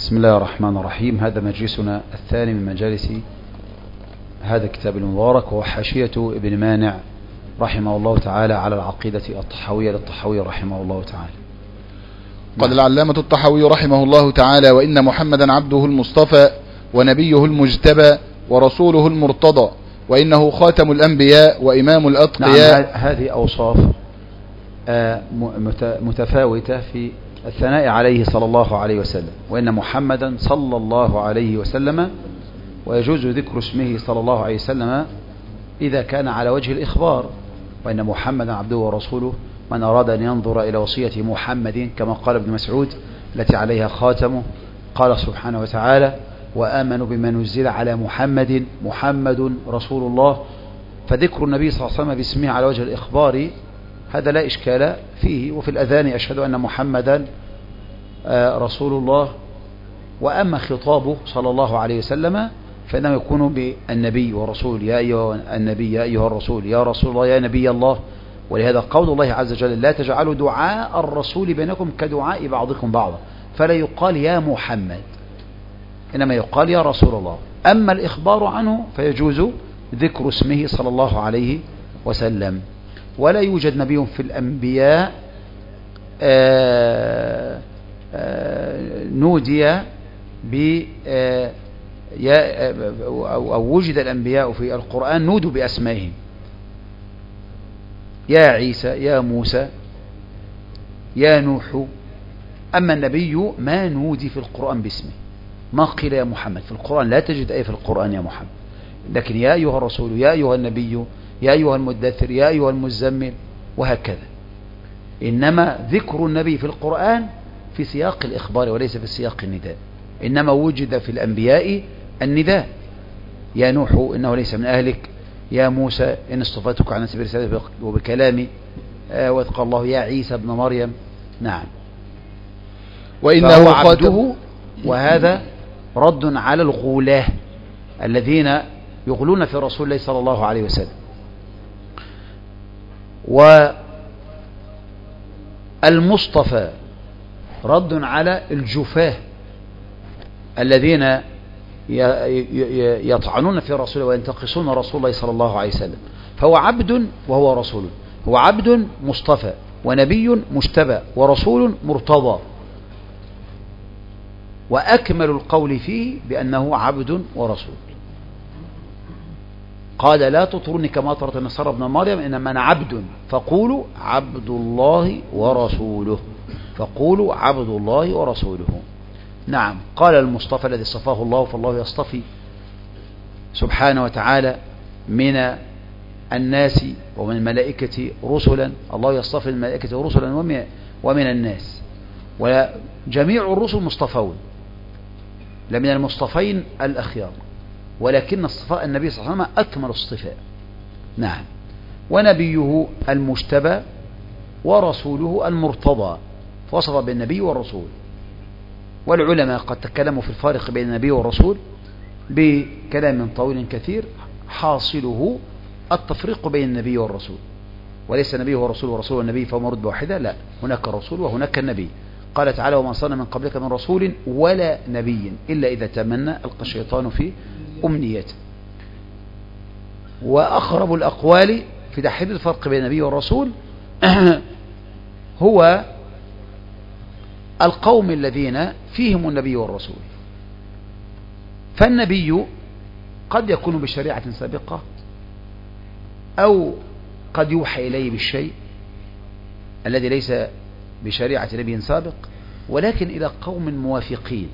بسم الله الرحمن الرحيم. هذا مجلسنا الثاني من مجالس هذا الكتاب المبارك، وهو حاشية ابن مانع رحمه الله تعالى على العقيدة الطحاوية للطحاوي رحمه الله تعالى. قال العلامة الطحاوي رحمه الله تعالى: وإن محمدا عبده المصطفى ونبيه المجتبى ورسوله المرتضى، وإنه خاتم الأنبياء وإمام الأتقياء. نعم، هذه أوصاف متفاوتة في الثناء عليه صلى الله عليه وسلم. وإن محمدا صلى الله عليه وسلم، ويجوز ذكر اسمه صلى الله عليه وسلم إذا كان على وجه الإخبار. وإن محمدا عبده ورسوله، من أراد أن ينظر إلى وصية محمد كما قال ابن مسعود التي عليها خاتمه، قال سبحانه وتعالى: وآمنوا بما نزل على محمد محمد رسول الله. فذكر النبي صلى الله عليه وسلم باسمه على وجه الإخبار هذا لا إشكال فيه. وفي الأذان: أشهد أن محمدا رسول الله. وأما خطابه صلى الله عليه وسلم فإنه يكون بالنبي ورسول: يا أيها النبي يا أيها الرسول، يا رسول الله يا نبي الله. ولهذا قول الله عز وجل: لا تجعلوا دعاء الرسول بينكم كدعاء بعضكم بعضا، فلا يقال يا محمد، إنما يقال يا رسول الله. أما الإخبار عنه فيجوز ذكر اسمه صلى الله عليه وسلم. ولا يوجد نبي في الأنبياء نودي أو وجد الأنبياء في القرآن نودوا بأسمائهم: يا عيسى، يا موسى، يا نوح. أما النبي ما نودي في القرآن باسمه، ما قيل يا محمد في القرآن، لا تجد أي في القرآن يا محمد، لكن يا أيها الرسول، يا أيها النبي، يا أيها المدثر، يا أيها المزمل، وهكذا. إنما ذكر النبي في القرآن في سياق الإخبار وليس في سياق النداء. إنما وجد في الأنبياء النداء: يا نوح إنه ليس من أهلك، يا موسى إن اصطفيتك عن سبيل رسالتي وبكلامي، وإذ قال الله يا عيسى ابن مريم. نعم. وإنه عبده. وهذا رد على الغلاة الذين يغلون في رسول الله صلى الله عليه وسلم. والمصطفى رد على الجفاه الذين يطعنون في رسوله وينتقصون رسول الله صلى الله عليه وسلم. فهو عبد وهو رسول، هو عبد مصطفى ونبي مجتبى ورسول مرتضى. وأكمل القول فيه بأنه عبد ورسول. قال: لا تطروني كما طرت النصارى ابن مريم، إنما أنا عبد فقولوا عبد الله ورسوله، فقولوا عبد الله ورسوله. نعم. قال: المصطفى الذي اصطفاه الله، فالله يصطفي سبحانه وتعالى من الناس ومن الملائكة رسلا. الله يصطفي الملائكة رسلا ومن الناس، وجميع الرسل مصطفون، لمن المصطفين الأخيار، ولكن اصطفاء النبي صلى الله عليه وسلم أكمل اصطفاء. نعم. ونبيه المجتبى ورسوله المرتضى، فوصف بالنبي والرسول. والعلماء قد تكلموا في الفارق بين النبي والرسول بكلام طويل كثير، حاصله التفريق بين النبي والرسول. وليس النبي هو الرسول ورسول والنبي فهو رتبة واحدة، لا، هناك الرسول وهناك النبي. قال تعالى: وما أرسلنا من قبلك من رسول ولا نبي إلا إذا تمنى ألقى الشيطان في أمنيته. وأقرب الأقوال في تحديد الفرق بين النبي والرسول هو القوم الذين فيهم النبي والرسول. فالنبي قد يكون بشريعة سابقة، أو قد يوحى إليه بالشيء الذي ليس بشريعة نبي سابق، ولكن إلى قوم موافقين.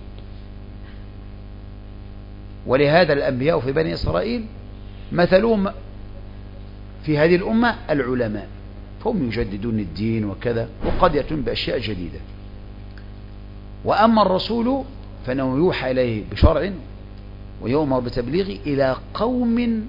ولهذا الأنبياء في بني إسرائيل مثلهم في هذه الأمة العلماء، فهم يجددون الدين وكذا، وقد يأتون بأشياء جديدة. وأما الرسول فإنه يوحى إليه بشرع ويؤمر بتبليغه إلى قوم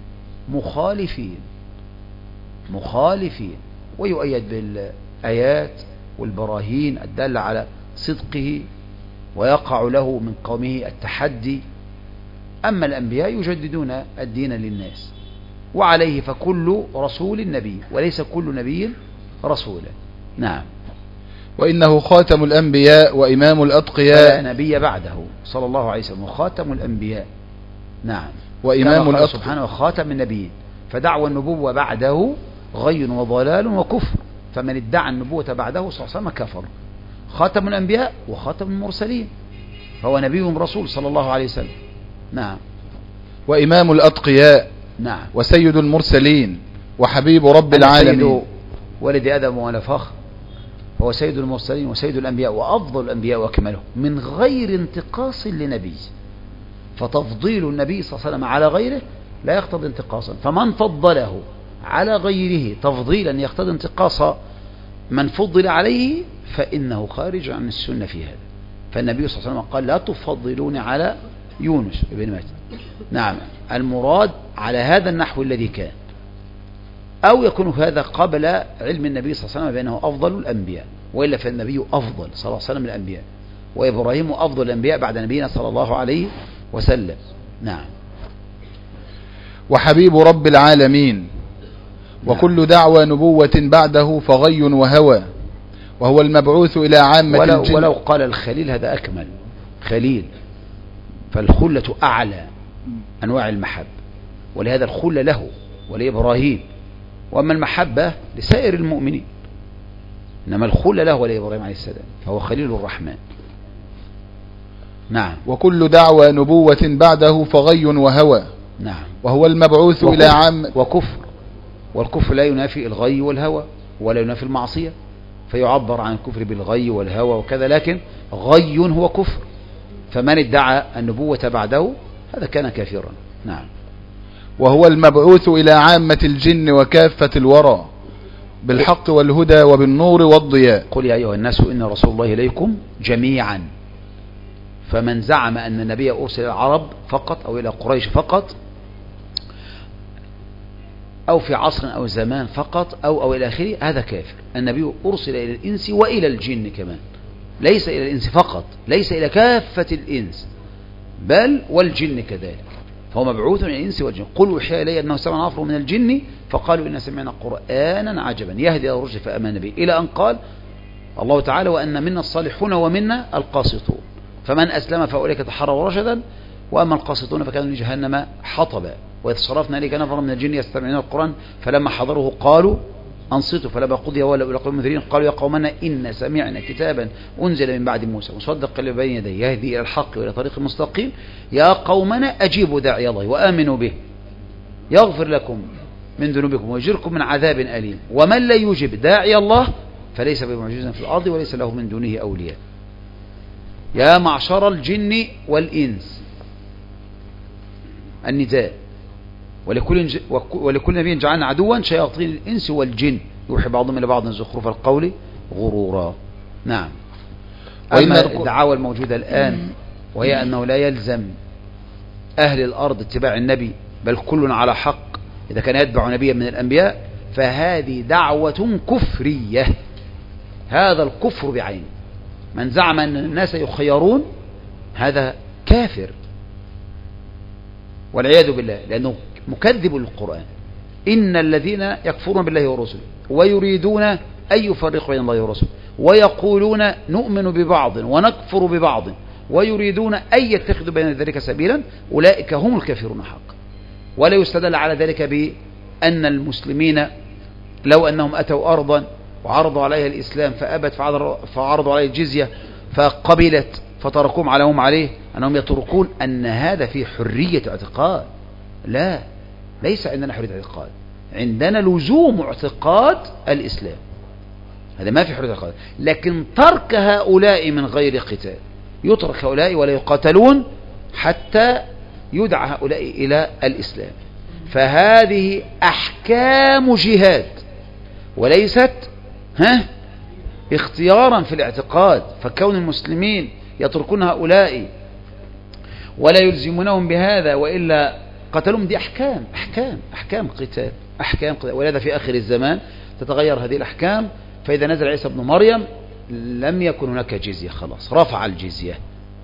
مخالفين، ويؤيد بالآيات والبراهين الدالة على صدقه، ويقع له من قومه التحدي. أما الأنبياء يجددون الدين للناس، وعليه فكل رسول نبي وليس كل نبي رسولا. نعم. وإنه خاتم الأنبياء وإمام فلا الأتقياء نبي بعده صلى الله عليه وسلم، وخاتم الأنبياء. نعم. وإمام كما قال الأتقياء سبحانه خاتم النبيين، فدعوى النبوة بعده غي وضلال وكفر، فمن ادعى النبوة بعده صلى الله عليه وسلم كفر. خاتم الأنبياء وخاتم المرسلين، فهو نبي رسول صلى الله عليه وسلم. نعم. وإمام الأتقياء. نعم. وسيد المرسلين وحبيب رب العالمين. سيد ولد آدم ولا فخر، هو سيد المرسلين وسيد الأنبياء وأفضل الأنبياء وأكملهم من غير انتقاص لنبي. فتفضيل النبي صلى الله عليه وسلم على غيره لا يقتضي انتقاصا، فمن فضله على غيره تفضيلا يقتضي انتقاص من فضل عليه فإنه خارج عن السنة في هذا. فالنبي صلى الله عليه وسلم قال لا تفضلون على يونس بن متى. نعم. المراد على هذا النحو الذي كان، أو يكون هذا قبل علم النبي صلى الله عليه وسلم بأنه أفضل الأنبياء، وإلا فالنبي أفضل صلى الله عليه وسلم الأنبياء، وإبراهيم أفضل الأنبياء بعد نبينا صلى الله عليه وسلم. نعم. وحبيب رب العالمين. وكل دعوى نبوة بعده فغي وهوى، وهو المبعوث إلى عامة الجن. ولو قال الخليل هذا أكمل، خليل، فالخلة أعلى أنواع المحبة، ولهذا الخلة له ولإبراهيم، وأما المحبة لسائر المؤمنين، إنما الخلة له ولإبراهيم عليه السلام، فهو خليل الرحمن. نعم. وكل دعوى نبوة بعده فغي وهوى. نعم. وهو المبعوث إلى عامة وكفر، والكفر لا ينافي الغي والهوى ولا ينافي المعصية، فيعبر عن الكفر بالغي والهوى وكذا، لكن غي هو كفر، فمن ادعى النبوة بعده هذا كان كافرا. نعم. وهو المبعوث إلى عامة الجن وكافة الورى بالحق والهدى وبالنور والضياء. قل يا أيها الناس إن رسول الله إليكم جميعا. فمن زعم أن النبي أرسل إلى العرب فقط أو إلى قريش فقط أو في عصر أو زمان فقط أو إلى آخره هذا كافر. النبي أرسل إلى الإنس وإلى الجن كمان، ليس إلى الإنس فقط، ليس إلى كافة الإنس بل والجن كذلك، فهو مبعوث من الإنس والجن. قل وحي إلي أنه سمع نفر من الجن فقالوا إنا سمعنا قرآنا عجبا يهدي إلى الرشد فآمنا به، إلى أن قال الله تعالى وأن منا الصالحون ومنا القاسطون، فمن أسلم فأولئك تحروا رشدا وأما القاسطون فكانوا لجهنم حطبا. وإذ صرفنا إليك نفر من الجن يستمعون القرآن فلما حضروه قالوا أنصتوا فلما قضي ولوا إلى قوم منذرين قالوا يا قومنا إن سمعنا كتابا أنزل من بعد موسى مصدقا لما بين يديه يهدي إلى الحق وإلى طريق مستقيم يا قومنا أجيبوا داعي الله وآمنوا به يغفر لكم من ذنوبكم ويجركم من عذاب أليم ومن لا يجب داعي الله فليس بمعجز في الأرض وليس له من دونه أولياء. يا معشر الجن والإنس النداء، ولكل نبي جعلنا عدوا شياطين الإنس والجن يوحي بعضهم إلى بعض زخرف القول غرورا. نعم. أما الدعاوى الموجودة الآن وهي أنه لا يلزم أهل الأرض اتباع النبي بل كل على حق إذا كان يتبع نبيا من الأنبياء، فهذه دعوة كفرية، هذا الكفر بعينه. من زعم أن الناس يخيرون هذا كافر والعياذ بالله، لأنه مكذب للقرآن. إن الذين يكفرون بالله ورسله ويريدون أن يفرقوا بين الله ورسله ويقولون نؤمن ببعض ونكفر ببعض ويريدون أن يتخذوا بين ذلك سبيلا أولئك هم الكافرون حقا. ولا يستدل على ذلك بأن المسلمين لو أنهم أتوا أرضا وعرضوا عليها الإسلام فأبت فعرضوا عليه الجزية فقبلت فتركوهم على هم عليه أنهم يتركون، أن هذا في حرية اعتقاد. لا، ليس عندنا حرية اعتقاد، عندنا لزوم اعتقاد الإسلام، هذا ما في حرية اعتقاد. لكن ترك هؤلاء من غير قتال، يترك هؤلاء ولا يقاتلون حتى يدعى هؤلاء إلى الإسلام، فهذه أحكام جهاد وليست اختيارا في الاعتقاد. فكون المسلمين يتركون هؤلاء ولا يلزمونهم بهذا وإلا قتلهم، دي أحكام قتال، ولهذا في آخر الزمان تتغير هذه الأحكام. فإذا نزل عيسى ابن مريم لم يكن هناك جزية، خلاص رفع الجزية،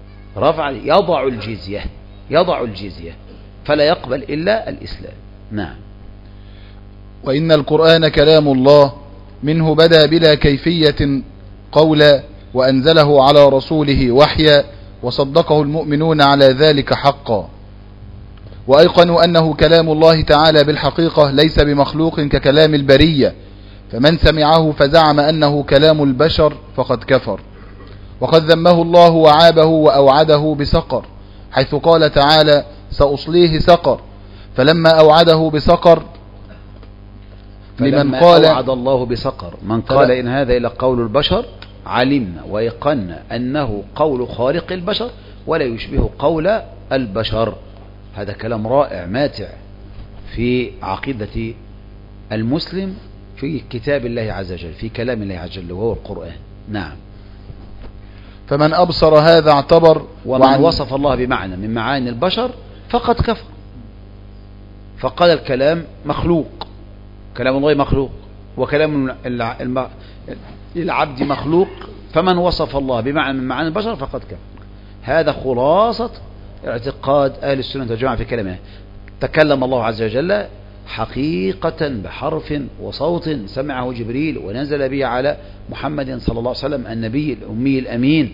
يضع الجزية فلا يقبل إلا الإسلام. نعم. وإن القرآن كلام الله منه بدا بلا كيفية قولا وأنزله على رسوله وحيا وصدقه المؤمنون على ذلك حقا وأيقنوا أنه كلام الله تعالى بالحقيقة ليس بمخلوق ككلام البرية فمن سمعه فزعم أنه كلام البشر فقد كفر وقد ذمه الله وعابه وأوعده بسقر حيث قال تعالى سأصليه سقر فلما أوعده بسقر لمن قال أوعد الله بسقر من قال إن هذا إلا قول البشر علمنا ويقنا أنه قول خالق البشر ولا يشبه قول البشر. هذا كلام رائع ماتع في عقيدة المسلم في كتاب الله عز وجل في كلام الله عز وجل وهو القرآن. نعم. فمن أبصر هذا اعتبر ومن وصف الله بمعنى من معاني البشر فقد كفر فقال الكلام مخلوق كلام الله مخلوق وكلام العبد مخلوق فمن وصف الله بمعنى من معاني البشر فقد كفر. هذا خلاصة اعتقاد أهل السنة والجماعة في كلامه. تكلم الله عز وجل حقيقة بحرف وصوت سمعه جبريل ونزل به على محمد صلى الله عليه وسلم النبي الأمي الأمين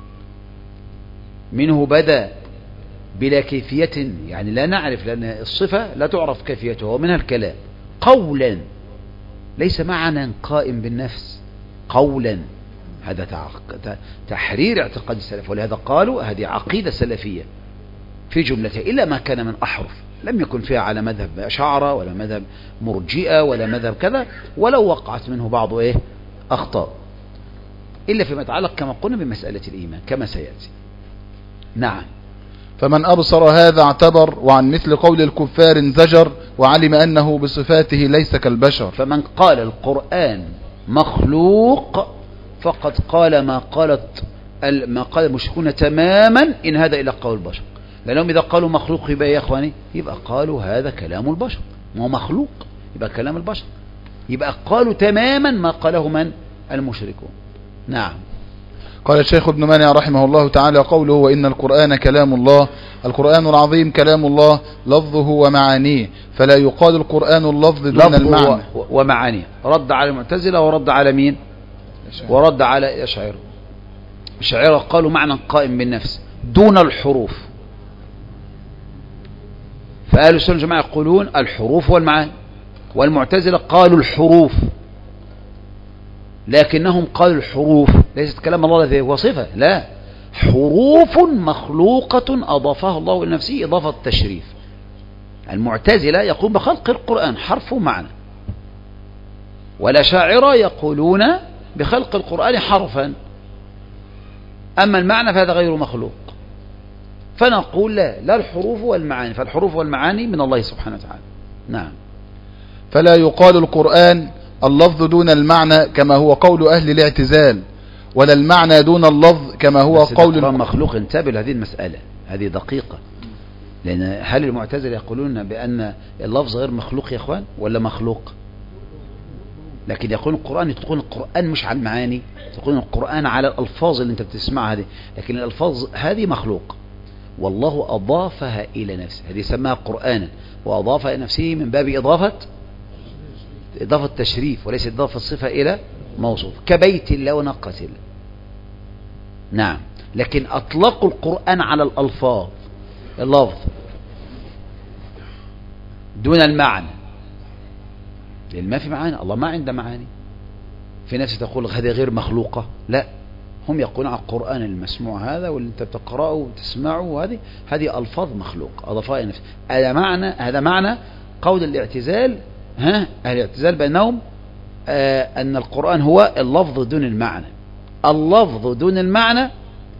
منه بدأ بلا كيفية يعني لا نعرف لأن الصفة لا تعرف كيفيتها ومنها الكلام قولا ليس معنى قائم بالنفس قولا. هذا تحرير اعتقاد السلف ولهذا قالوا هذه عقيدة سلفية في جملتها إلا ما كان من أحرف لم يكن فيها على مذهب أشاعرة ولا مذهب مرجئة ولا مذهب كذا ولو وقعت منه بعض أخطاء إلا فيما يتعلق كما قلنا بمسألة الإيمان كما سيأتي. نعم. فمن أبصر هذا اعتبر وعن مثل قول الكفار انزجر وعلم أنه بصفاته ليس كالبشر. فمن قال القرآن مخلوق فقد قال ما قال المشركون تماما إن هذا إلا قول البشر لأنهم إذا قالوا مخلوق يبقى يا أخواني يبقى قالوا هذا كلام البشر ما هو مخلوق يبقى كلام البشر يبقى قالوا تماما ما قاله من المشركون. نعم. قال الشيخ ابن مانع رحمه الله تعالى قوله وإن القرآن كلام الله القرآن العظيم كلام الله لفظه ومعانيه فلا يقال القرآن اللفظ دون المعنى ومعانيه. رد على المعتزلة ورد على مين ورد على الأشاعرة قالوا معنى قائم بالنفس دون الحروف فأهل السنة والجماعة يقولون الحروف والمعاني والمعتزلة قالوا الحروف لكنهم قالوا الحروف ليست كلام الله الذي هو صفة لا حروف مخلوقة أضافها الله إلى نفسه إضافة التشريف. المعتزلة يقولون بخلق القرآن حرف ومعنى والأشاعرة يقولون بخلق القرآن حرفا أما المعنى فهذا غير مخلوق فنقول لا الحروف والمعاني فالحروف والمعاني من الله سبحانه وتعالى. نعم. فلا يقال القرآن اللفظ دون المعنى كما هو قول أهل الاعتزال ولا المعنى دون اللفظ كما هو قول القرآن مخلوق. انتبه لهذه المسألة هذه دقيقة لأن هل المعتزلة يقولون بأن اللفظ غير مخلوق يا أخوان ولا مخلوق لكن يقولون القرآن يتقون القرآن مش على المعاني يتقون القرآن على الألفاظ اللي انت بتسمعها هذه لكن الألفاظ هذه مخلوق والله أضافها إلى نفسه هذه سماها قرآنا وأضافها إلى نفسه من باب إضافة تشريف وليس إضافة الصفة إلى موصوف كبيت الله ونقة الله. نعم. لكن أطلقوا القرآن على الألفاظ اللفظ دون المعنى لأن ما في معاني الله ما عنده معاني في ناس تقول هذه غير مخلوقة لا هم يقولون على القرآن المسموع هذا واللي انت بتقرأه وتسمعه هذه ألفاظ مخلوق أضافها إلى نفسه. هذا معنى قول الاعتزال الاعتزال بأنهم أن القرآن هو اللفظ دون المعنى اللفظ دون المعنى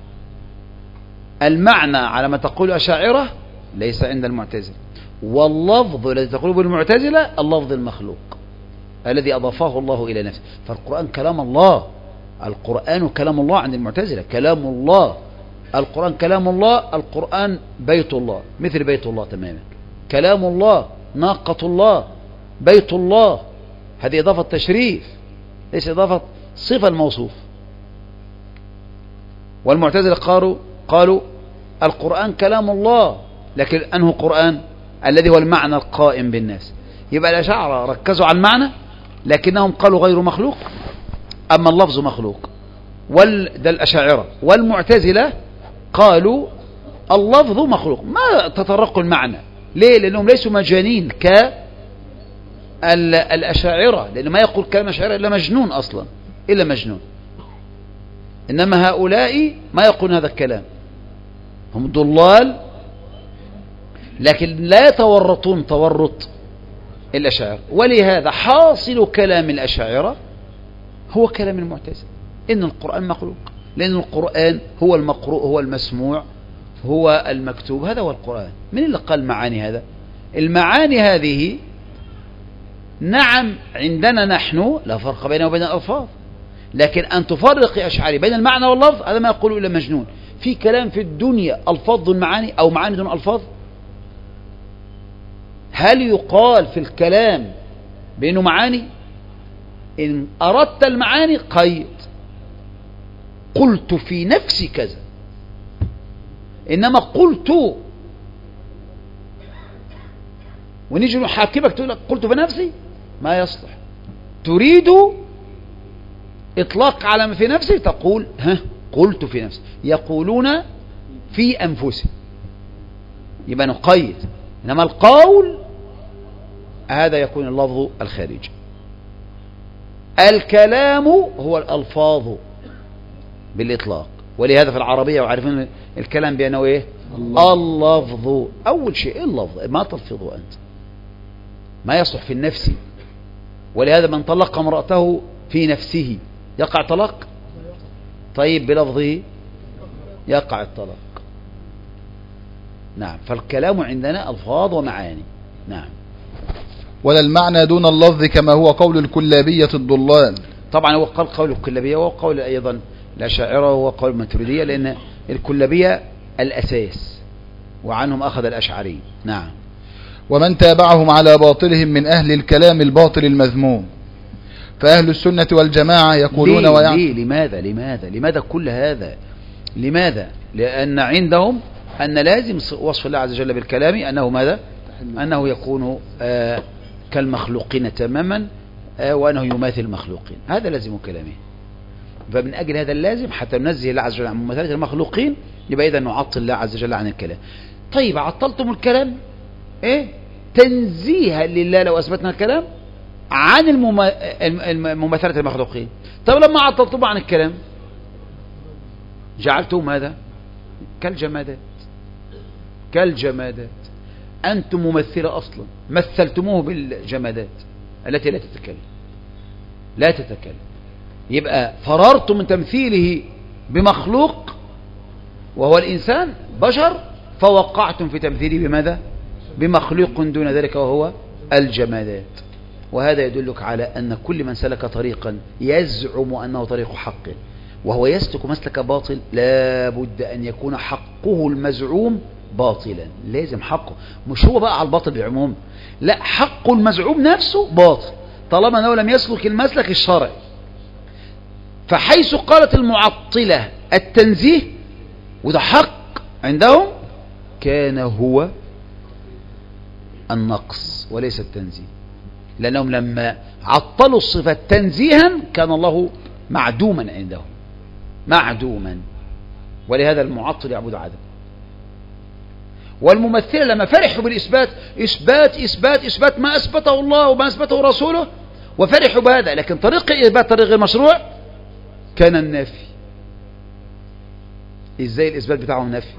المعنى على ما تقول أشاعرة ليس عند المعتزلة واللفظ الذي تقوله بالمعتزلة اللفظ المخلوق الذي أضافه الله إلى نفسه. فالقرآن كلام الله القرآن كلام الله عند المعتزلة كلام الله القرآن كلام الله القرآن بيت الله مثل بيت الله تماما كلام الله ناقة الله بيت الله هذه إضافة تشريف ليس إضافة صفة الموصوف. والمعتزلة قالوا القرآن كلام الله لكن أنه قرآن الذي هو المعنى القائم بالناس. يبقى الأشاعرة ركزوا على المعنى لكنهم قالوا غير مخلوق أما اللفظ مخلوق ده الأشاعرة والمعتزلة قالوا اللفظ مخلوق، ما تطرقوا المعنى. ليه؟ لأنهم ليسوا مجانين الأشاعرة، لأن ما يقول كلام الأشاعرة إلا مجنون أصلا، إلا مجنون. إنما هؤلاء ما يقولون هذا الكلام، هم ضلال، لكن لا يتورطون تورط الأشاعرة. ولهذا حاصل كلام الأشاعرة هو كلام المعتزلة، إن القرآن مخلوق، لأن القرآن هو المقروء، هو المسموع، هو المكتوب، هذا هو القرآن. من اللي قال معاني هذا؟ المعاني هذه نعم عندنا نحن لا فرق بينه وبين الألفاظ، لكن أن تفرق يا أشعري بين المعنى واللفظ هذا ما يقول إلا مجنون. في كلام في الدنيا ألفاظ دون معاني أو معاني دون ألفاظ؟ هل يقال في الكلام بأنه معاني؟ إن أردت المعاني قيد، قلت في نفسي كذا. إنما قلت ونيجي نحاكمك تقول لك قلت في نفسي، ما يصلح. تريد إطلاق على ما في نفسي تقول قلت في نفسي، يقولون في أنفسهم، يبقى نقيد. إنما القول هذا يكون اللفظ الخارجي. الكلام هو الألفاظ بالإطلاق، ولهذا في العربية وعارفين الكلام بأنه إيه؟ اللفظ. أول شيء اللفظ، ما تلفظه أنت، ما يصلح في النفس. ولهذا من طلق امرأته في نفسه يقع طلاق؟ طيب بلفظه يقع الطلاق. نعم، فالكلام عندنا ألفاظ ومعاني. نعم. ولا المعنى دون اللفظ كما هو قول الكلابية الضلال. طبعا هو قول الكلابية، وهو قول أيضا الأشاعرة، وهو قول الماتريدية، لأن الكلابية الأساس وعنهم أخذ الأشعري. نعم. ومن تابعهم على باطلهم من أهل الكلام الباطل المذموم. فأهل السنة والجماعة يقولون لماذا كل هذا؟ لماذا؟ لأن عندهم أن لازم وصف الله عز وجل بالكلام أنه ماذا؟ أنه يكون كالمخلوقين تماما، وأنه يماثل المخلوقين. هذا لازم كلامه. فمن أجل هذا اللازم حتى ننزه الله عز وجل عن مماثلة المخلوقين، يبقى إذا نعطل الله عز وجل عن الكلام. طيب عطلتم الكلام تنزيها لله لو أثبتنا الكلام عن مماثلة المخلوقين. طيب لما عطلتم عن الكلام جعلتم ماذا؟ كالجمادات. أنتم ممثلة أصلا، مثلتموه بالجمادات التي لا تتكلم. يبقى فررتم من تمثيله بمخلوق وهو الإنسان بشر، فوقعتم في تمثيله بماذا؟ بمخلوق دون ذلك وهو الجمادات. وهذا يدلك على أن كل من سلك طريقا يزعم أنه طريق حق وهو يسلك مسلك باطل، لا بد أن يكون حقه المزعوم باطلا. لازم حقه، مش هو بقى على الباطل بعموم، لا، حق المزعوم نفسه باطل طالما أنه لم يسلك المسلك الشرعي. فحيث قالت المعطلة التنزيه، وده حق عندهم، كان هو النقص وليس التنزيه، لأنهم لما عطلوا الصفة تنزيها كان الله معدوما عندهم، معدوما. ولهذا المعطل يعبد عدم. والممثلة لما فرحوا بالإثبات، إثبات ما أثبته الله وما أثبته رسوله، وفرحوا بهذا، لكن طريق الإثبات طريق غير مشروع كان النفي. إزاي الإثبات بتاعهم نفي؟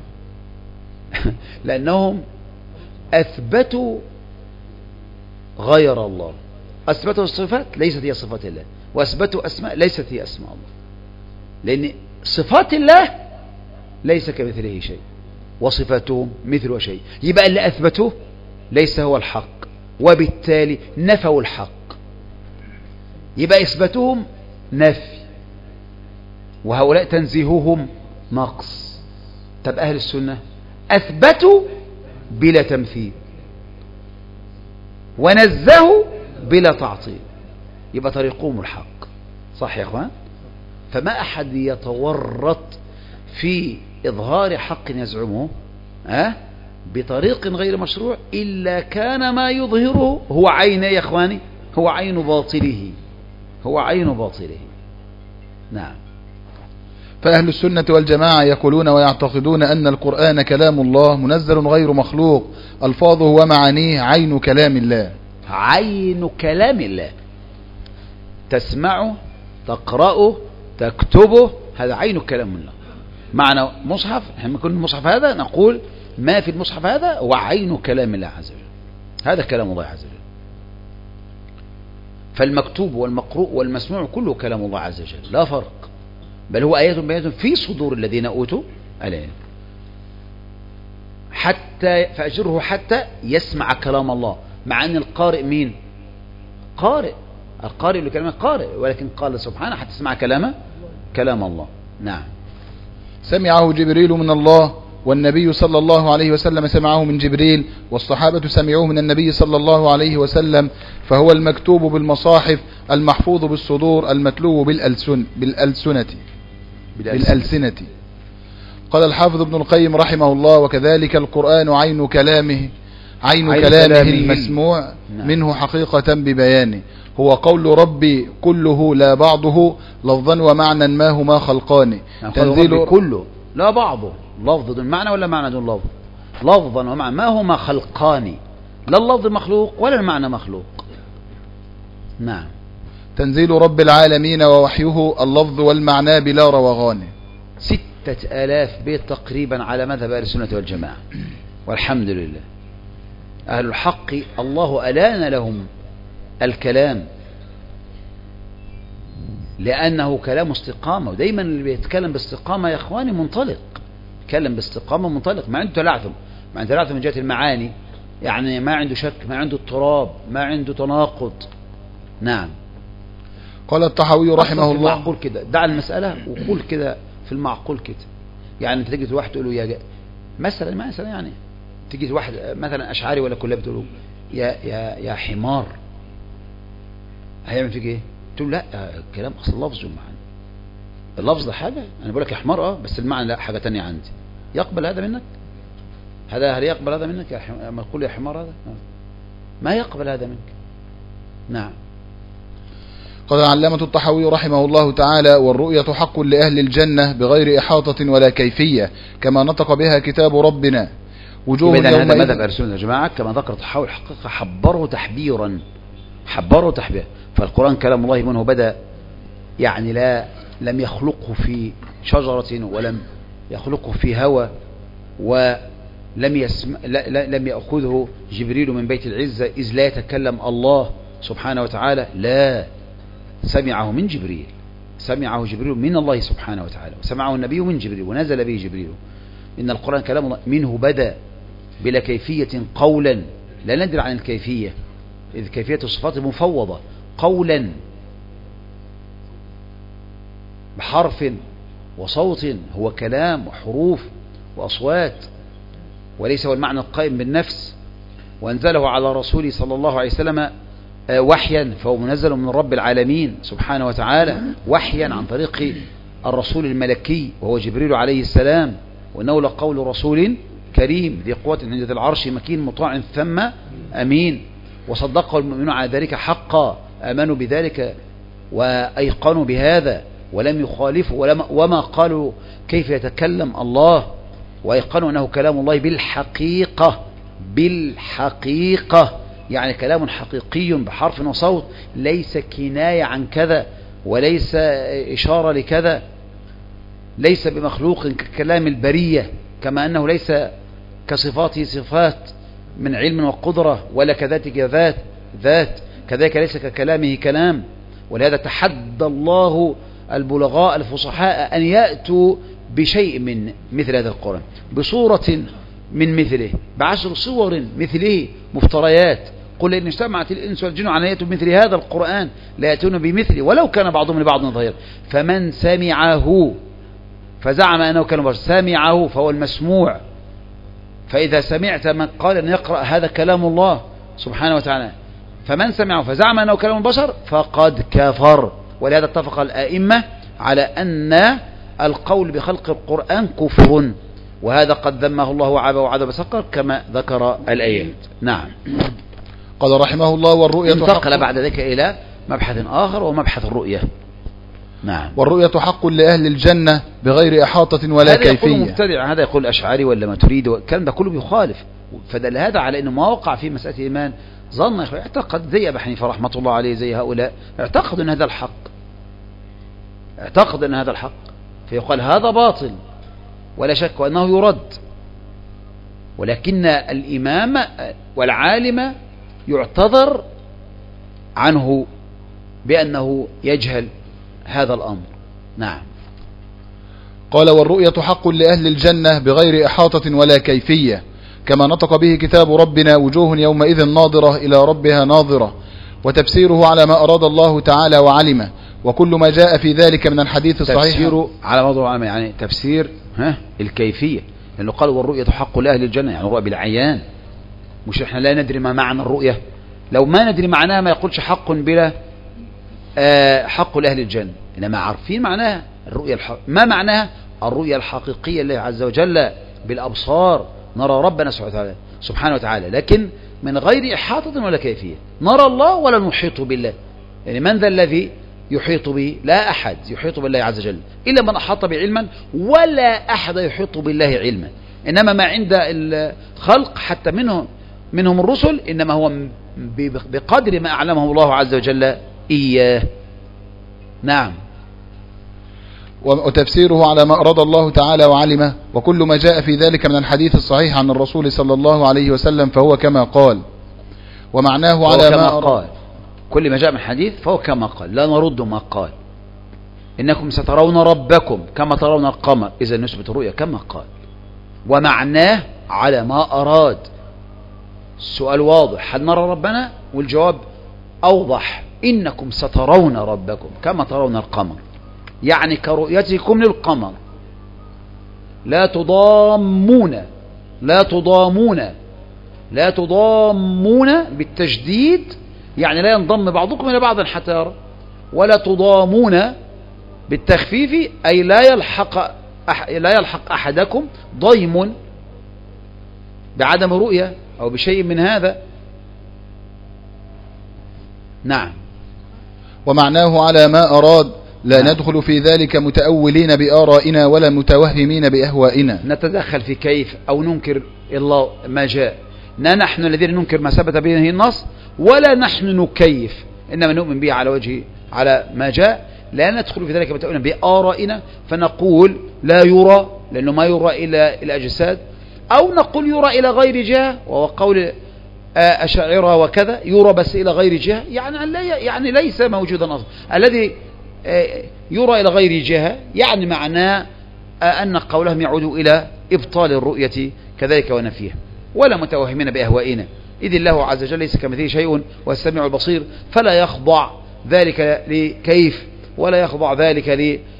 لأنهم أثبتوا غير الله، أثبتوا الصفات ليست هي صفات الله، وأثبتوا أسماء ليست هي أسماء الله، لأن صفات الله ليس كمثله شيء وصفاتهم مثل شيء. يبقى اللي أثبتوه ليس هو الحق، وبالتالي نفوا الحق. يبقى إثباتهم نفي، وهؤلاء تنزيههم نقص. طب أهل السنة أثبتوا بلا تمثيل ونزهوا بلا تعطيل، يبقى طريقهم الحق. صح يا أخوان؟ فما أحد يتورط في إظهار حق يزعمه بطريق غير مشروع إلا كان ما يظهره هو عين يا أخواني، هو عين باطله، هو عين باطله. نعم. فأهل السنة والجماعة يقولون ويعتقدون أن القرآن كلام الله منزل غير مخلوق، ألفاظه ومعانيه عين كلام الله. عين كلام الله، تسمعه تقرأه تكتبه، هذا عين كلام الله. معنى مصحف، لما يكون المصحف هذا نقول ما في المصحف هذا هو عين كلام الله عز وجل، هذا كلام الله عز وجل. فالمكتوب والمقروء والمسموع كله كلام الله عز وجل لا فرق، بل هو آيات بينات في صدور الذين أوتوا العلم. حتى فأجره حتى يسمع كلام الله، مع أن القارئ مين؟ قارئ، القارئ لكلمة قارئ، ولكن قال سبحانه حتى تسمع كلام الله. نعم. سمعه جبريل من الله، والنبي صلى الله عليه وسلم سمعه من جبريل، والصحابة سمعوه من النبي صلى الله عليه وسلم، فهو المكتوب بالمصاحف، المحفوظ بالصدور، المتلو بالألسنة. قال الحافظ ابن القيم رحمه الله: وكذلك القرآن عين كلامه المسموع منه حقيقة ببيانه، هو قول ربي كله لا بعضه، لفظا ومعنى ما هما خلقان. تنزيل كله لا بعضه، لفظ دون معنى ولا معنى دون لفظ، لفظا ومعنى ما هما خلقان، لا اللفظ مخلوق ولا المعنى مخلوق. نعم. تنزيل رب العالمين ووحيه، اللفظ والمعنى بلا روغان. 6000 بيت تقريبا على مذهب أهل السنة والجماعة، والحمد لله. أهل الحق الله ألان لهم الكلام، لأنه كلام استقامة، ودايما اللي بيتكلم باستقامة يا إخواني منطلق، يتكلم باستقامة منطلق، ما عنده تلعثم، ما عنده تلعثم من جهة المعاني، يعني ما عنده شك، ما عنده اضطراب، ما عنده تناقض. نعم. قال الطحاوي رحمه الله: معقول كده، دع المسألة وقول كده في المعقول كده. يعني انت تيجي واحد تقول له يا مثلا يعني تيجي واحد مثلا أشعري ولا كلاب تقول له يا حمار، هيعمل فيك ايه؟ تقول لا الكلام اصل لفظ ومعنى، اللفظ ده حاجة، انا بقول لك يا حمار بس المعنى لا حاجة تانية عندي. يقبل هذا منك؟ هل يقبل هذا منك لما تقول يا حمار؟ هذا ما يقبل هذا منك. نعم. قال العلامة الطحاوي رحمه الله تعالى: والرؤية حق لأهل الجنة بغير إحاطة ولا كيفية، كما نطق بها كتاب ربنا. وجوه هذا مذهب أهل السنة والجماعة كما ذكر الطحاوي الحقيقة حبره تحبيرا، فالقرآن كلام الله منه بدأ، يعني لم يخلقه في شجرة ولم يخلقه في هوى، لم يأخذه جبريل من بيت العزة إذ لا يتكلم الله سبحانه وتعالى، لا، سمعه من جبريل، سمعه جبريل من الله سبحانه وتعالى، وسمعه النبي من جبريل ونزل به جبريل. إن القرآن كلام الله منه بدأ بلا كيفية قولا، لا ندري عن الكيفية إذ كيفية الصفات مفوضة، قولا بحرف وصوت، هو كلام وحروف وأصوات، وليس هو المعنى القائم بالنفس. وأنزله على رسوله صلى الله عليه وسلم وحيا، فهو منزل من رب العالمين سبحانه وتعالى وحيا عن طريق الرسول الملكي وهو جبريل عليه السلام، وأنه لقول رسول كريم ذي قوة عند ذي العرش مكين مطاع ثم أمين. وصدقه المؤمنون على ذلك حقا، آمنوا بذلك وأيقنوا بهذا ولم يخالفوا وما قالوا كيف يتكلم الله، وأيقنوا أنه كلام الله بالحقيقة، يعني كلام حقيقي بحرف وصوت، ليس كناية عن كذا وليس إشارة لكذا، ليس بمخلوق ككلام البرية، كما أنه ليس كصفاته صفات من علم وقدرة ولا كذاتك ذات، كذلك ليس ككلامه كلام. ولهذا تحدى الله البلغاء الفصحاء أن يأتوا بشيء من مثل هذا القرآن، بصورة من مثله، ب10 صور مثله مفتريات. قل إن اجتمعت الإنس والجن على أن يأتوا بمثل هذا القرآن لا يأتون بمثله ولو كان بعضهم لبعض ظهيرا. فمن سمعه فزعم أنه كلام بشر، سمعه فهو المسموع. فإذا سمعت من قال أن يقرأ هذا كلام الله سبحانه وتعالى، فمن سمعه فزعم أنه كلام البشر فقد كفر. ولهذا اتفق الآئمة على أن القول بخلق القرآن كفر، وهذا قد ذمه الله وعذب سقر كما ذكر الآيات. نعم. قال رحمه الله: والرؤية انتقل بعد ذلك إلى مبحث آخر ومبحث الرؤية. نعم. والرؤية حق لأهل الجنة بغير إحاطة ولا هذا كيفية. يقول مبتدع، هذا يقول أشعري ولا ما تريد، الكلام ده كله بيخالف. فدل هذا على أنه ما وقع في مسألة الإيمان ظن اعتقد زي أبي حنيفة رحمة الله عليه، زي هؤلاء اعتقدوا أن هذا الحق، اعتقد أن هذا الحق، فيقال هذا باطل ولا شك وأنه يرد. ولكن الإمام والعالم يعتذر عنه بأنه يجهل هذا الأمر. نعم. قال والرؤية حق لأهل الجنة بغير إحاطة ولا كيفية، كما نطق به كتاب ربنا وجوه يومئذ ناظرة إلى ربها ناظرة، وتفسيره على ما أراد الله تعالى وعلمه، وكل ما جاء في ذلك من الحديث الصحيح. تفسيره على ما أراد يعني تفسير الكيفية، لأنه قال والرؤية حق لأهل الجنة، يعني الرؤية بالعيان، مش احنا لا ندري ما معنى الرؤية. لو ما ندري معناها ما يقولش حق بلا حق لأهل الجنة، إنما عارفين معناها الرؤية ما معناها الرؤية الحقيقية لله عز وجل بالأبصار، نرى ربنا سبحانه وتعالى، لكن من غير إحاطة ولا كيفية. نرى الله ولا نحيط بالله، يعني من ذا الذي يحيط به؟ لا أحد يحيط بالله عز وجل إلا من أحاط بعلما، ولا أحد يحيط بالله علما. إنما ما عند الخلق حتى منهم الرسل إنما هو بقدر ما أعلمه الله عز وجل إياه. نعم. وتفسيره على ما أراد الله تعالى وعلمه، وكل ما جاء في ذلك من الحديث الصحيح عن الرسول صلى الله عليه وسلم فهو كما قال، ومعناه على ما قال. كل ما جاء من حديث فهو كما قال، لا نرد ما قال. إنكم سترون ربكم كما ترون القمر، إذا نسبة الرؤيا كما قال. ومعناه على ما أراد. السؤال واضح، هل نرى ربنا؟ والجواب أوضح، إنكم سترون ربكم كما ترون القمر، يعني كرؤيتكم للقمر. لا تضامون بالتجديد، يعني لا ينضم بعضكم إلى بعض حتى يرى. ولا تضامون بالتخفيف، أي لا يلحق أحدكم ضيم بعدم رؤية أو بشيء من هذا. نعم. ومعناه على ما أراد، لا ندخل في ذلك متأولين بآرائنا ولا متوهمين بأهوائنا. نتدخل في كيف أو ننكر الله ما جاء، لا نحن الذين ننكر ما ثبت به النص، ولا نحن نكيف، إنما نؤمن به على ما جاء. لا ندخل في ذلك متأولين بآرائنا، فنقول لا يرى لأنه ما يرى إلى الأجساد، أو نقول يرى إلى غير جهة، وهو قول أشاعرة وكذا، يرى بس إلى غير جهة، يعني ليس موجودا أصلا. الذي يرى إلى غير جهة يعني معناه أن قولهم يعود إلى إبطال الرؤية كذلك ونفيها. ولا متوهمين بأهوائنا، إذ الله عز وجل ليس كمثله شيء والسميع البصير، فلا يخضع ذلك لكيف، ولا يخضع ذلك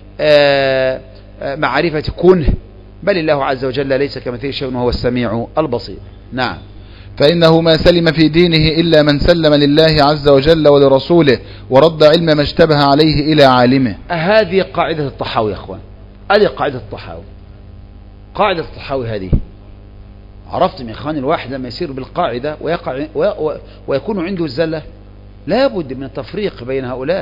لمعرفة كنه، بل الله عز وجل ليس كمثله شيء وهو السميع البصير. نعم. فإنه ما سلم في دينه إلا من سلم لله عز وجل ولرسوله، ورد علم ما اشتبه عليه إلى عالمه. هذه قاعدة الطحاوي يا أخوان، هذه قاعدة الطحاوي. قاعدة الطحاوي هذه، عرفتم يا أخوان، الواحد لما يسير بالقاعدة ويكون عنده الزلة، لابد من التفريق بين هؤلاء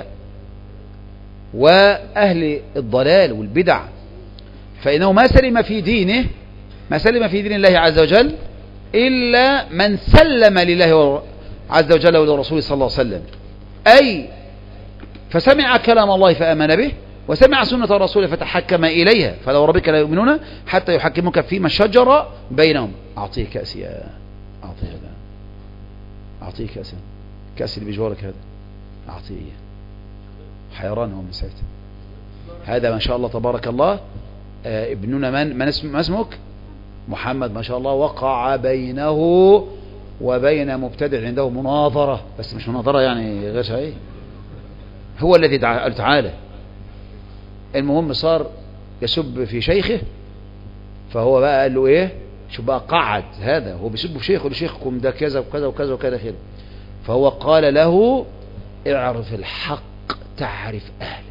وأهل الضلال والبدع. فإنه ما سلم في دين الله عز وجل إلا من سلم لله عز وجل ولرسوله صلى الله عليه وسلم، أي فسمع كلام الله فآمن به، وسمع سنة الرسول فتحكم إليها، فلو ربك لا يؤمنون حتى يحكموك فيما شجر بينهم. أعطيه كأسي، أعطيه هذا، أعطيه كأس اللي بجوارك هذا، أعطيه. حيران هو من ساعته. هذا ما شاء الله تبارك الله ابننا من اسمك؟ محمد ما شاء الله، وقع بينه وبين مبتدع عنده مناظرة، بس مش مناظرة يعني غير شيء، هو الذي دعا تعالى. المهم صار يسب في شيخه، فهو بقى قال له ايه، شو بقى قعد هذا هو بيسب في شيخه، لشيخكم ده كذا وكذا وكذا وكذا خير. فهو قال له اعرف الحق تعرف أهله.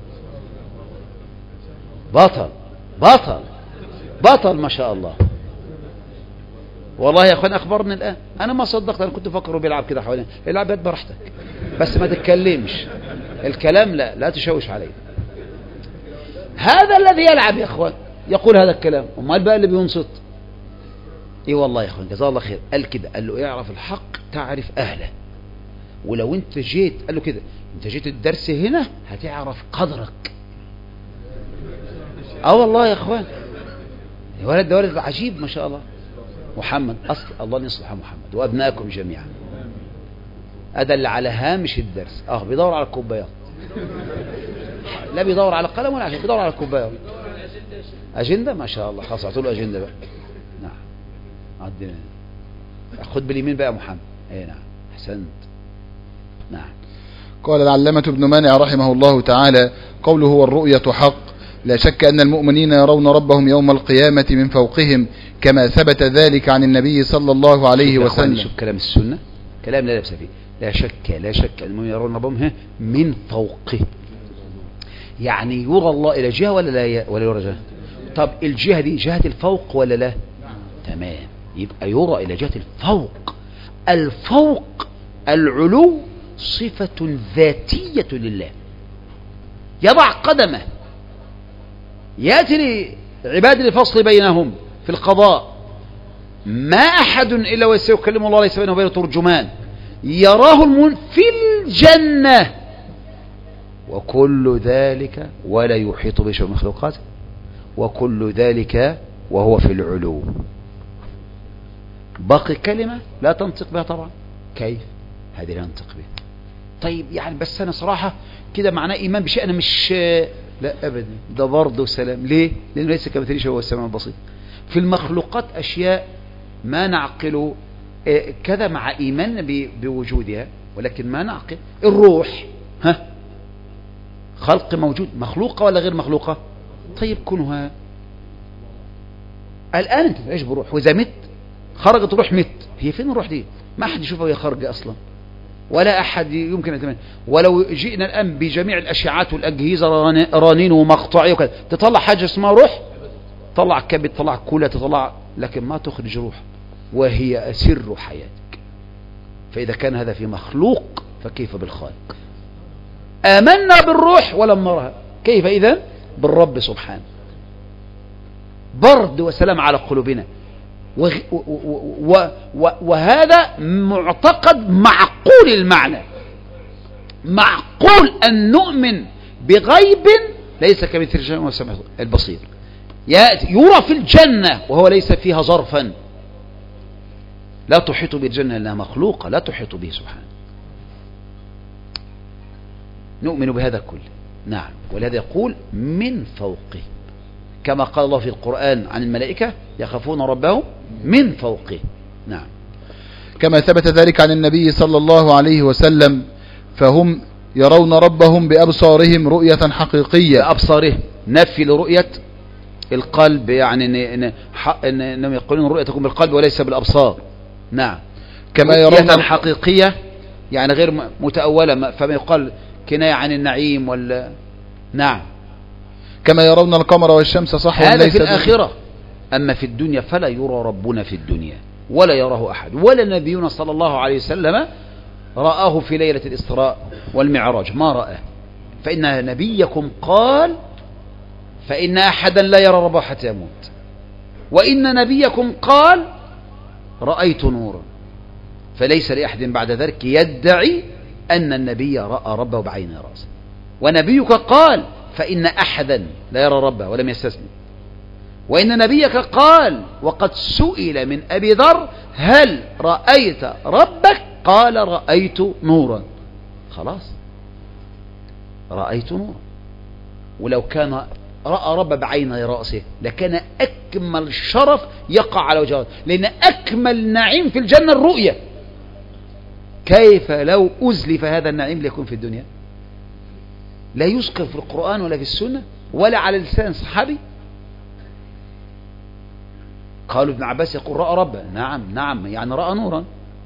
بطل ما شاء الله. والله يا أخوان أخبرني الآن، أنا ما صدقت، أنا كنت فكره بيلعب كده حوالين، العب براحتك بس ما تتكلمش، الكلام لا تشوش عليه، هذا الذي يلعب يا اخوان يقول هذا الكلام، امال بقى اللي بينصت ايه؟ والله يا اخوان جزاه الله خير قال كده، قال له اعرف الحق تعرف اهله، ولو انت جيت قال له كده انت جيت الدرس هنا هتعرف قدرك. والله يا اخوان الولد ده ولد عجيب ما شاء الله. محمد اصل الله يصلح محمد وابنائكم جميعا. ادل على هامش الدرس بيدور على الكوبايات، لا بيدور على قلم ولا عشان بيدور على الكوبايات. اجنده ما شاء الله، خلاص اعطوا له اجنده بقى. نعم عدنا، خد باليمين بقى يا محمد. اي نعم احسنت. نعم. قال العلامة ابن مانع رحمه الله تعالى: قوله والرؤية حق، لا شك أن المؤمنين يرون ربهم يوم القيامة من فوقهم كما ثبت ذلك عن النبي صلى الله عليه وسلم. شوف كلام السنة، كلام لا لبس فيه. لا شك أن المؤمنين يرون ربهم من فوقه، يعني يرى الله إلى جهة ولا يرى جهة؟ طب الجهة دي جهة الفوق ولا لا؟ تمام، يبقى يرى إلى جهة الفوق. الفوق العلو صفة ذاتية لله، يضع قدمه، يأتي لعباد الفصل بينهم في القضاء، ما أحد إلا وسيكلم الله ليس بينه وبينه ترجمان، يراه المؤمن في الجنة، وكل ذلك ولا يحيط به شيء من مخلوقاته، وكل ذلك وهو في العلو. باقي كلمة لا تنطق بها طبعا، كيف؟ هذه لا ننطق بها. طيب يعني بس أنا صراحة كده معناه إيمان بشيء أنا مش، لا أبدا، ده برضه سلام. ليه؟ لأنه ليس كمثله شيء وهو السميع البصير. في المخلوقات أشياء ما نعقل كذا مع إيماننا بوجودها، ولكن ما نعقل. الروح خلق موجود، مخلوقة ولا غير مخلوقة؟ طيب كونها الآن أنت تعيش بروح، وإذا مت خرجت روح مت، هي فين الروح دي؟ ما أحد يشوفها وهي خارجة أصلا، ولا أحد يمكن أن يتمنى. ولو جئنا الآن بجميع الأشعات والأجهزة رنين ومقطعية وكذا تطلع حاجة اسمها روح، تطلع كبد، تطلع كلى، تطلع، لكن ما تخرج روح، وهي أسر حياتك. فإذا كان هذا في مخلوق فكيف بالخالق؟ آمنا بالروح ولم نرها، كيف إذن بالرب سبحانه؟ برد وسلام على قلوبنا. وهذا معتقد معقول المعنى، معقول أن نؤمن بغيب ليس كمثل شيء وهو السميع البصير. يرى في الجنة وهو ليس فيها ظرفا، لا تحيط بالجنة لأنها مخلوقة، لا تحيط به سبحانه. نؤمن بهذا كله. نعم. ولهذا يقول من فوقه، كما قال الله في القرآن عن الملائكة يخافون ربهم من فوقه. نعم. كما ثبت ذلك عن النبي صلى الله عليه وسلم، فهم يرون ربهم بأبصارهم رؤية حقيقية. بأبصارهم نفي لرؤية القلب، يعني إنهم يقولون الرؤية تكون بالقلب وليس بالأبصار. نعم. كما يرون رؤية حقيقية يعني غير متأولة، فما يقال كناية عن النعيم ولا. نعم. كما يرون القمر والشمس صحوا هذا في الآخرة. أما في الدنيا فلا يرى ربنا في الدنيا، ولا يراه أحد، ولا نبينا صلى الله عليه وسلم رآه في ليلة الإسراء والمعراج، ما رآه. فإن نبيكم قال فإن أحدا لا يرى ربه حتى يموت، وإن نبيكم قال رأيت نورا، فليس لأحد بعد ذلك يدعي أن النبي رأى ربه بعين رأسه. ونبيك قال فإن أحدا لا يرى ربه ولم يستثني. وإن نبيك قال وقد سئل من أبي ذر هل رأيت ربك؟ قال رأيت نورا. خلاص، رأيت نورا. ولو كان رأى رب بعين رأسه لكان أكمل شرف يقع على وجهه، لأن أكمل نعيم في الجنة الرؤية. كيف لو أزلف هذا النعيم ليكون في الدنيا؟ لا يذكر في القرآن ولا في السنة ولا على لسان صحابي. قالوا ابن عباس يقول رأى ربه. نعم يعني رأى نورا،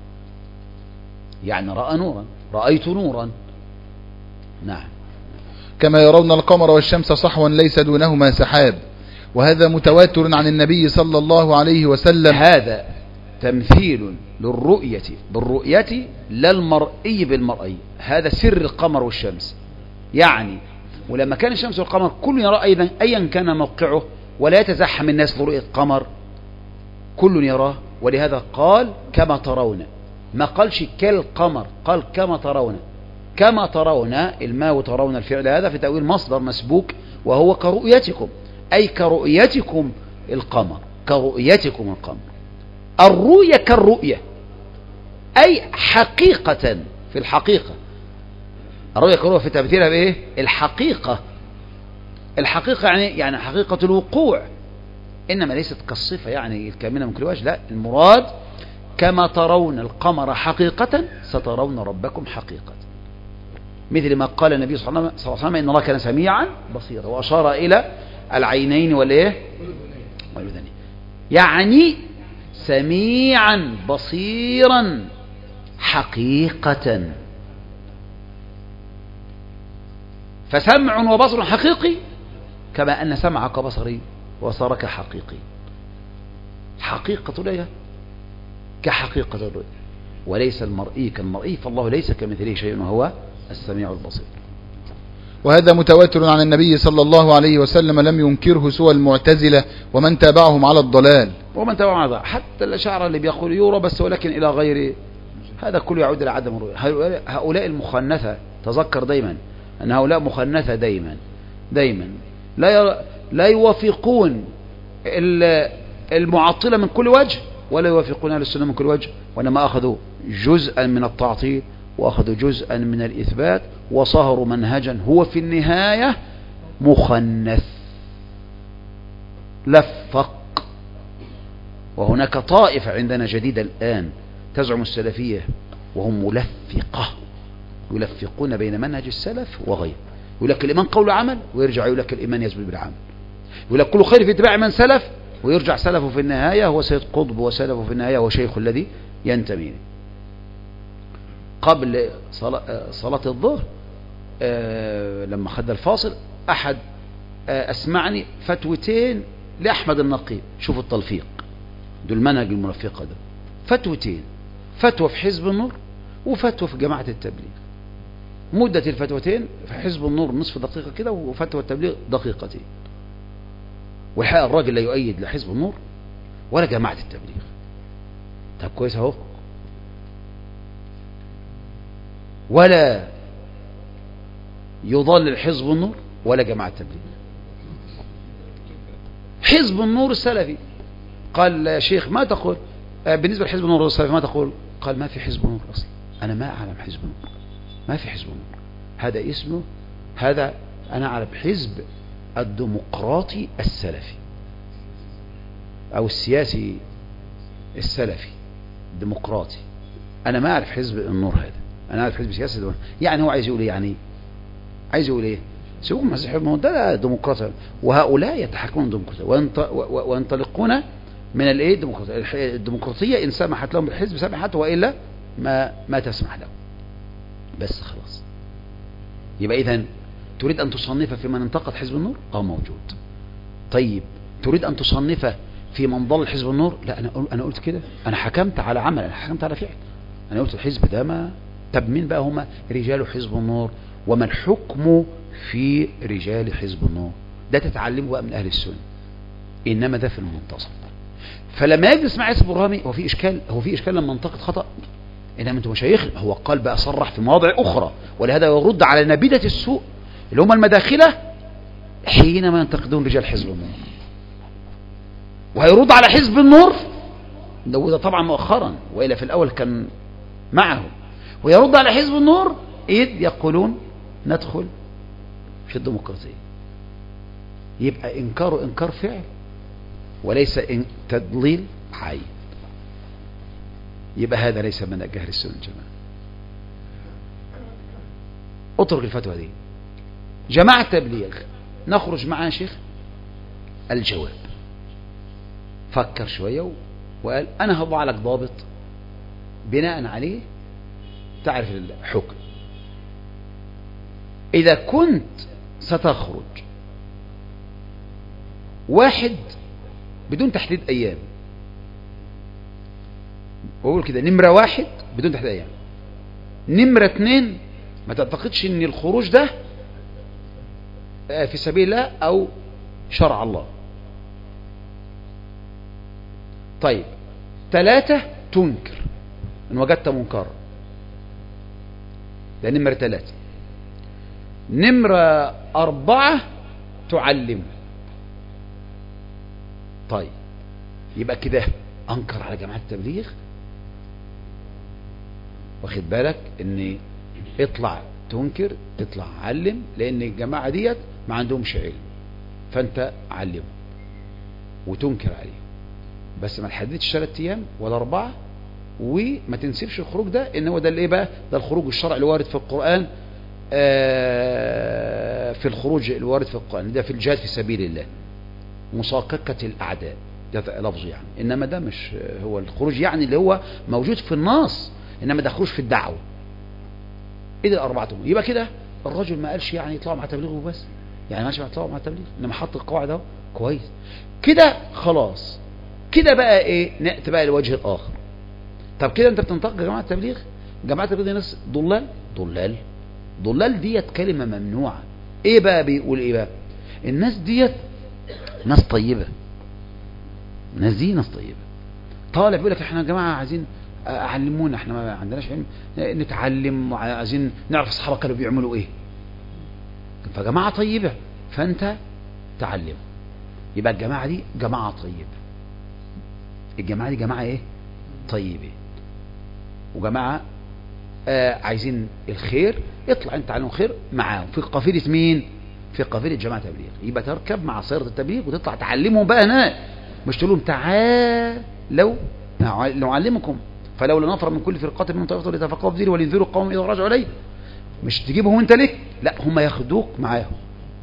رأيت نورا. نعم. كما يرون القمر والشمس صحوا ليس دونهما سحاب، وهذا متواتر عن النبي صلى الله عليه وسلم. هذا تمثيل للرؤية بالرؤية لا المرئي بالمرئي. هذا سر القمر والشمس، يعني ولما كان الشمس والقمر كل يرى أيا كان موقعه ولا يتزحم الناس لرؤية قمر، كل يراه. ولهذا قال كما ترون، ما قالش كالقمر، قال كما ترون. كما ترون الماء ترون الفعل هذا في تأويل مصدر مسبوك وهو كرؤيتكم، أي كرؤيتكم القمر، كرؤيتكم القمر. الرؤية كالرؤية أي حقيقة، في الحقيقة. الرؤية كالرؤية في تمثيلها بإيه؟ الحقيقة. الحقيقة يعني حقيقة الوقوع، إنما ليست كالصفة يعني الكامنة من كل وجه، لا، المراد كما ترون القمر حقيقة سترون ربكم حقيقة، مثل ما قال النبي صلى الله عليه وسلم إن الله كان سميعا بصيرا، وأشار إلى العينين والإيه والأذنين، يعني سميعا بصيرا حقيقة. فسمع وبصر حقيقي كما أن سمعك بصري وبصرك حقيقي. حقيقة الرؤية كحقيقة الرؤية، وليس المرئي كالمرئي، فالله ليس كمثله شيء وهو السميع البصير. وهذا متواتر عن النبي صلى الله عليه وسلم، لم ينكره سوى المعتزلة ومن تابعهم على الضلال. ومن تابعهم على الضلال، حتى الأشاعرة اللي بيقول يورى بس ولكن إلى غير هذا كله يعود إلى عدم الرؤية. هؤلاء المخنثة، تذكر دايما أن هؤلاء مخنثة دايما لا يوافقون المعطلة من كل وجه ولا يوافقون أهل السنة من كل وجه، وإنما أخذوا جزءا من التعطيل وأخذوا جزءا من الإثبات وصهروا منهجا هو في النهاية مخنث لفق. وهناك طائفة عندنا جديدة الآن تزعم السلفية وهم ملفقة، يلفقون بين منهج السلف وغيره. يقول لك الإيمان قول عمل، ويرجع يقول لك الإيمان يثبت بالعمل. يقول لك كل خير في اتباع من سلف، ويرجع سلفه في النهاية هو سيد قطب، وسلفه في النهاية هو شيخ الذي ينتمي. قبل صلاة الظهر لما خد الفاصل أحد أسمعني فتوتين لأحمد النقيب، شوفوا التلفيق، دول المنهج الملفقة ده، فتوتين، فتوى في حزب النور وفتوى في جماعة التبليغ. مدة الفتوتين في حزب النور نصف دقيقة كده، وفتوى التبليغ دقيقتين. والحقيقة الراجل لا يؤيد لا حزب النور ولا جماعة التبليغ. طب كويس اهو، ولا يضلل حزب النور ولا جماعة التبليغ. حزب النور السلفي قال يا شيخ ما تقول بالنسبة لحزب النور السلفي، ما تقول؟ قال ما في حزب النور أصلا، أنا ما أعلم حزب النور، ما في حزب النور، هذا اسمه، هذا أنا أعلم حزب الديمقراطي السلفي أو السياسي السلفي الديمقراطي. أنا ما أعرف حزب النور هذا، أنا أعرف حزب سياسي ديمقراطي. يعني هو عايز يقول إيه؟ يعني عايز يقول إيه؟ سيبوهم مسيح ده ديمقراطي، وهؤلاء يتحكمون الديمقراطية وينطلقون من الإيه؟ الديمقراطية إن سمحت لهم بالحزب سمحت، وإلا ما تسمح لهم. بس خلاص. يبقى إذن تريد أن تصنف في من انتقد حزب النور؟ موجود. طيب تريد أن تصنف في من ضل حزب النور؟ لا، أنا قلت كده، أنا حكمت على عمل، أنا حكمت على فعل، أنا قلت الحزب ده ما. طب مين بقى هم رجال حزب النور وما الحكم في رجال حزب النور؟ ده تتعلمه بقى من أهل السنة، إنما ده في المنتصف. فلما يجلس مع ياسر برهامي هو في إشكال لما انتقد خطأ، إنما أنتم مشايخنا، هو قال بقى صرح في مواضع أخرى، ولهذا يرد على نبيذة السوء اللي هم المداخلة حينما ينتقدون رجال حزب النور، وهيرد على حزب النور ده طبعا مؤخرا، وإلا في الأول كان معه، ويرد على حزب النور إذ يقولون ندخل في الديمقراطية. يبقى إنكار إنكار فعل وليس تضليل عين. يبقى هذا ليس من أهل السنة جماعة. اترك الفتوى دي. جماعة التبليغ نخرج معها شيخ الجواب، فكر شوية وقال أنا هضع لك ضابط بناء عليه تعرف الحكم. إذا كنت ستخرج واحد بدون تحديد أيام، وأقول كده نمرة واحد بدون تحديد أيام، نمرة 2 ما تعتقدش ان الخروج ده في سبيل الله أو شرع الله. طيب 3 تنكر إن وجدت منكر، ده نمرة 3. نمرة 4 تعلم. طيب يبقى كده أنكر على جماعة التبليغ، واخد بالك ان اطلع تنكر، تطلع علم، لان الجماعة ديت ما عندهمش علم، فانت علمهم وتنكر عليهم، بس ما تحددش 3 ايام ولا 4، وما تنسبش الخروج ده ان هو ده الايه بقى، ده الخروج الشرعي الوارد في القرآن، في الخروج الوارد في القرآن ده في الجهاد في سبيل الله، مساققة الأعداء، ده لفظ يعني، إنما ده مش هو الخروج يعني اللي هو موجود في النص، إنما ده خروج في الدعوة. إيه ال4 دول؟ يبقى كده الرجل ما قالش يعني يطلعوا مع تبليغ وبس، يعني ماشي يطلعوا مع تبليغ، إنما حط القواعد اهو كويس كده خلاص. كده بقى إيه؟ نأتي بقى للوجه الآخر. طب كده أنت بتنطق جماعة التبليغ، جماعة التبليغ دي ناس ضلال ديت كلمة ممنوعة. إيه بقى بيقول إيه بقى؟ الناس ديت ناس طيبة، الناس دي ناس طيبة. طالع بيقول لك احنا يا جماعة عايزين علمونا، احنا ما عندناش علم نتعلم، وعايزين نعرف الصحابة كانوا بيعملوا ايه، فجماعة طيبة فانت تعلم. يبقى الجماعة دي جماعة طيبة، الجماعة دي جماعة ايه؟ طيبة، وجماعة عايزين الخير، اطلع انت عليهم خير معاهم في قافلة مين؟ في قافلة جماعة تبليغ. يبقى تركب مع سيارة التبليغ وتطلع تعلمهم بقى هناك، مش تقول لهم تعالوا نعلمكم فلولا نفر من كل فرقة منهم طائفة ليتفقهوا في الدين ولينذروا قوم إذا رجعوا إليه. مش تجيبهم انت ليه؟ لا، هم ياخدوك معاهم،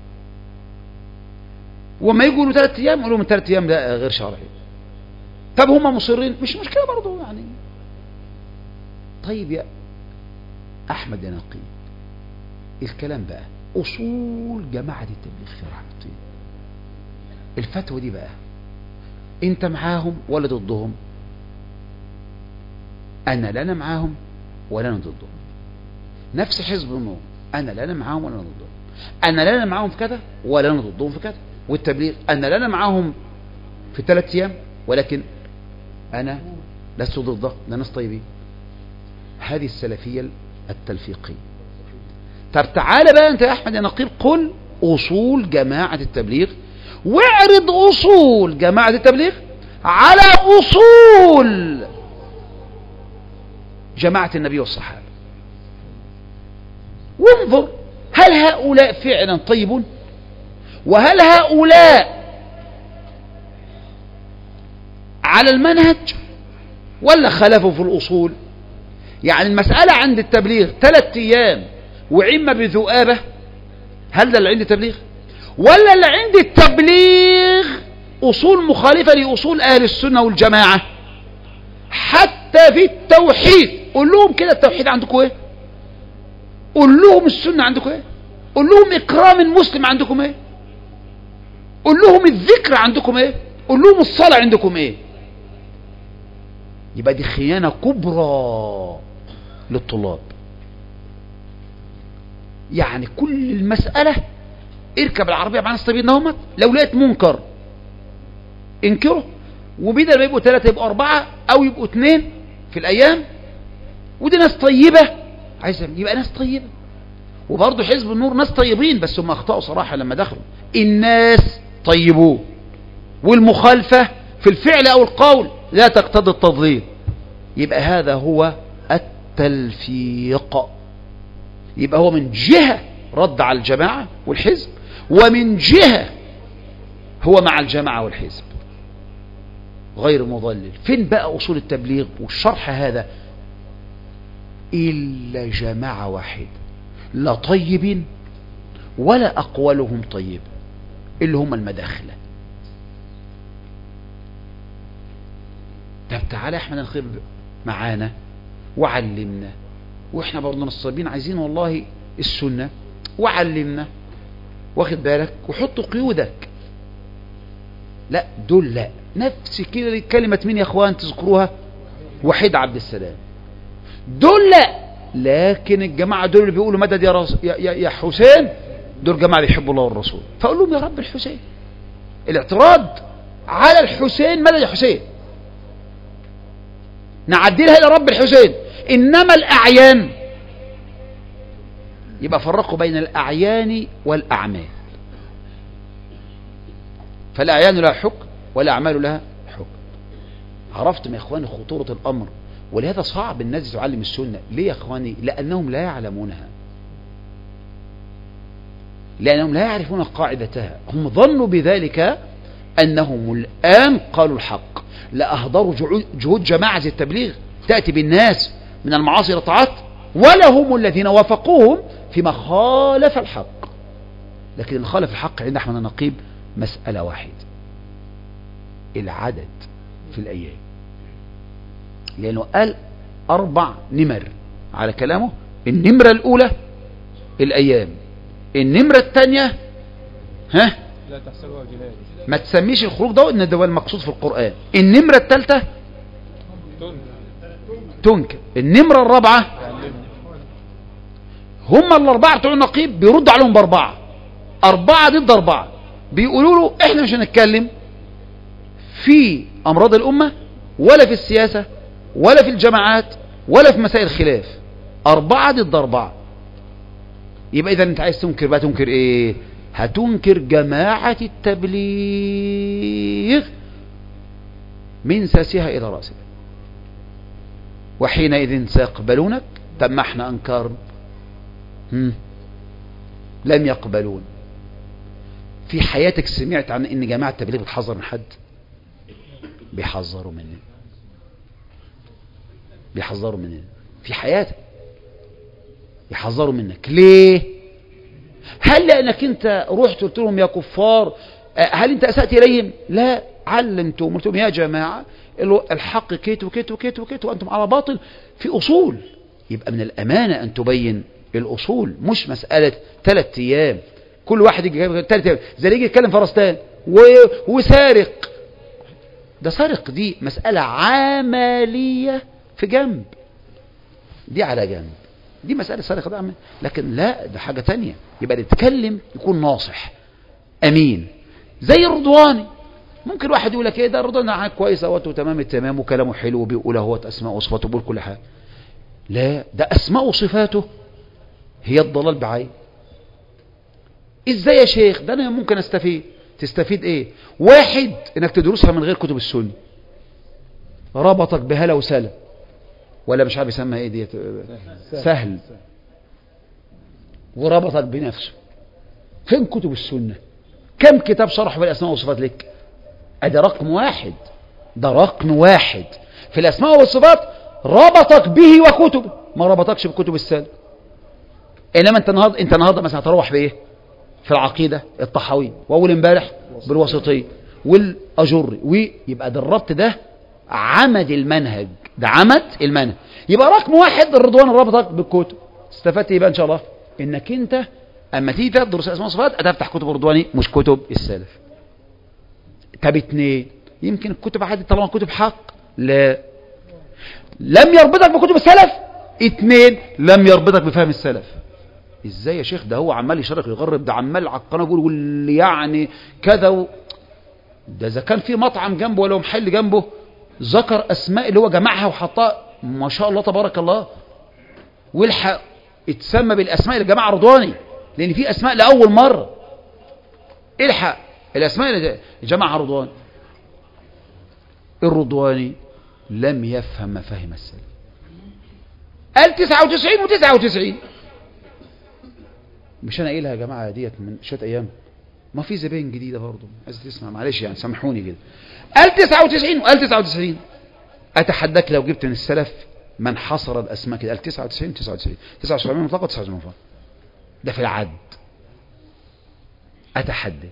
وما يقولوا 3 ايام يقولوا من 3 ايام ده غير شرعي. طب هم مصرين، مش مشكلة برضه يعني. طيب يا أحمد يا نقي، الكلام بقى أصول جماعة التبليغ في رحمتين، الفتوى دي بقى أنت معاهم ولا ضدهم؟ أنا لا أنا معاهم ولا أنا ضدهم. نفس حزب النور، أنا لا أنا معاهم ولا أنا ضدهم، أنا لا أنا معاهم في كذا ولا أنا ضدهم في كذا. والتبليغ أنا لا أنا معاهم في 3 أيام، ولكن أنا لست ضده، ده ناس طيبين. هذه السلفية التلفيقية. طب تعالى بقى أنت يا أحمد يا نقيب، قل أصول جماعة التبليغ، واعرض أصول جماعة التبليغ على أصول جماعة النبي والصحابة، وانظر هل هؤلاء فعلا طيبون، وهل هؤلاء على المنهج ولا خلفوا في الأصول. يعني المسألة عند التبليغ 3 أيام وعمة بذؤابة، هل ده اللي عند التبليغ؟ ولا اللي عند التبليغ أصول مخالفة لأصول أهل السنة والجماعة؟ حتى في التوحيد قول لهم كده التوحيد عندكم ايه، قول لهم السنة عندكم ايه، قول لهم إكرام المسلم عندكم ايه، قول لهم الذكر عندكم ايه، قول لهم الصلاة عندكم ايه. يبقى دي خيانة كبرى للطلاب. يعني كل المسألة اركب العربية مع ناس طيبين هم، لو لقيت منكر انكره، وبدل ما يبقوا 3 يبقوا 4 او يبقوا 2 في الايام، ودي ناس طيبة عايز يبقى ناس طيبة. وبرضه حزب النور ناس طيبين، بس هم اخطأوا صراحة لما دخلوا. الناس طيبون، والمخالفة في الفعل او القول لا تقتضي التضليل. يبقى هذا هو التلفيق. يبقى هو من جهة رد على الجماعة والحزب، ومن جهة هو مع الجماعة والحزب غير مضلل. فين بقى أصول التبليغ والشرح هذا؟ إلا جماعة واحدة لا طيبين ولا أقوالهم طيب، اللي هم المداخلة. طب تعالى يا أحمد الخير معانا وعلمنا، وإحنا برضه نصابين عايزين والله السنة، وعلمنا، واخد بالك، وحط قيودك. لا دول لا، نفس كده كلمة مين يا اخوان تذكروها؟ وحيد عبد السلام. دول لا، لكن الجماعة دول اللي بيقولوا مدد يا حسين، دول جماعة بيحبوا الله والرسول، فأقول لهم يا رب الحسين. الاعتراض على الحسين مدد الحسين، نعدلها إلى رب الحسين. إنما الأعيان يبقى فرقوا بين الأعيان والأعمال، فالأعيان لها حكم والأعمال لها حكم. عرفتم يا إخواني خطورة الأمر؟ ولهذا صعب الناس تعلم السنة. ليه يا إخواني؟ لأنهم لا يعلمونها، لأنهم لا يعرفون قاعدتها. هم ظنوا بذلك أنهم الآن قالوا الحق، لأهدروا جهود جماعة التبليغ تأتي بالناس من المعاصي والطاعات، ولهم الذين وافقوهم فيما خالف الحق. لكن اللي خالف الحق عند أحمد النقيب مسألة واحدة، العدد في الأيام، لأنه قال 4 نمر على كلامه. النمرة الأولى الأيام، النمرة الثانية لا تحسبها جناية، ما تسميش الخروج ده ان ده المقصود في القرآن. النمرة الثالثة تنكر. النمرة الرابعة هم الأربعة بتوع النقيب بيرد عليهم ب4، 4 ضد 4، بيقولوا له احنا مش هنتكلم في أمراض الأمة ولا في السياسة ولا في الجماعات ولا في مسائل الخلاف، 4 ضد 4. يبقى إذا أنت عايز تنكر بقى، تنكر إيه؟ هتنكر جماعة التبليغ من ساسها إلى رأسها، وحينئذ سيقبلونك. طب ما احنا أنكرنا لم يقبلون. في حياتك سمعت عن إن جماعة التبليغ بتحذر من حد؟ بيحذروا مننا، بيحذروا مننا في حياتك، يحذروا منك. ليه؟ هل لأنك انت رحت قلت لهم يا كفار؟ هل انت أسأت إليهم؟ لا، علمتهم قلت لهم يا جماعة الحق كيت وكيت وكيت وكيت وأنتم على باطل في أصول. يبقى من الأمانة أن تبين الأصول، مش مسألة 3 أيام كل واحد يجي 3 أيام زي يجي يتكلم فرستان وسارق. ده سارق، دي مسألة عملية في جنب، دي على جنب، دي مسألة سارق ده. لكن لا، ده حاجة تانية. يبقى اللي يتكلم يكون ناصح أمين. زي الرضواني، ممكن واحد يقول لك ايه ده الرضواني كويس اهوت وتمام التمام وكلامه حلو وبيقول اهوت اسماء وصفاته وبيقول كل حاجة. لا، ده اسماء وصفاته هي الضلال بعين. ازاي يا شيخ؟ ده انا ممكن استفيد. تستفيد ايه؟ واحد، انك تدرسها من غير كتب السنة، ربطك بهلا وسلا، ولا مش عارف يسمى ايه ديت، سهل، وربطك بنفسه. فين كتب السنة؟ كم كتاب شرح في الاسماء والصفات لك؟ ده رقم واحد، ده رقم واحد في الاسماء والصفات، ربطك به وكتبه، ما ربطكش بكتب السلف. انما انت النهارده مثلا هتروح بايه؟ في العقيدة الطحاوي، واول امبارح بالوسطية والاجري، ويبقى ده الربط، ده عمد المنهج، ده عمد المنهج. يبقى رقم واحد الرضوان ربطك بالكتب. استفدت ايه بقى ان شاء الله؟ انك انت اما تيجي تدرس اسماء وصفات هتفتح كتب الرضواني مش كتب السلف. طب 2، يمكن الكتب عادي طالما كتب حق، لا، لم يربطك بكتب السلف. 2، لم يربطك بفهم السلف. ازاي يا شيخ؟ ده هو عمال يشرق يغرب، ده عمال على القناه يقول يعني كذا ده اذا كان في مطعم جنبه ولا محل جنبه ذكر اسماء اللي هو جمعها وحطها، ما شاء الله تبارك الله، والحق اتسمى بالاسماء اللي جمعها رضواني، لان في اسماء لاول مره. الحق الاسماء اللي جمعها رضواني. الرضواني لم يفهم مفاهيم السلف، قال 99 و99. مش انا قايلها يا جماعه ديت من شويه ايام، ما في زباين جديده برضه عايز تسمع، معلش يعني سامحوني كده. قال 99 وقال 99. اتحداك لو جبت من السلف من حصر الاسماء كده، قال 99 99 79 مطلقه 99 مطلقه، ده في العد. اتحداك.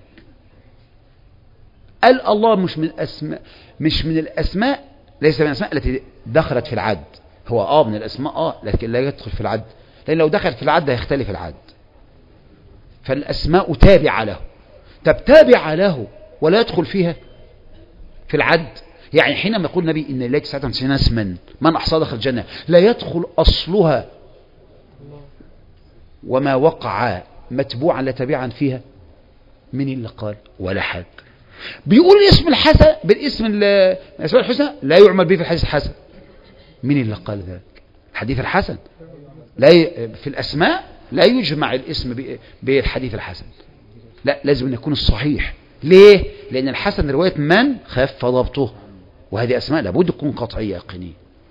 قال الله مش من الاسماء، ليس من الاسماء التي دخلت في العد. هو من الاسماء لكن لا يدخل في العد، لان لو دخل في العد هيختلف العد. فالاسماء تابعه له. طب تابعه له ولا يدخل فيها في العد؟ يعني حينما يقول النبي ان لله 99 اسما من احصاها دخل الجنه، لا يدخل اصلها وما وقع متبوعا لا تبيعا فيها؟ من اللي قال؟ ولا حد. بيقول الاسم الحسن بالاسم الاسماء الحسنى لا يعمل به في الحديث الحسن. من اللي قال ذلك؟ الحديث الحسن لا في الاسماء لا يجمع الاسم بالحديث الحسن، لا، لازم أن يكون الصحيح. ليه؟ لأن الحسن رواية من خف ضبطه، وهذه أسماء لابد تكون قطعية يقينية.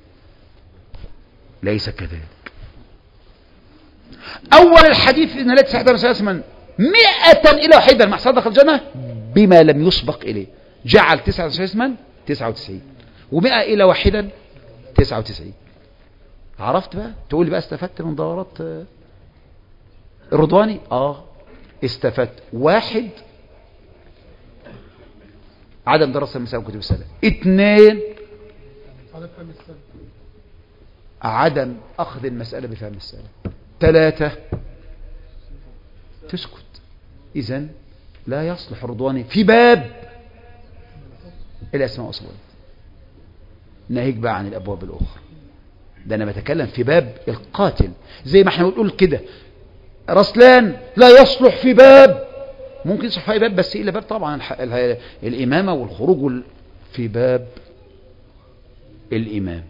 ليس كذلك. أول الحديث إن لا تسعد رسول اسما 100 إلى واحدا مع صدق الجنة بما لم يسبق إليه، جعل 9 اسما 99 و100 إلى واحدا 99. عرفت بقى؟ تقول لي بقى استفدت من دورات الرضواني؟ استفدت. 1 عدم دراسة المسائل وكتب السلف. 2 عدم أخذ المسألة بفهم السلف. 3 تسكت. إذن لا يصلح الرضواني في باب الأسماء والصفات. ناهيك بقى عن الأبواب الأخرى، ده أنا بتكلم في باب القاتل. زي ما احنا بنقول كده رسلان لا يصلح في باب، ممكن يصلح في باب بس إلى باب طبعا الإمامة والخروج في باب الإمام.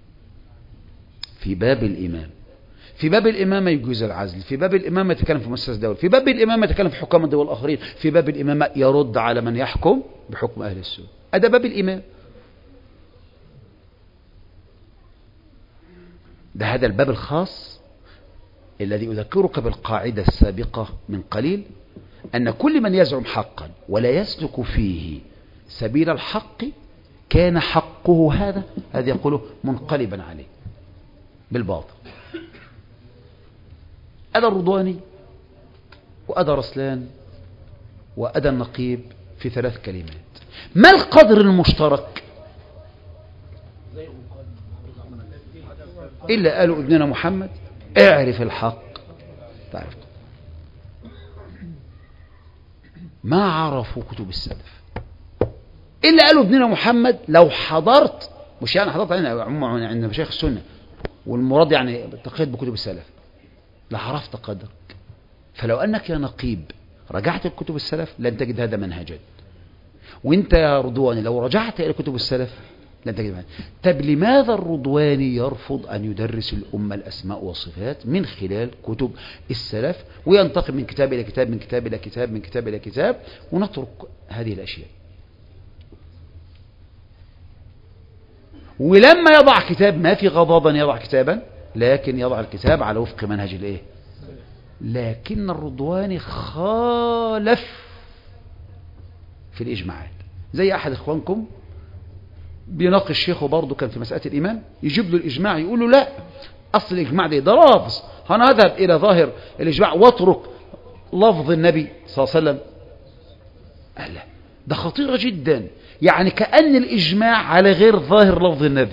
في باب الإمام، في باب الإمامة يجوز العزل، في باب الإمامة يتكلم في مؤسسة دولة، في باب الإمامة يتكلم في حكام الدول الآخرين، في باب الإمامة يرد على من يحكم بحكم أهل السوء. هذا باب الإمام. ده هذا الباب الخاص الذي أذكرك بالقاعدة السابقة من قليل، أن كل من يزعم حقا ولا يسلك فيه سبيل الحق كان حقه هذا يقوله منقلبا عليه بالباطل. أدى الرضواني وأدى رسلان وأدى النقيب في 3 كلمات. ما القدر المشترك؟ إلا قالوا ابننا محمد اعرف الحق تعرف. ما عرفوا كتب السلف إلا قالوا ابننا محمد. لو حضرت، مش يعني حضرت عموما عند مشايخ السنة، والمراد يعني تقيد بكتب السلف، لعرفت قدرك. فلو أنك يا نقيب رجعت لكتب السلف لن تجد هذا منهجا، وانت يا رضواني لو رجعت إلى كتب السلف لن تجد منهجا. طب لماذا الرضواني يرفض أن يدرس الأمة الأسماء والصفات من خلال كتب السلف، وينتقل من كتاب إلى كتاب، من كتاب إلى كتاب، من كتاب إلى كتاب، ونترك هذه الأشياء؟ ولما يضع كتاب، ما في غضاضا يضع كتابا، لكن يضع الكتاب على وفق منهج الايه. لكن الرضواني خالف في الإجماعات. زي أحد إخوانكم بيناقش شيخه برضه كان في مسألة الإيمان، يجيب له الإجماع يقول له لا، أصل الإجماع ده لفظ، أنا أذهب إلى ظاهر الإجماع واترك لفظ النبي صلى الله عليه وسلم. لا، ده خطيرة جدا، يعني كأن الإجماع على غير ظاهر لفظ النبي.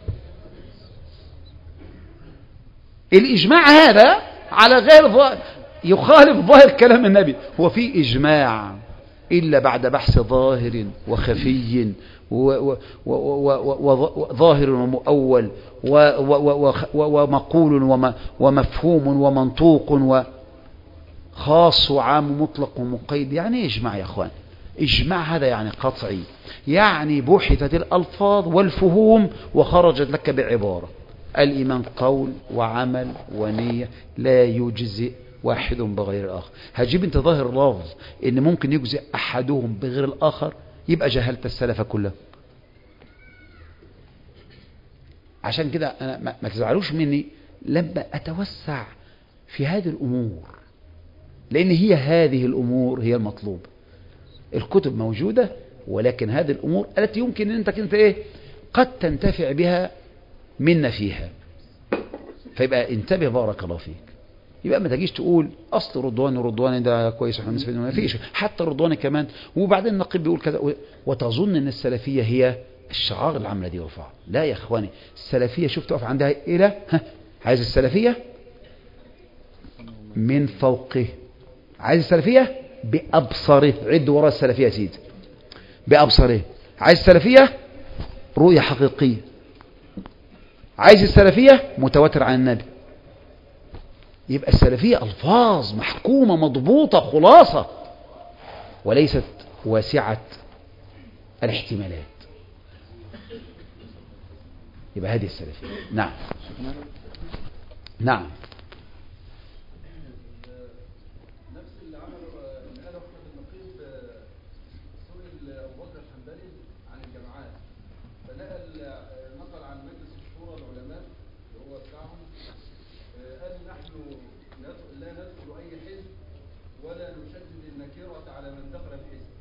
الإجماع هذا على غير ظاهر، يخالف ظاهر كلام النبي. هو في إجماع إلا بعد بحث ظاهر وخفي وظاهر ومؤول ومقول ومفهوم ومنطوق وخاص وعام مطلق ومقيد. يعني إجماع يا أخوان؟ إجماع هذا يعني قطعي، يعني بحثت الألفاظ والفهوم وخرجت لك بعبارة. الإيمان قول وعمل ونية، لا يجزئ واحد بغير الآخر. هجيب انت ظاهر لفظ إن ممكن يجزئ أحدهم بغير الآخر، يبقى جهلت السلف كله. عشان كده أنا ما تزعلوش مني لما أتوسع في هذه الأمور، لأن هذه الأمور هي المطلوب. الكتب موجودة، ولكن هذه الأمور التي يمكن أن أنت قد تنتفع بها منا فيها. فيبقى انتبه بارك الله فيك. يبقى ما تجيش تقول أصل رضواني ده كويس وحنا نسفين، ما فيش حتى الرضواني كمان. وبعدين النقيب بيقول كذا، وتظن أن السلفية هي الشعار العامة الذي يرفع. لا يا إخواني، السلفية شوف تقف عندها إلى عايز السلفية من فوقه، عايز السلفية بأبصره. عد وراء السلفية يا سيدي بأبصره. عايز السلفية رؤية حقيقية. عايز السلفية متواتر عن النبي. يبقى السلفية ألفاظ محكومة مضبوطة خلاصة، وليست واسعة الاحتمالات. يبقى هذه السلفية. نعم نعم. نفس اللي عمله أحمد النقيب سئل أبو بكر الحنبلي عن الجماعات، نقل عن مجلس الشورى العلماء اللي هو بتاعهم، قال نحن لا ندخل أي حزب ولا نشدد النكيرة على من دخل الحزب.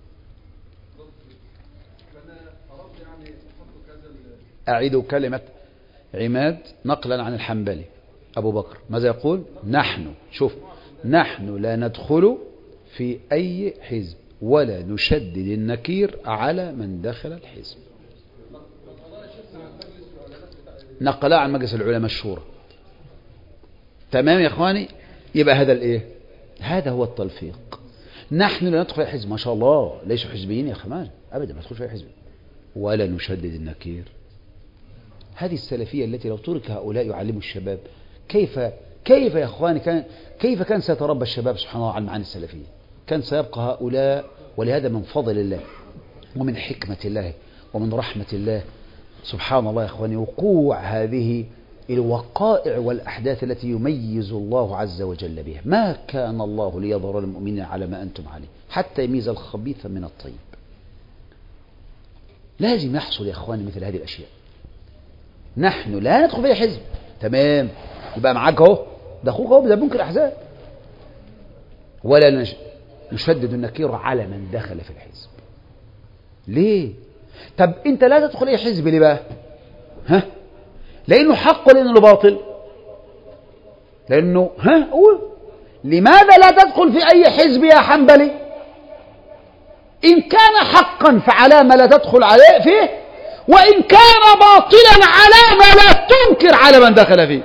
فأنا أردت يعني أحط كذا. أعيد كلمة عماد نقلا عن الحنبلي أبو بكر ماذا يقول؟ نحن لا ندخل في أي حزب ولا نشدد النكير على من دخل الحزب. نقلا عن مجلس العلماء الشورى. تمام يا إخواني. يبقى هذا الإيه؟ هذا هو التلفيق. نحن لا ندخل في حزب، ما شاء الله ليسوا حزبيين يا خمان أبدا، ما ندخلش في حزب ولا نشدد النكير. هذه السلفية التي لو ترك هؤلاء يعلموا الشباب كيف يا أخواني كيف كان سيتربى الشباب سبحان الله على المعاني السلفية؟ كان سيبقى هؤلاء. ولهذا من فضل الله ومن حكمة الله ومن رحمة الله سبحان الله يا أخواني وقوع هذه الوقائع والأحداث التي يميز الله عز وجل بها. ما كان الله ليظهر المؤمنين على ما أنتم عليه حتى يميز الخبيث من الطيب. لازم يحصل يا أخواني مثل هذه الأشياء. نحن لا ندخل في حزب. تمام. يبقى معاك اهو، ده اخوك اهو، ده ممكن احزاب. ولا نشدد النكير على من دخل في الحزب. ليه؟ طب انت لا تدخل اي حزب ليه بقى؟ لانه حق ولا لانه باطل؟ لانه قول لماذا لا تدخل في اي حزب يا حنبلي؟ ان كان حقا فعلى ما لا تدخل عليه فيه، وإن كان باطلا على ما لا تنكر على من دخل فيه.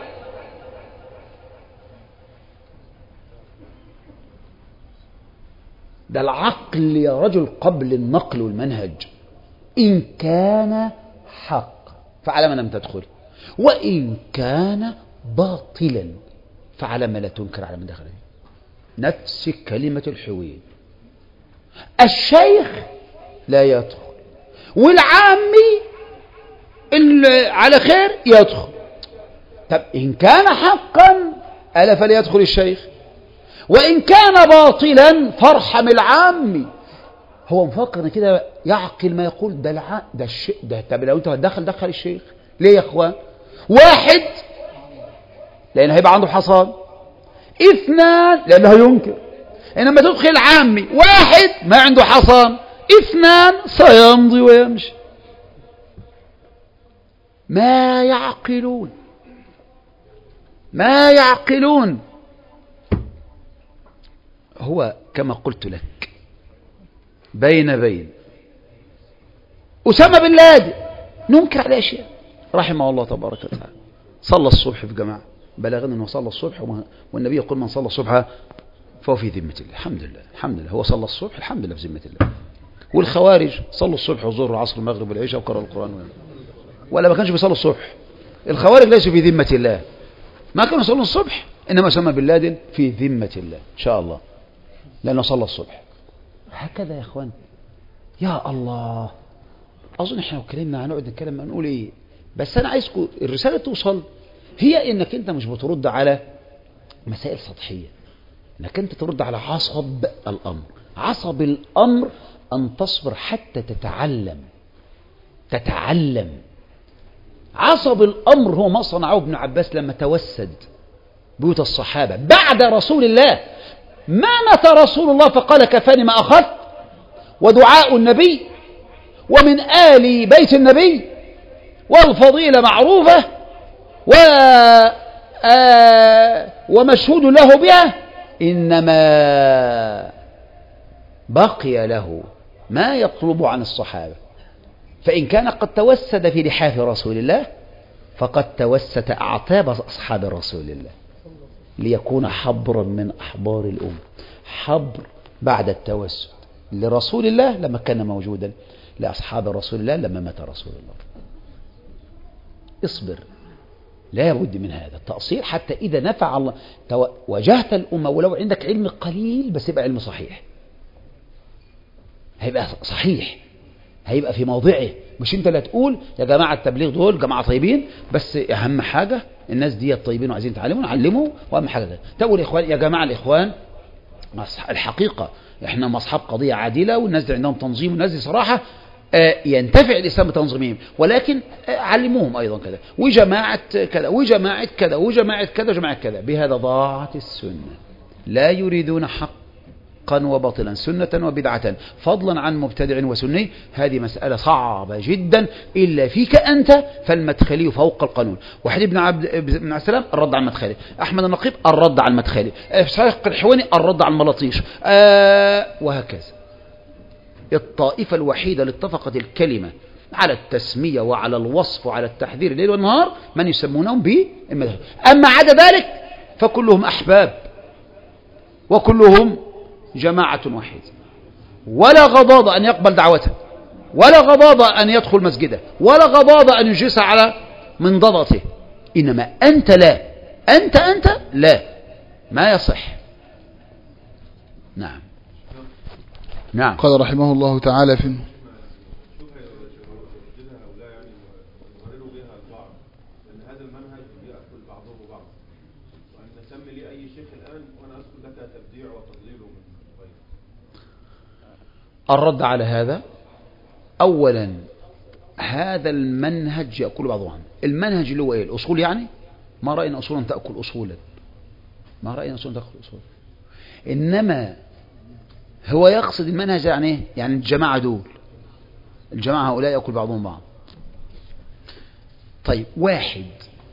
ده العقل يا رجل قبل النقل والمنهج. إن كان حق فعلى ما لم تدخل، وإن كان باطلا فعلى ما لا تنكر على من دخل فيه. نفس كلمة الحوين. الشيخ لا يدخل والعامي اللي على خير يدخل. طب إن كان حقا ألا فليدخل الشيخ، وإن كان باطلا فارحم العامي. هو مفكر كده يعقل ما يقول ده الشيء ده. طب لو انت دخل الشيخ ليه يا اخوان؟ واحد لأنه هيبقى عنده حصان، اثنان لأنه هينكر. إنما تدخل العامي واحد ما عنده حصان، اثنان سيمضي ويمشي. ما يعقلون. هو كما قلت لك بين أسامة بن لادن ننكر على أشياء رحمه الله تبارك وتعالى. صلى الصبح في جماعة، بلغنا أنه صلى الصبح، والنبي يقول من صلى الصبح فهو في ذمة الله. الحمد لله هو صلى الصبح الحمد لله في ذمة الله. والخوارج صلوا الصبح والظهر والعصر والمغرب والعشاء وقرأوا القرآن ولا ما كانش بيصلوا الصبح. الخوارج ليسوا في ذمة الله، ما كانوا يصلون الصبح. إنما أسامة بن لادن في ذمة الله إن شاء الله لأنه صلى الصبح. هكذا يا أخوان. يا الله، أظن إحنا لو اتكلمنا هنقعد نتكلم هنقول إيه، بس أنا عايزكم الرسالة توصل هي إنك أنت مش بترد على مسائل سطحية، إنك أنت ترد على عصب الأمر. عصب الأمر أن تصبر حتى تتعلم. عصب الأمر هو ما صنعه ابن عباس لما توسد بيوت الصحابة بعد رسول الله. ما مات رسول الله فقال كفاني ما أخذت، ودعاء النبي ومن آل بيت النبي والفضيلة معروفة ومشهود له بها، إنما بقي له ما يطلب عن الصحابة. فإن كان قد توسد في لحاف رسول الله فقد توسد أعتاب أصحاب رسول الله ليكون حبرا من أحبار الأمة. حبر بعد التوسد لرسول الله لما كان موجودا، لأصحاب رسول الله لما مات رسول الله. اصبر لا بد من هذا التأصيل حتى إذا نفع الله واجهت الأمة، ولو عندك علم قليل بس يبقى علم صحيح، هيبقى صحيح، هيبقى في موضعه. مش انت لا تقول يا جماعة التبليغ دول جماعة طيبين، بس أهم حاجة الناس دي طيبين وعايزين يتعلموا نعلموا، وأهم حاجة ده تقول يا إخوان يا جماعة الإخوان الحقيقة احنا مصحاب قضية عادلة، والناس دي عندهم تنظيم، والناس دي صراحة ينتفع الإسلام بتنظيمهم، ولكن علموهم أيضا كذا، وجماعة كذا وجماعة كذا وجماعة كذا وجماعة كذا. بهذا ضاعت السنة. لا يريدون حقا وباطلا، سنة وبدعة، فضلا عن مبتدع وسني. هذه مسألة صعبة جدا، إلا فيك أنت فالمدخلي فوق القانون. وحديث بن عبد السلام الرد على المدخلي، أحمد النقيب الرد على المدخلي، شيخ الحواني الرد على الملاطيش، وهكذا. الطائفة الوحيدة اللي اتفقت الكلمة على التسمية وعلى الوصف وعلى التحذير الليل والنهار من يسمونهم بالمذهب. أما عدا ذلك فكلهم أحباب وكلهم جماعة واحدة، ولا غضاض أن يقبل دعوته، ولا غضاض أن يدخل مسجده، ولا غضاض أن يجلس على منضدته. إنما أنت لا، أنت لا، ما يصح. نعم نعم. قال رحمه الله تعالى في الرد على هذا، أولا هذا المنهج يأكل بعضه عنه. المنهج اللي هو إيه؟ الأصول يعني. ما رأينا أصولا تأكل أصولا، ما رأينا أصولا تأكل أصولا. إنما هو يقصد المنهج يعني إيه؟ يعني الجماعة دول، الجماعة هؤلاء يأكل بعضهم بعض. طيب واحد،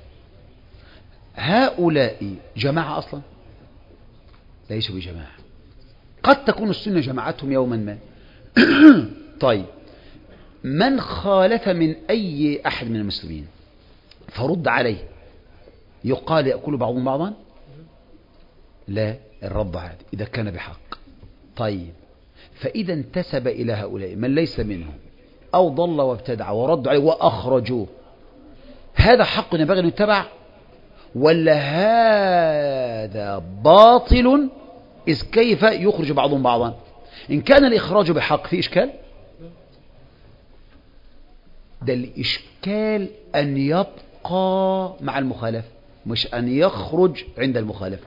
هؤلاء جماعة أصلا؟ ليسوا بجماعة. قد تكون السنة جماعتهم يوما ما. طيب من خالف من أي أحد من المسلمين فرد عليه، يقال يأكل بعضهم بعضا؟ لا، الرد عادي إذا كان بحق. طيب فإذا انتسب إلى هؤلاء من ليس منهم أو ضل وابتدع وردوا عليه وأخرجوه، هذا حق ينبغي أن يتبع، ولا هذا باطل؟ إذ كيف يخرج بعضهم بعضا؟ إن كان الإخراج بحق في إشكال، ده الإشكال أن يبقى مع المخالفة مش أن يخرج عند المخالفة.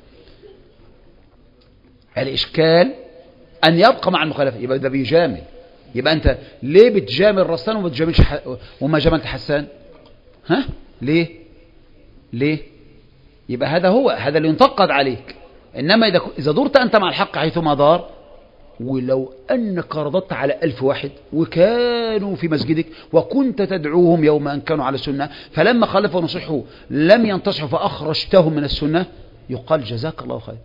الإشكال أن يبقى مع المخالفة، يبقى ده بيجامل. يبقى أنت ليه بتجامل رسان وما بتجاملش وما جاملت حسان؟ ها؟ ليه؟ يبقى هذا اللي ينتقد عليك. إنما إذا دورت أنت مع الحق حيثما دار، ولو أنك رضت على 1000 واحد وكانوا في مسجدك وكنت تدعوهم يوم أن كانوا على السنة، فلما خالفوا ونصحوا لم ينتصحوا فأخرجتهم من السنة، يقال جزاك الله خير،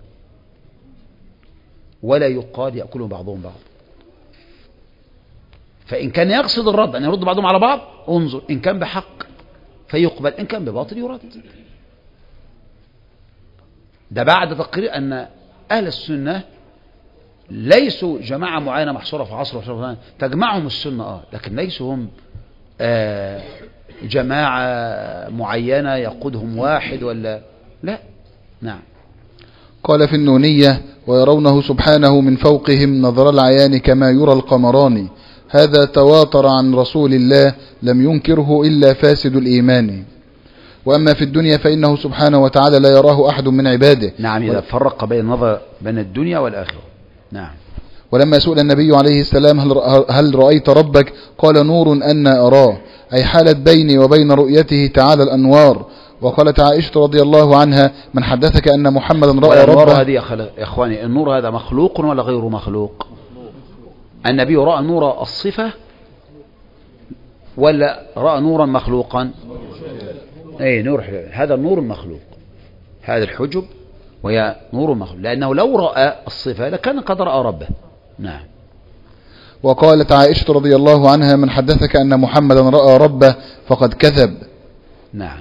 ولا يقال يأكلوا بعضهم بعض. فإن كان يقصد الرد أن يرد بعضهم على بعض، انظر إن كان بحق فيقبل، إن كان بباطل يرد. ده بعد تقرير أن أهل السنة ليسوا جماعة معينة محصورة في عصر تجمعهم السنة، لكن ليسوا هم جماعة معينة يقودهم واحد ولا لا. نعم. قال في النونية: ويرونه سبحانه من فوقهم نظر العيان كما يرى القمران، هذا تواتر عن رسول الله لم ينكره إلا فاسد الإيمان. وأما في الدنيا فإنه سبحانه وتعالى لا يراه أحد من عباده. نعم، إذا فرق بين النظر بين الدنيا والآخرة. نعم. ولما سئل النبي عليه السلام هل رأيت ربك؟ قال: نور أنا أراه، أي حالت بيني وبين رؤيته تعالى الأنوار. وقالت عائشة رضي الله عنها: من حدثك أن محمدا رأى ربه. هذه يا إخواني، النور هذا مخلوق ولا غير مخلوق؟ النبي رأى نور الصفة ولا رأى نورا مخلوقا؟ اي نور، هذا النور المخلوق، هذا الحجب وهي نور مخلوق، لأنه لو رأى الصفة لكان قد رأى ربه. نعم. وقالت عائشة رضي الله عنها: من حدثك أن محمدا رأى ربه فقد كذب. نعم.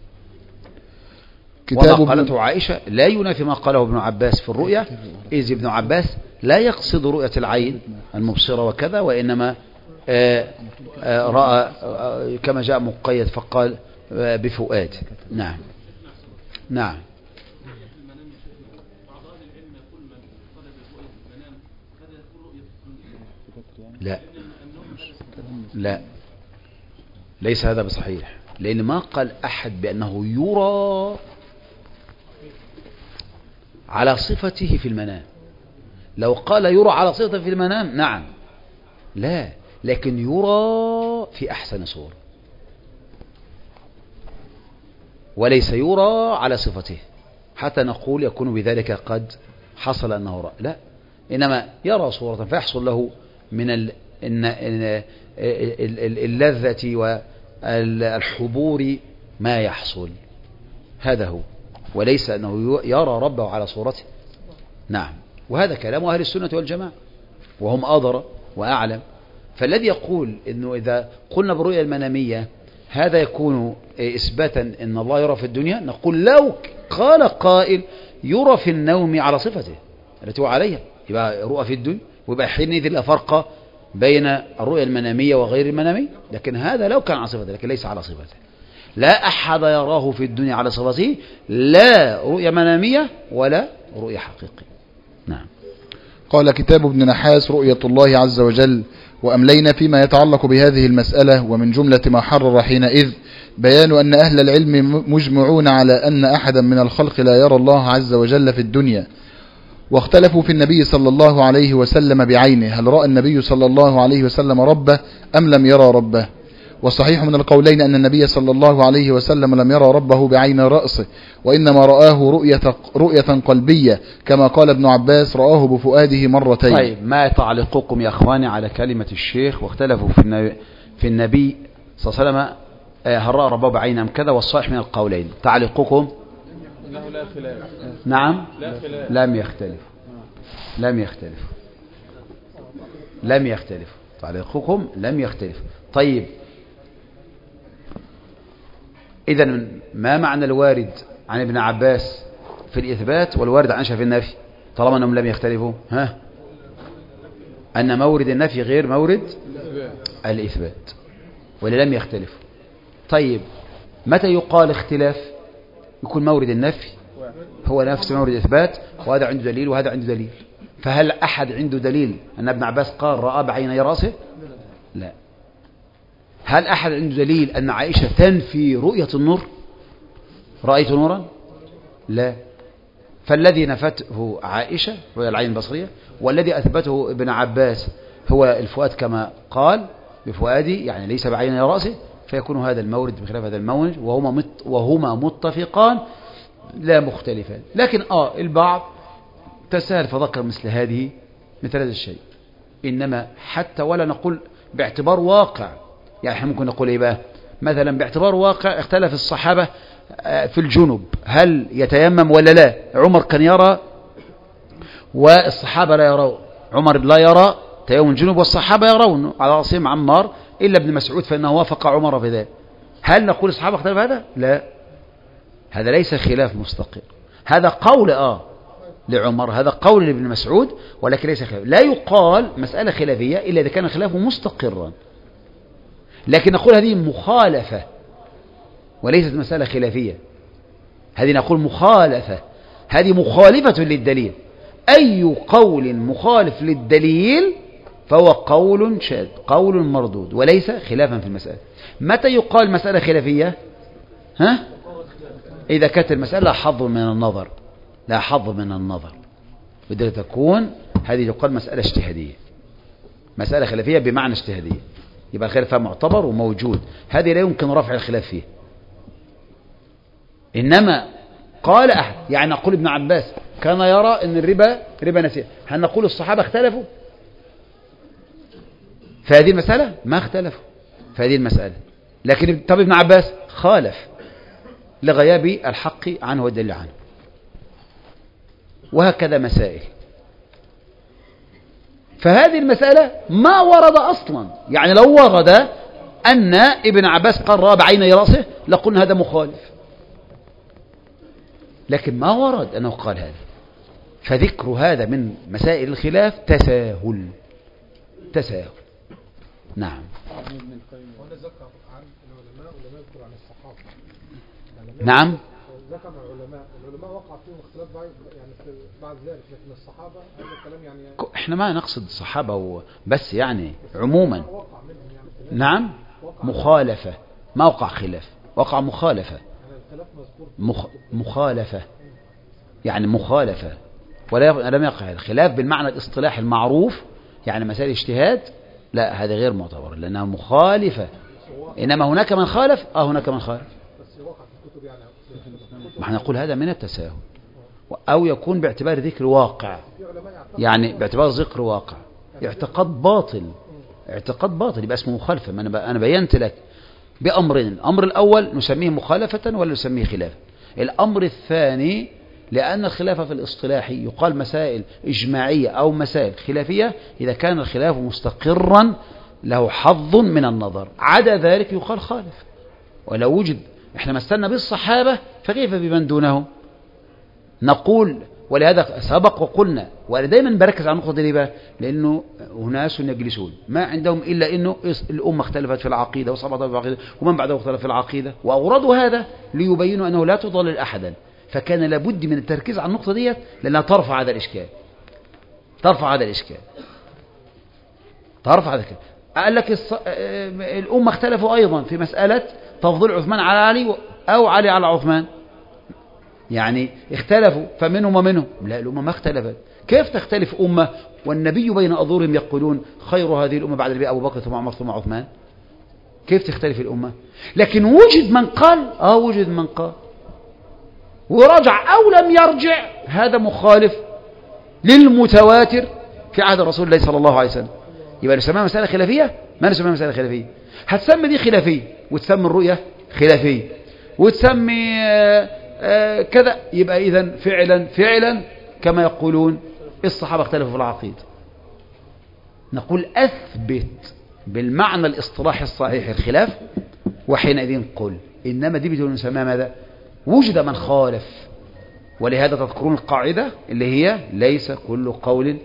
كتاب وما قالته عائشة لا ينافي ما قاله ابن عباس في الرؤيا، إذ ابن عباس لا يقصد رؤية العين المبصرة وكذا، وإنما رأى كما جاء مقيد فقال بفؤاد. نعم. نعم. لا لا، ليس هذا بصحيح، لأن ما قال أحد بأنه يرى على صفته في المنام. لو قال يرى على صفته في المنام نعم، لا، لكن يرى في أحسن صورة، وليس يرى على صفته حتى نقول يكون بذلك قد حصل أنه رأى، لا، إنما يرى صورة فيحصل له من اللذة والحبور ما يحصل، هذا هو، وليس أنه يرى ربه على صورته. نعم، وهذا كلام أهل السنة والجماعة، وهم أدرى وأعلم. فالذي يقول أنه إذا قلنا بالرؤيا المنامية هذا يكون إثباتا أن الله يرى في الدنيا، نقول لو قال قائل يرى في النوم على صفته التي هو عليها يبقى رؤى في الدنيا، ويبقى حينئذ لا فرق بين الرؤيا المنامية وغير المنامية. لكن هذا لو كان على صفته، لكن ليس على صفته. لا أحد يراه في الدنيا على صفته، لا رؤيا منامية ولا رؤيا حقيقية. نعم. قال كتاب ابن نحاس رؤية الله عز وجل. وأملينا فيما يتعلق بهذه المسألة، ومن جملة ما حرر حينئذ بيان أن أهل العلم مجمعون على أن أحدا من الخلق لا يرى الله عز وجل في الدنيا، واختلفوا في النبي صلى الله عليه وسلم بعينه، هل رأى النبي صلى الله عليه وسلم ربه أم لم يرى ربه؟ والصحيح من القولين أن النبي صلى الله عليه وسلم لم يرى ربه بعين رأسه، وإنما رآه رؤية قلبية، كما قال ابن عباس رآه بفؤاده مرتين. طيب، ما تعليقكم يا أخواني على كلمة الشيخ واختلفوا في النبي صلى الله عليه وسلم هل رأى ربه بعين أم كذا؟ والصحيح من القولين، تعليقكم؟ إنه لا خلاف. نعم، لا خلاف. لم يختلف تعليقكم لم يختلف. طيب، إذن ما معنى الوارد عن ابن عباس في الإثبات والوارد عن عائشة في النفي طالما أنهم لم يختلفوا؟ أن مورد النفي غير مورد الإثبات، ولا لم يختلفوا. طيب، متى يقال اختلاف؟ يكون مورد النفي هو نفس مورد الإثبات، وهذا عنده دليل وهذا عنده دليل. فهل أحد عنده دليل أن ابن عباس قال رأى بعيني رأسه؟ لا. هل أحد عنده دليل أن عائشة تنفي رؤية النور؟ رأيت نورا؟ لا. فالذي نفته عائشة هو العين البصرية، والذي أثبته ابن عباس هو الفؤاد كما قال بفؤادي، يعني ليس بعين رأسه، فيكون هذا المورد بخلاف هذا المورد، وهما متفقان لا مختلفان. لكن البعض تساهل فذكر مثل هذا الشيء، إنما حتى ولا نقول باعتبار واقع، يعني احنا ممكن نقول ايه بقى؟ مثلا باعتبار واقع اختلف الصحابة في الجنب هل يتيمم ولا لا. عمر كان يرى والصحابة لا يرون، عمر لا يرى تيمم الجنب والصحابة يرون، على رأسهم عمار إلا ابن مسعود فإنه وافق عمر في ذلك. هل نقول الصحابة اختلف هذا؟ لا، هذا ليس خلاف مستقر، هذا قول لعمر، هذا قول لابن مسعود، ولكن ليس خلاف. لا يقال مسألة خلافية إلا إذا كان خلافه مستقرا، لكن نقول هذه مخالفة وليست مسألة خلافية، هذه نقول مخالفة، هذه مخالفة للدليل. أي قول مخالف للدليل فهو قول شاذ، قول مردود، وليس خلافا في المسألة. متى يقال مسألة خلافية؟ إذا كانت المسألة لا حظ من النظر، بدأ تكون هذه يقال مسألة اجتهادية، مسألة خلافية بمعنى اجتهادية، يبقى الخلاف معتبر وموجود، هذه لا يمكن رفع الخلاف فيه. إنما قال أحد، يعني نقول ابن عباس كان يرى أن الربا ربا نسيئة، هل نقول الصحابة اختلفوا في هذه المسألة؟ ما اختلفوا في هذه المسألة، لكن طب ابن عباس خالف لغياب الحق عنه والدليل عنه. وهكذا مسائل. فهذه المسألة ما ورد أصلا، يعني لو ورد أن ابن عباس قال رأى بعيني رأسه لقلنا هذا مخالف، لكن ما ورد أنه قال هذا. فذكر هذا من مسائل الخلاف تساهل. نعم. وأنا ذكر عن العلماء ولم يذكر عن الصحابة. نعم. ذكر العلماء وقع فيهم اختلاف يعني بعد ذلك، لكن الصحابة هذا الكلام يعني احنا ما نقصد الصحابة بس يعني عموما. وقع منهم يعني نعم مخالفة، ما وقع خلاف، وقع مخالفة. يعني الخلاف مذكور مخالفة يعني مخالفة، ولا لم يقع الخلاف بالمعنى الاصطلاحي المعروف، يعني مسائل اجتهاد لا، هذا غير معتبر لأنها مخالفة. إنما هناك من خالف، هناك من خالف، بس وقع في الكتب يعني ما احنا نقول هذا من التساهل، أو يكون باعتبار ذكر واقع، يعني باعتبار ذكر واقع اعتقاد باطل، اعتقاد باطل يبقى اسمه مخالفة. ما أنا بينت لك بأمرين، الأمر الأول نسميه مخالفة ولا نسميه خلافة. الأمر الثاني لأن الخلاف في الاصطلاح يقال مسائل إجماعية أو مسائل خلافية إذا كان الخلاف مستقرا له حظ من النظر، عدا ذلك يقال خالف. ولو وجد احنا مثلنا بالصحابة فكيف بمن دونهم؟ نقول ولهذا سبق وقلنا، وأنا دايما بركز على النقطة دي بقى، لأنه أناس يجلسون ما عندهم إلا أنه الأمة اختلفت في العقيدة وصبت في العقيدة ومن بعده اختلف في العقيدة، وأوردوا هذا ليبينوا أنه لا تضلل أحدا، فكان لابد من التركيز على النقطة دي لأنها ترفع هذا الإشكال، ترفع هذا الإشكال. قال لك الأمة اختلفوا أيضا في مسألة تفضيل عثمان على علي أو علي على عثمان، يعني اختلفوا فمنهم ومنهم. لا، الأمة ما اختلفت. كيف تختلف أمة والنبي بين أظهرهم يقولون خير هذه الأمة بعد النبي أبو بكر ثم عمر ثم عثمان؟ كيف تختلف الأمة؟ لكن وجد من قال وجد من قال ورجع أو لم يرجع، هذا مخالف للمتواتر في عهد رسول الله صلى الله عليه وسلم. يبقى نسميها مسألة خلافية؟ ما نسميها مسألة خلافية. هتسمي دي خلافية وتسمي الرؤية خلافية وتسمي كذا، يبقى إذن فعلا كما يقولون الصحابة اختلفوا في العقيدة. نقول أثبت بالمعنى الاصطلاحي الصحيح الخلاف، وحينئذ قل إنما دي بدون نسميها ماذا؟ وجد من خالف. ولهذا تذكرون القاعدة اللي هي ليس كل قول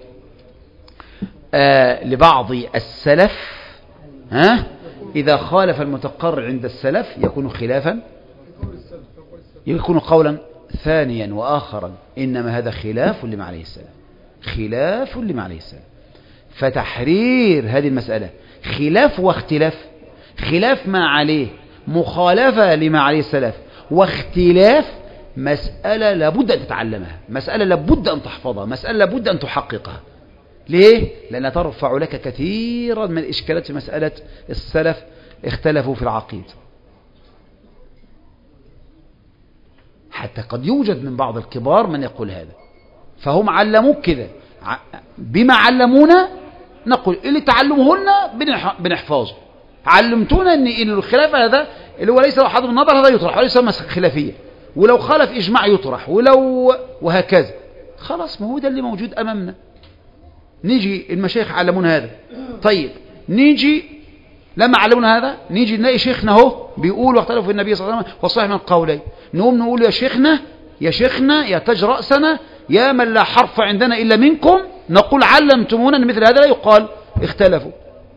لبعض السلف إذا خالف المتقرر عند السلف يكون خلافا، يكون قولا ثانيا وآخرا، إنما هذا خلاف لما عليه السلام، خلاف لما عليه السلام. فتحرير هذه المسألة خلاف واختلاف، خلاف ما عليه مخالفة لما عليه السلف، واختلاف مسألة لابد أن تتعلمها، مسألة لابد أن تحفظها، مسألة لابد أن تحققها. ليه؟ لأنها ترفع لك كثيرا من الإشكالات في مسألة السلف اختلفوا في العقيدة. حتى قد يوجد من بعض الكبار من يقول هذا، فهم علموك كذا، بما علمونا نقول اللي تعلمهن بنحفظه. علمتونا ان الخلاف هذا اللي هو ليس له حظ من النظر هذا يطرح وليس خلافية، ولو خالف إجماع يطرح، ولو وهكذا. خلاص، ما هو ده اللي موجود أمامنا. نيجي المشايخ علمونا هذا، طيب نيجي لما علمونا هذا نيجي نلاقي شيخنا اهو بيقول واختلفوا في النبي صلى الله عليه وسلم والصحيح من القولين، نقوم نقول يا شيخنا يا تاج رأسنا يا من لا حرف عندنا إلا منكم، نقول علمتمونا أن مثل هذا لا يقال اختلفوا.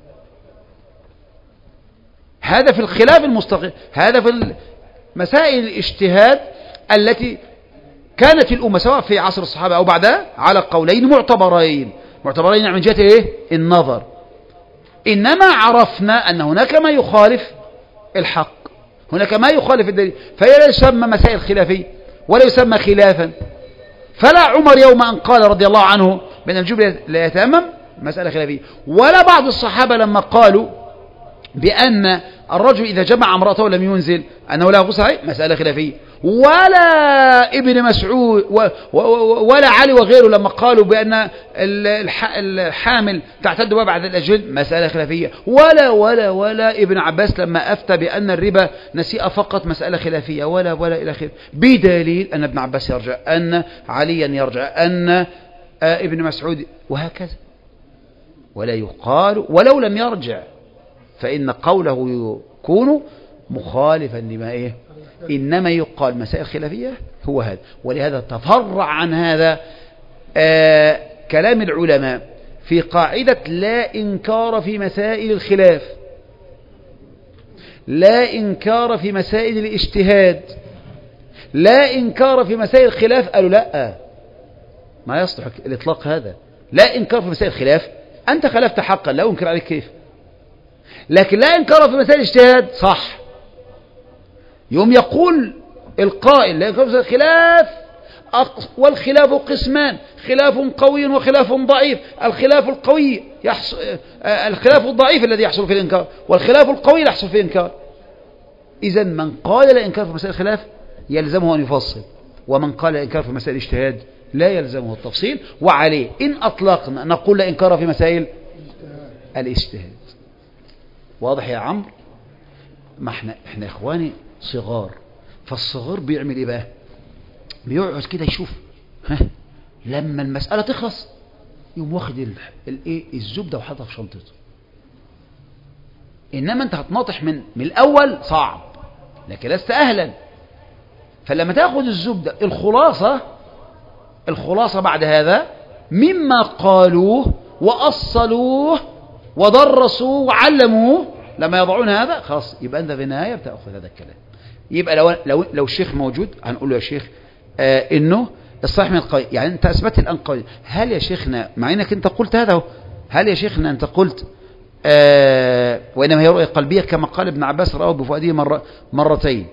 هذا في الخلاف المستقيم، هذا في مسائل الاجتهاد التي كانت الأمة سواء في عصر الصحابة أو بعدها على قولين معتبرين من جهة النظر. إنما عرفنا أن هناك ما يخالف الحق، هناك ما يخالف الدليل، فهي لا يسمى مسائل خلافية ولا يسمى خلافا. فلا عمر يوم أن قال رضي الله عنه بأن الجبل لا يتأمم مسألة خلافية، ولا بعض الصحابة لما قالوا بأن الرجل إذا جمع امرأته لم ينزل أنه لا غسل عليه مسألة خلافية، ولا ابن مسعود ولا علي وغيره لما قالوا بأن الحامل تعتد بعد الأجل مسألة خلافية، ولا ابن عباس لما أفتى بأن الربا نسيئة فقط مسألة خلافية، ولا إلى آخره، بدليل أن ابن عباس يرجع، أن عليا يرجع، أن ابن مسعود، وهكذا. ولا يقال ولو لم يرجع فإن قوله يكون مخالفا لما إنما يقال مسائل خلافية هو هذا. ولهذا تفرع عن هذا كلام العلماء في قاعدة لا إنكار في مسائل الخلاف، لا إنكار في مسائل الاجتهاد، لا إنكار في مسائل الخلاف، قالوا لا، ما يصلح الإطلاق هذا. لا إنكار في مسائل الخلاف، أنت خلفت حقا لا أنكر عليك كيف، لكن لا إنكار في مسائل الاجتهاد صح. يوم يقول القائل لا إنكار في مسائل الخلاف، والخلاف قسمان، خلاف قوي وخلاف ضعيف. الخلاف القوي الخلاف الضعيف الذي يحصل في الإنكار، والخلاف القوي لا يحصل في الإنكار. إذن من قال لا إنكار في مسائل الخلاف يلزمه أن يفصل، ومن قال لا إنكار في مسائل الاجتهاد لا يلزمه التفصيل. وعليه إن أطلقنا نقول لا إنكار في مسائل الاجتهاد. واضح يا عمرو؟ ما احنا إخواني صغار، فالصغار بيعمل إيه بقى؟ بيقعد كده يشوف لما المسألة تخلص يقوم واخد الزبدة وحطها في شنطته. إنما أنت هتناطح من الأول صعب، لكن لست أهلا. فلما تأخذ الزبدة الخلاصة بعد هذا مما قالوه وأصلوه ودرسوه وعلموه، لما يضعون هذا خلاص يبقى أنت في النهاية بتأخذ هذا الكلام. يبقى لو الشيخ موجود هنقول له يا شيخ إنه الصحيح من القوي، يعني أنت أثبت الآن قوي. هل يا شيخنا مع إنك أنت قلت هذا، هل يا شيخنا أنت قلت وإنما هي رؤية قلبية كما قال ابن عباس رأوا بفؤاده مرتين،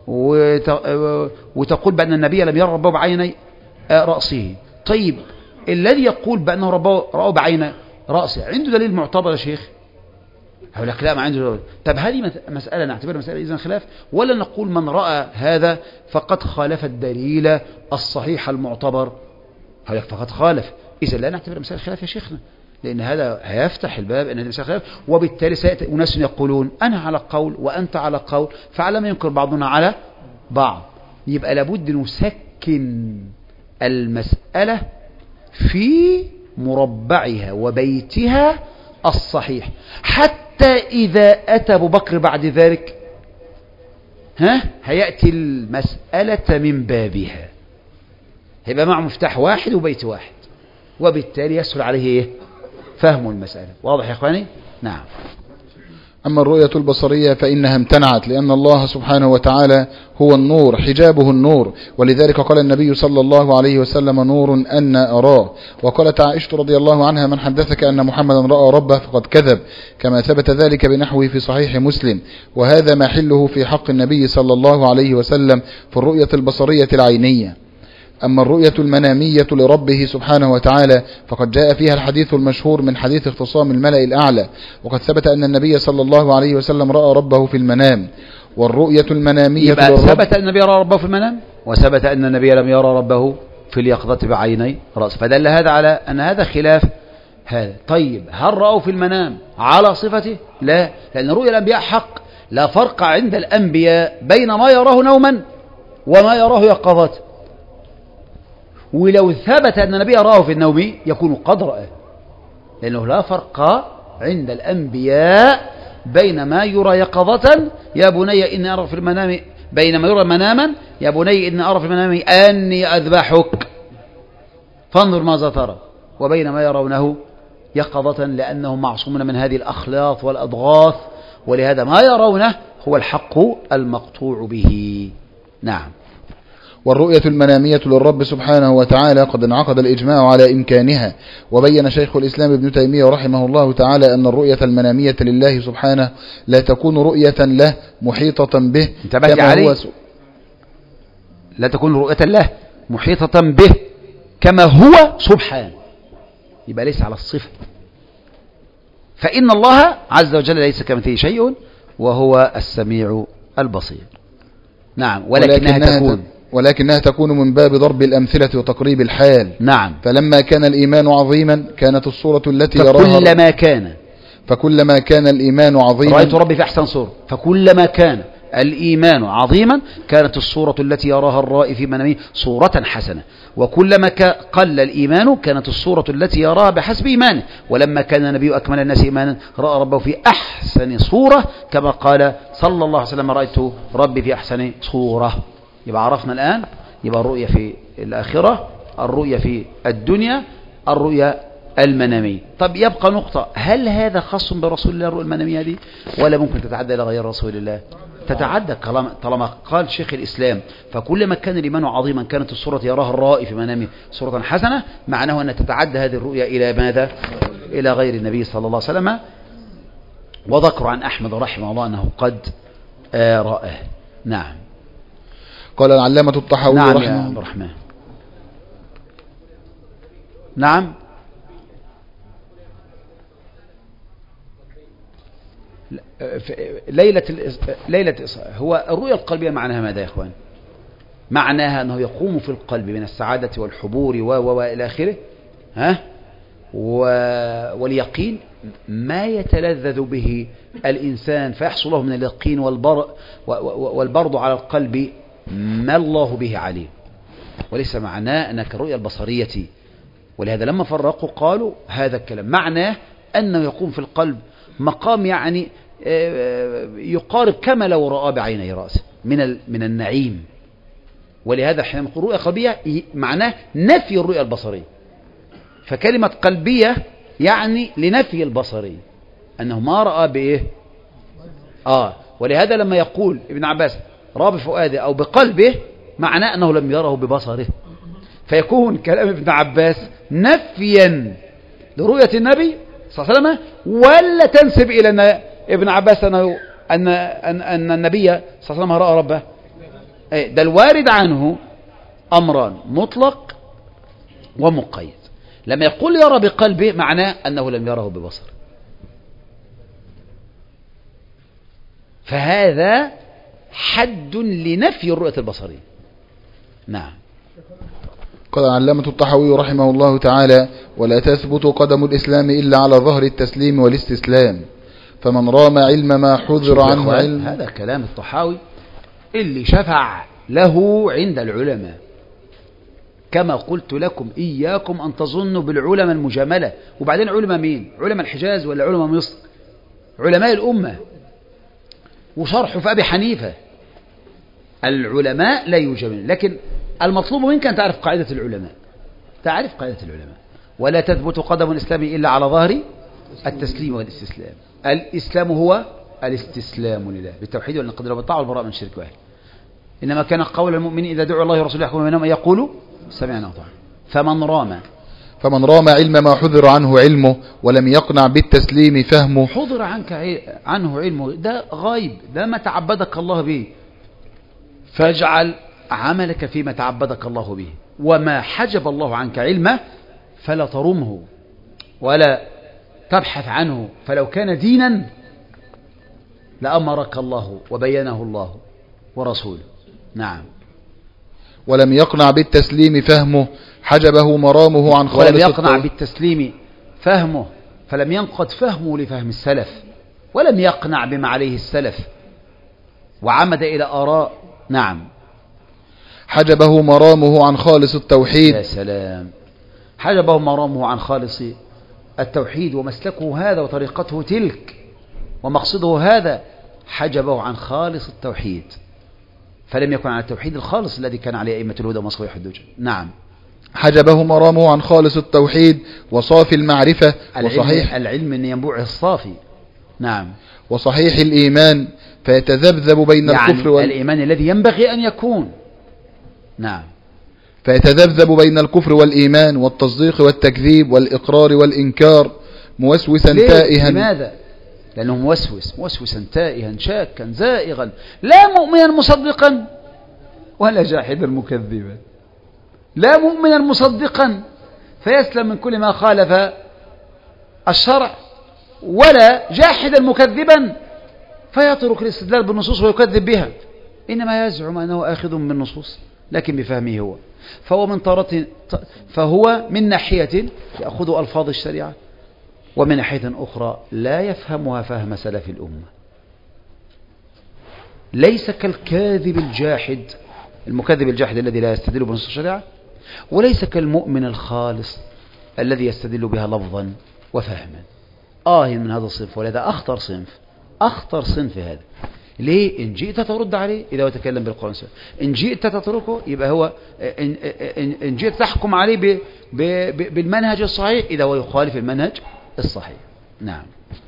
وتقول بأن النبي لم يرى ربه بعيني رأسه. طيب الذي يقول بأنه رأوا بعين رأسه عنده دليل معتبر يا شيخ؟ هقول لك لا ما عنده دليل. طب هذه مسألة نعتبرها مسألة إذن خلاف، ولا نقول من رأى هذا فقد خالف الدليل الصحيح المعتبر؟ هقول لك فقد خالف، إذا لا نعتبر مسألة خلاف يا شيخنا، لأن هذا هيفتح الباب أن هذه مسألة خلاف، وبالتالي سيأتي أناس يقولون أنا على قول وأنت على قول، فعلى ما ينكر بعضنا على بعض. يبقى لابد نسكن المسألة في مربعها وبيتها الصحيح، حتى إذا أتى أبو بكر بعد ذلك هيأتي المسألة من بابها، هيبقى مع مفتاح واحد وبيت واحد، وبالتالي يسهل عليه فهم المسألة. واضح يا إخواني؟ نعم. أما الرؤية البصرية فإنها امتنعت، لأن الله سبحانه وتعالى هو النور، حجابه النور، ولذلك قال النبي صلى الله عليه وسلم نور أن أراه. وقالت عائشة رضي الله عنها من حدثك أن محمدا رأى ربه فقد كذب، كما ثبت ذلك بنحوه في صحيح مسلم. وهذا ما حله في حق النبي صلى الله عليه وسلم في الرؤية البصرية العينية. أما الرؤية المنامية لربه سبحانه وتعالى فقد جاء فيها الحديث المشهور من حديث اختصام الملأ الأعلى، وقد ثبت أن النبي صلى الله عليه وسلم رأى ربه في المنام. والرؤية المنامية يبقى ثبت أن النبي رأى ربه في المنام، وثبت أن النبي لم يرى ربه في اليقظة بعيني رأس، فدل هذا على أن هذا خلاف هذا. طيب هل رأوا في المنام على صفته؟ لا، لأن رؤيا الأنبياء حق، لا فرق عند الأنبياء بين ما يراه نوما وما يراه يقظة. ولو ثبت أن النبي راه في النوم يكون قد رأى، لأنه لا فرق عند الأنبياء بين ما يرى يقظة يا بني إني أرى في المنام، بين ما يرى مناما يا بني إني أرى في المنام أني أذبحك فانظر ماذا ترى، وبين ما يرونه يقظة، لأنهم معصومون من هذه الأخلاط والأضغاث، ولهذا ما يرونه هو الحق المقطوع به. نعم. والرؤية المنامية للرب سبحانه وتعالى قد انعقد الإجماع على إمكانها. وبين شيخ الإسلام ابن تيمية رحمه الله تعالى أن الرؤية المنامية لله سبحانه لا تكون رؤية له محيطة به كما هو لا تكون رؤية له محيطة به كما هو سبحانه، يبقى ليس على الصفة، فإن الله عز وجل ليس كمثله شيء وهو السميع البصير. نعم. ولكنها تكون من باب ضرب الأمثلة وتقريب الحال. نعم. فلما كان الإيمان عظيما كانت الصورة التي فكلما كان الإيمان عظيما رأيت ربي في أحسن صورة، فكلما كان الإيمان عظيما كانت الصورة التي يراها الرائي في منامه صورة حسنة، وكلما قل الإيمان كانت الصورة التي يراها بحسب إيمانه. ولما كان النبي أكمل الناس إيمانا رأى ربه في أحسن صورة، كما قال صلى الله عليه وسلم رأيت ربي في أحسن صورة. يبقى عرفنا الآن، يبقى الرؤية في الآخرة، الرؤية في الدنيا، الرؤية المنامية. طب يبقى نقطة، هل هذا خاص برسول الله الرؤية المنامية دي، ولا ممكن تتعدى إلى غير رسول الله؟ تتعدى طالما قال شيخ الإسلام فكلما كان الإيمان عظيما كانت الصورة يراها الرائي في منامه صورة حسنة، معناه أن تتعدى هذه الرؤيا إلى ماذا؟ إلى غير النبي صلى الله عليه وسلم. وذكر عن أحمد رحمه الله أنه قد رآه. نعم. قال العلامة الطحاوي نعم رحمه يا عبد الرحمن. نعم. ليلة الإسراء هو الرؤيا القلبية معناها ماذا يا إخوان؟ معناها أنه يقوم في القلب من السعادة والحبور وإلى آخره واليقين ما يتلذذ به الإنسان فيحصل له من اليقين والبرد على القلب ما الله به عليه، وليس معناه أنك الرؤيا البصرية. ولهذا لما فرقوا قالوا هذا الكلام معناه أنه يقوم في القلب مقام يعني يقارب كما لو رأى بعيني رأسه من النعيم. ولهذا حينما نقول رؤيا قلبية معناه نفي الرؤيا البصرية، فكلمة قلبية يعني لنفي البصرية أنه ما رأى بإيه. ولهذا لما يقول ابن عباس رأى بفؤاده أو بقلبه معناه أنه لم يره ببصره، فيكون كلام ابن عباس نفيا لرؤية النبي صلى الله عليه وسلم، ولا تنسب إلى ابن عباس أن النبي صلى الله عليه وسلم رأى ربه. ده الوارد عنه أمران مطلق ومقيد. لما يقول يرى بقلبه معناه أنه لم يره ببصره، فهذا حد لنفي الرؤية البصرية. نعم. قال العلامة الطحاوي رحمه الله تعالى: ولا تثبت قدم الإسلام إلا على ظهر التسليم والاستسلام، فمن رام علم ما حذر عنه علم. هذا كلام الطحاوي اللي شفع له عند العلماء، كما قلت لكم إياكم أن تظنوا بالعلماء المجاملة. وبعدين علماء مين؟ علماء الحجاز ولا علماء مصر؟ علماء الأمة. وشرحوا في أبي حنيفة العلماء لا يجاملون، لكن المطلوب منك أن تعرف قاعدة العلماء. تعرف قاعدة العلماء: ولا تثبت قدم الإسلام إلا على ظهر التسليم والاستسلام. الإسلام هو الاستسلام لله بالتوحيد والانقياد بالطاعة والبراءة من الشرك واحد. إنما كان قول المؤمنين إذا دعوا الله ورسوله يحكم بينهم أن يقولوا سمعنا وأطعنا. فمن رام علم ما حذر عنه علمه ولم يقنع بالتسليم فهمه. حذر عنه علمه، ده غايب، ده ما تعبدك الله به، فاجعل عملك فيما تعبدك الله به. وما حجب الله عنك علمه فلا ترمه ولا تبحث عنه، فلو كان دينا لأمرك الله وبينه الله ورسوله. نعم. ولم يقنع بالتسليم فهمه، حجبه مرامه عن خالص. ولم يقنع بالتسليم فهمه، فلم ينقض فهمه لفهم السلف، ولم يقنع بما عليه السلف، وعمد إلى آراء. نعم. حجبه مرامه عن خالص التوحيد. يا سلام. حجبه مرامه عن خالص التوحيد، ومسلكه هذا وطريقته تلك ومقصده هذا، حجبه عن خالص التوحيد، فلم يكن على التوحيد الخالص الذي كان عليه أئمة الهدى ومصابيح الدجى. نعم. حجبه مرامه عن خالص التوحيد وصافي المعرفة وصحيح العلم أن ينبوع الصافي. نعم. وصحيح الإيمان، فيتذبذب بين يعني الكفر الإيمان الذي ينبغي أن يكون. نعم. فيتذبذب بين الكفر والإيمان والتصديق والتكذيب والإقرار والإنكار موسوسا تائها. لماذا؟ لأنه موسوسا تائها شاكا زائغا، لا مؤمنا مصدقا ولا جاحدا مكذبا. لا مؤمنا مصدقا فيسلم من كل ما خالف الشرع، ولا جاحدا مكذبا فيترك الاستدلال بالنصوص ويكذب بها، إنما يزعم أنه آخذ بالنصوص لكن بفهمه هو. فهو من ناحية يأخذ ألفاظ الشريعة، ومن ناحية أخرى لا يفهمها فهم سلف الأمة. ليس كالكاذب الجاحد، المكذب الجاحد الذي لا يستدل بنصوص الشريعة، وليس كالمؤمن الخالص الذي يستدل بها لفظا وفهما. من هذا الصنف، ولذا أخطر صنف هذا. ليه؟ إن جئت ترد عليه إذا هو تكلم بالقرآن والسنة، إن جئت تتركه يبقى هو إن جئت تحكم عليه بالمنهج الصحيح إذا هو يخالف المنهج الصحيح. نعم.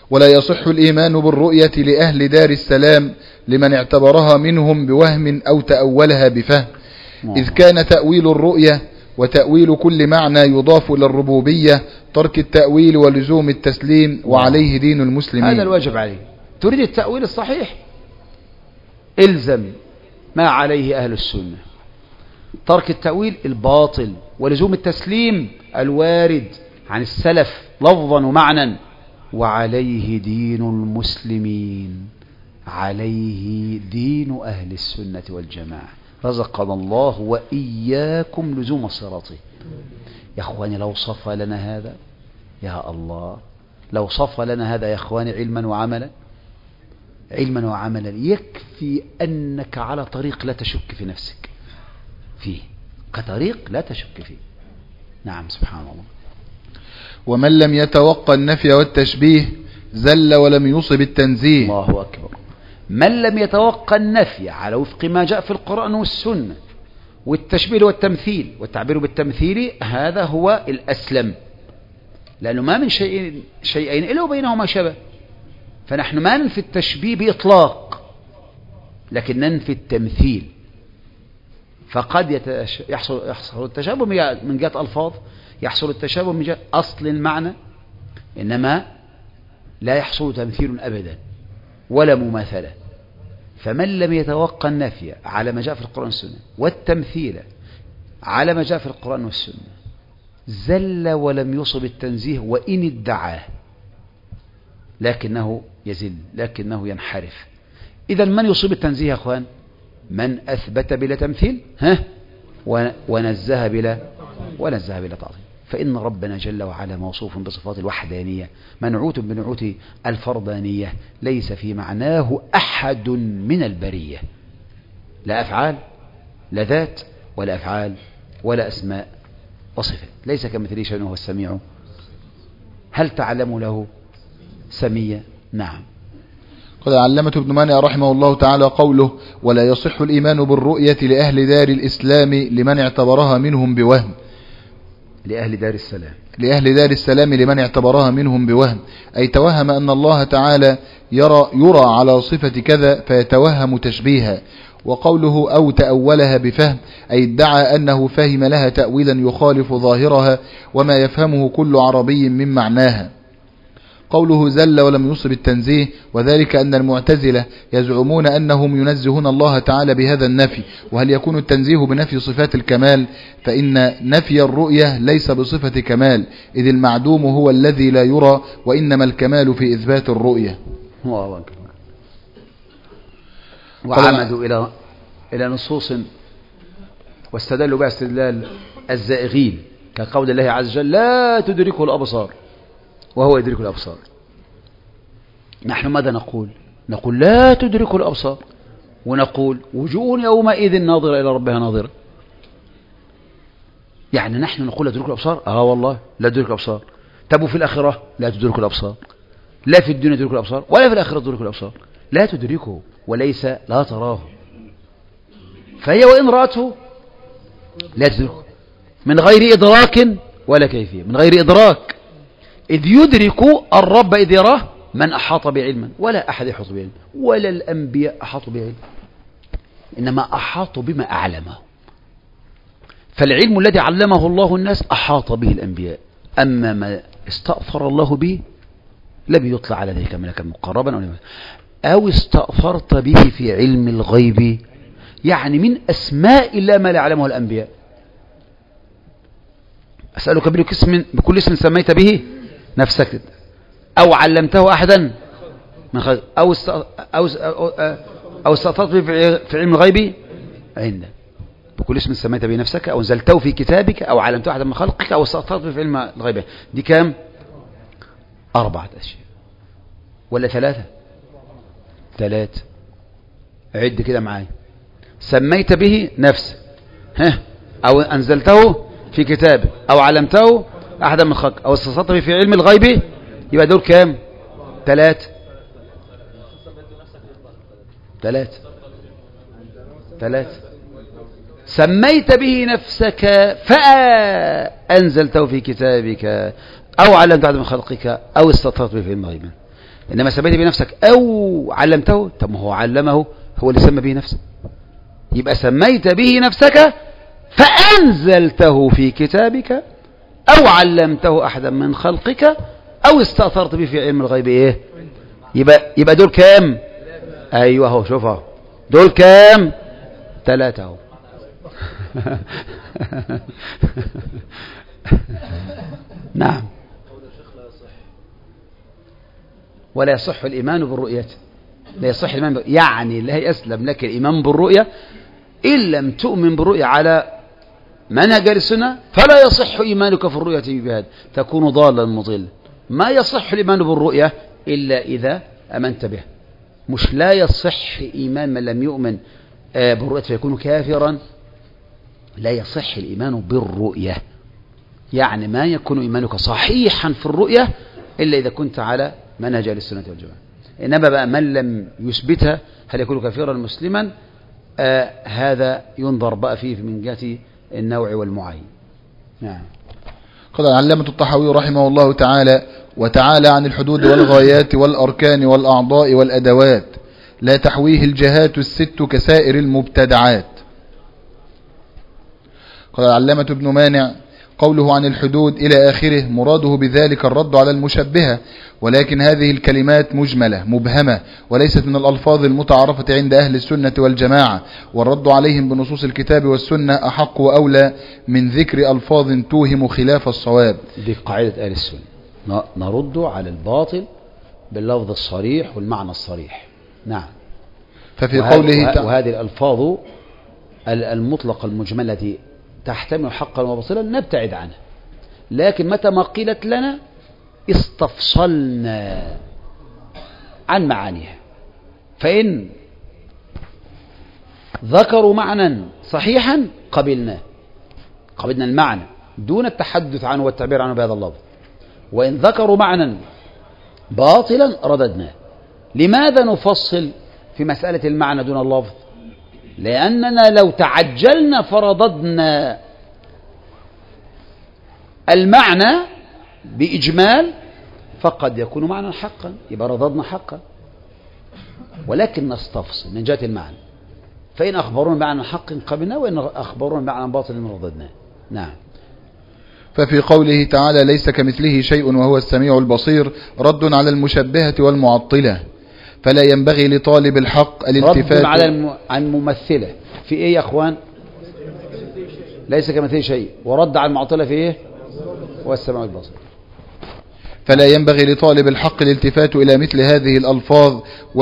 ولا يصح الإيمان بالرؤية لأهل دار السلام لمن اعتبرها منهم بوهم أو تأولها بفهم، إذ كان تأويل الرؤية وتأويل كل معنى يضاف إلى الربوبية ترك التأويل ولزوم التسليم، وعليه دين المسلمين. هذا الواجب عليه. تريد التأويل الصحيح، إلزم ما عليه أهل السنة، ترك التأويل الباطل، ولزوم التسليم الوارد عن السلف لفظا ومعنى، وعليه دين المسلمين، عليه دين أهل السنة والجماعة. رزقنا الله وإياكم لزوم صراطه. يا أخواني لو صفى لنا هذا، يا الله لو صفى لنا هذا يا أخواني علما وعملا، علما وعملا، يكفي أنك على طريق لا تشك في نفسك فيه، كطريق لا تشك فيه. نعم سبحان الله. ومن لم يتوقع النفي والتشبيه زل ولم يصب التنزيه. الله أكبر. من لم يتوقع النفي على وفق ما جاء في القرآن والسنة، والتشبيه والتمثيل والتعبير بالتمثيل، هذا هو الأسلم، لأنه ما من شيئين إلا وبينهما شبه. فنحن ما ننفي التشبيه بإطلاق، لكن ننفي التمثيل. فقد يحصل التشابه من جهة ألفاظ، يحصل التشابه من جهة أصل المعنى، إنما لا يحصل تمثيل أبدا ولا مماثلة. فمن لم يتوقع النفي على ما جاء في القرآن والسنة والتمثيل على ما جاء في القرآن والسنة زل ولم يصب التنزيه، وإن ادعاه لكنه يزل، لكنه ينحرف. إذا من يصيب التنزيه يا أخوان؟ من أثبت بلا تمثيل ونزه بلا تعظيم. فإن ربنا جل وعلا موصوف بصفات الوحدانية، منعوت بنعوت الفردانية، ليس في معناه أحد من البرية، لا أفعال لا ذات ولا أفعال ولا أسماء وصفات، ليس كمثله شيء وهو السميع. هل تعلم له سمية؟ نعم. قال علامة ابن مانع رحمه الله تعالى قوله: ولا يصح الإيمان بالرؤية لأهل دار الإسلام لمن اعتبرها منهم بوهم. لأهل دار السلام، لأهل دار السلام لمن اعتبرها منهم بوهم، أي توهم أن الله تعالى يرى على صفة كذا فيتوهم تشبيها. وقوله أو تأولها بفهم، أي ادعى أنه فهم لها تأويلا يخالف ظاهرها وما يفهمه كل عربي من معناها. قوله زل ولم يصب التنزيه، وذلك أن المعتزلة يزعمون أنهم ينزهون الله تعالى بهذا النفي. وهل يكون التنزيه بنفي صفات الكمال؟ فإن نفي الرؤية ليس بصفة كمال، إذ المعدوم هو الذي لا يرى، وإنما الكمال في إثبات الرؤية. وعمدوا إلى نصوص واستدلوا بها استدلال الزائغين، كقول الله عز وجل: لا تدركه الأبصار وهو يدرك الأبصار. نحن ماذا نقول؟ نقول لا تدرك الأبصار، ونقول وجوه يومئذ ناظرة إلى ربها ناظرة. يعني نحن نقول لا تدرك الأبصار، والله لا تدرك الأبصار. طب في الآخرة لا تدرك الأبصار، لا في الدنيا تدرك الأبصار ولا في الآخرة تدرك الأبصار، لا تدركه وليس لا تراه. فهي وإن رأته لا تدركه من غير إدراك ولا كيفية، من غير إدراك، إذ يدرك الرب إذ يراه من أحاط بعلما، ولا أحد يحاط بعلم، ولا الأنبياء أحاطوا بعلم، إنما أحاطوا بما أعلمه. فالعلم الذي علمه الله الناس أحاط به الأنبياء، أما ما استأثر الله به لم يطلع على ذلك ملكا مقربا أو استأثرت به في علم الغيب، يعني من أسماء الله ما لا يعلمه الأنبياء. أسألك بكل اسم سميت به نفسك أو علمته أحدا من خلق أو استأثرت به في علم الغيب عندك، بكل اسم سميت به نفسك أو نزلته في كتابك أو علمته أحدا من خلقك أو استأثرت به في علم الغيب. دي كام؟ 4 أشياء ولا 3؟ 3. عد كده معايا. سميت به نفسك، أو أنزلته في كتابك أو علمته أحدا من خلقك أو استأثرت به في علم الغيب، يبقى دول كام؟ 3. 3. سميت به نفسك فأنزلته في كتابك أو علمته أحدا من خلقك أو استأثرت به في علم الغيب. إنما سميت به نفسك أو علمته، طب ما هو علمه، هو اللي سمى به نفسه. يبقى سميت به نفسك فأنزلته في كتابك أو علمته أحدا من خلقك أو استأثرت به في علم الغيب. إيه يبقى دول كام؟ أيوه هو شوفها، دول كام؟ 3 اهو. نعم. ولا يصح الإيمان بالرؤية، لا يصح الإيمان يعني لا يسلم لك الإيمان بالرؤية إن لم تؤمن بالرؤية على منهج السنة، فلا يصح إيمانك في الرؤية بهذا، تكون ضالا مضلا. ما يصح الإيمان بالرؤية إلا إذا أمنت بها، مش لا يصح إيمان من لم يؤمن بالرؤية فيكون كافرا. لا يصح الإيمان بالرؤية، يعني ما يكون إيمانك صحيحا في الرؤية إلا إذا كنت على منهج السنة والجماعة. إنما بقى من لم يثبتها هل يكون كافرا مسلما؟ هذا ينظر بقى فيه من جهة النوع والمعين. نعم. قال العلامة الطحاوي رحمه الله تعالى: وتعالى عن الحدود والغايات والأركان والأعضاء والأدوات، لا تحويه الجهات الست كسائر المبتدعات. قال العلامة ابن مانع: قوله عن الحدود إلى آخره مراده بذلك الرد على المشبهة، ولكن هذه الكلمات مجملة مبهمة وليست من الألفاظ المتعارفة عند أهل السنة والجماعة، والرد عليهم بنصوص الكتاب والسنة أحق وأولى من ذكر ألفاظ توهم خلاف الصواب. دي قاعدة أهل السنة، نرد على الباطل باللفظ الصريح والمعنى الصريح. نعم. ففي قوله وهذه الألفاظ المطلقة المجملة التي تحتمل حقا وباطلا نبتعد عنها، لكن متى ما قيلت لنا استفصلنا عن معانيها، فإن ذكروا معنى صحيحا قبلنا المعنى دون التحدث عنه والتعبير عنه بهذا اللفظ، وإن ذكروا معنى باطلا رددناه. لماذا نفصل في مسألة المعنى دون اللفظ؟ لأننا لو تعجلنا فرددنا المعنى بإجمال فقد يكون معنى حقا، يبقى رددنا حقا، ولكن نستفصل من جهة المعنى، فإن أخبرونا بمعنى حق قبلنا، وإن أخبرونا بمعنى باطل رددناه. نعم. ففي قوله تعالى: ليس كمثله شيء وهو السميع البصير، رد على المشبهة والمعطلة، فلا ينبغي لطالب الحق الالتفات. رد على الممثلة في إيه يا أخوان؟ ليس كمثله شيء، ورد على المعطلة في إيه؟ هو السميع البصير. فلا ينبغي لطالب الحق الالتفات إلى مثل هذه الألفاظ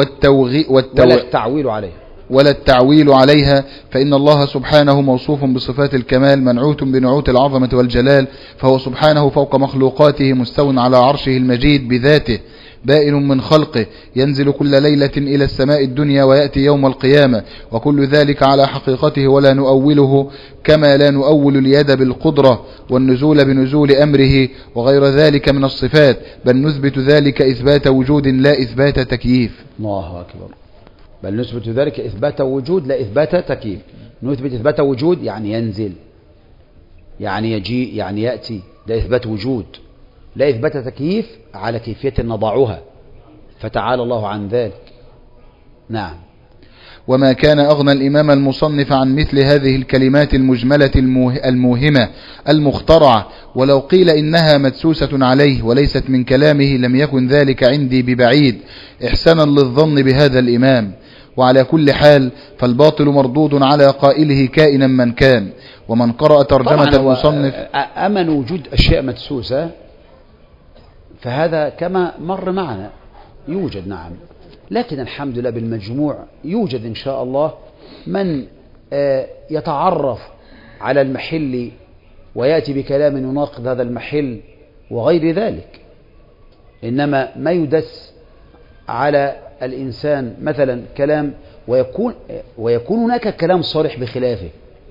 ولا التعويل عليها، فإن الله سبحانه موصوف بصفات الكمال منعوت بنعوت العظمة والجلال، فهو سبحانه فوق مخلوقاته مستو على عرشه المجيد بذاته، بائن من خلقه، ينزل كل ليلة إلى السماء الدنيا ويأتي يوم القيامة، وكل ذلك على حقيقته ولا نؤوله، كما لا نؤول اليد بالقدرة والنزول بنزول أمره وغير ذلك من الصفات، بل نثبت ذلك إثبات وجود لا إثبات تكييف. الله أكبر. بل نثبت ذلك إثبات وجود لا إثبات تكييف. نثبت إثبات وجود يعني ينزل، يعني يجيء، يعني يأتي، ده إثبات وجود. لا إثبات تكييف على كيفية نضعها، فتعالى الله عن ذلك. نعم. وما كان أغنى الإمام المصنف عن مثل هذه الكلمات المجملة الموهمة المخترعة، ولو قيل إنها مدسوسة عليه وليست من كلامه لم يكن ذلك عندي ببعيد، إحسانا للظن بهذا الإمام. وعلى كل حال فالباطل مردود على قائله كائنا من كان. ومن قرأ ترجمة المصنف أمن وجود أشياء مدسوسة، فهذا كما مر معنا يوجد، نعم، لكن الحمد لله بالمجموع يوجد إن شاء الله من يتعرف على المحل ويأتي بكلام يناقض هذا المحل وغير ذلك. إنما ما يدس على الإنسان مثلا كلام ويكون هناك كلام صريح بخلافه،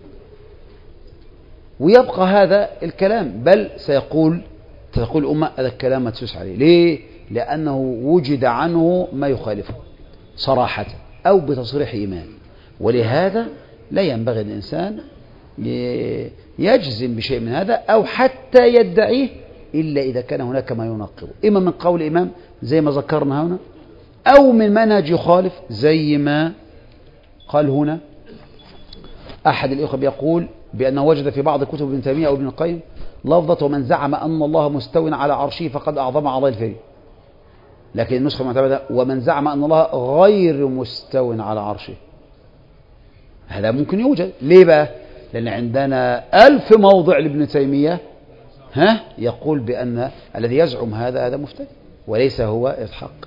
ويبقى هذا الكلام، بل تقول الأمة هذا الكلام مدسوس عليه. ليه؟ لأنه وجد عنه ما يخالفه صراحة أو بتصريح إيمان، ولهذا لا ينبغي الإنسان يجزم بشيء من هذا أو حتى يدعيه إلا إذا كان هناك ما يناقضه، إما من قول إمام زي ما ذكرنا هنا، أو من منهج يخالف زي ما قال هنا أحد الإخوة بيقول بأنه وجد في بعض كتب ابن تيمية أو ابن القيم لفظة ومن زعم أن الله مستو على عرشه فقد أعظم أعضاء الفريق، لكن النسخة المعتمدة ومن زعم أن الله غير مستو على عرشه. هذا ممكن يوجد، ليه بقى؟ لأن عندنا 1000 موضع لابن تيمية يقول بأن الذي يزعم هذا مفتري وليس هو الحق.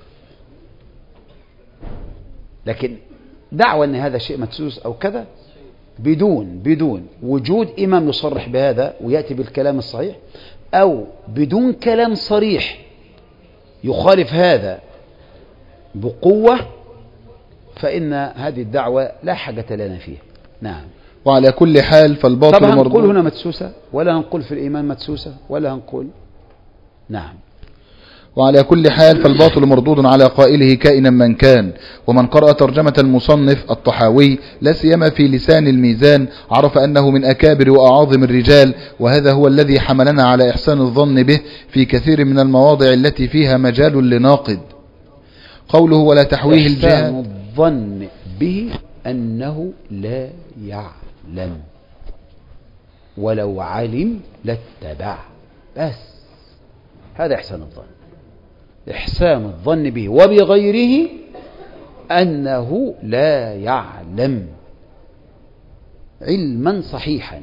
لكن دعوى أن هذا شيء مدسوس أو كذا بدون وجود إمام يصرح بهذا ويأتي بالكلام الصحيح، أو بدون كلام صريح يخالف هذا بقوة، فإن هذه الدعوة لا حاجة لنا فيها. نعم. وعلى كل حال فالباطل طبعا مردود. هنقول هنا مدسوسة ولا هنقول في الإيمان مدسوسة ولا هنقول. نعم. وعلى كل حال فالباطل مردود على قائله كائنا من كان. ومن قرأ ترجمة المصنف الطحاوي لا سيما في لسان الميزان عرف أنه من أكابر وأعاظم الرجال، وهذا هو الذي حملنا على إحسان الظن به في كثير من المواضع التي فيها مجال لناقد. قوله ولا تحويه الجهة، إحسان الظن به أنه لا يعلم، ولو علم لاتبع، بس هذا إحسان الظن. إحسان الظن به وبغيره أنه لا يعلم علما صحيحا.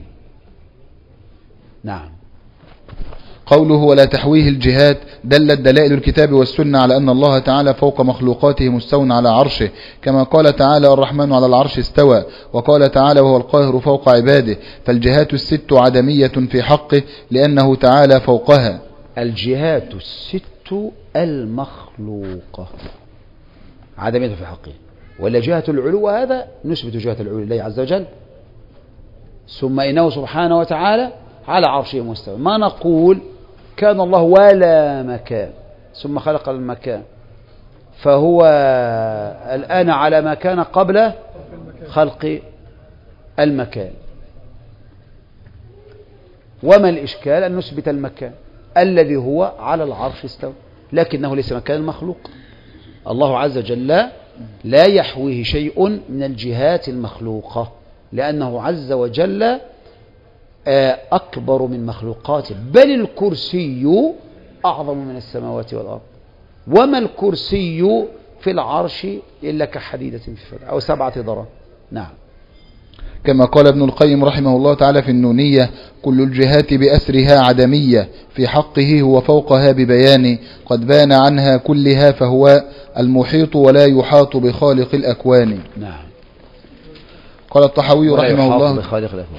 نعم. قوله ولا تحويه الجهات دلت دلائل الكتاب والسنة على أن الله تعالى فوق مخلوقاته مستو على عرشه، كما قال تعالى الرحمن على العرش استوى، وقال تعالى وهو القاهر فوق عباده، فالجهات الست عدمية في حقه لأنه تعالى فوقها. الجهات الست المخلوقة عدمية في حقه، ولا جهة العلو هذا نثبت جهة العلو لله عز وجل، ثم إنه سبحانه وتعالى على عرشه مستوى. ما نقول كان الله ولا مكان ثم خلق المكان فهو الآن على ما كان قبل خلق المكان. وما الإشكال أن نثبت المكان الذي هو على العرش استوى، لكنه ليس مكان المخلوق. الله عز وجل لا يحويه شيء من الجهات المخلوقة، لأنه عز وجل أكبر من مخلوقاته، بل الكرسي أعظم من السماوات والأرض، وما الكرسي في العرش إلا كحديدة في فلاة أو 7 ذرات. نعم. كما قال ابن القيم رحمه الله تعالى في النونية كل الجهات بأسرها عدمية في حقه هو فوقها ببيان قد بان عنها كلها فهو المحيط ولا يحاط بخالق الأكوان. نعم. قال الطحاوي رحمه الله بخالق الأكوان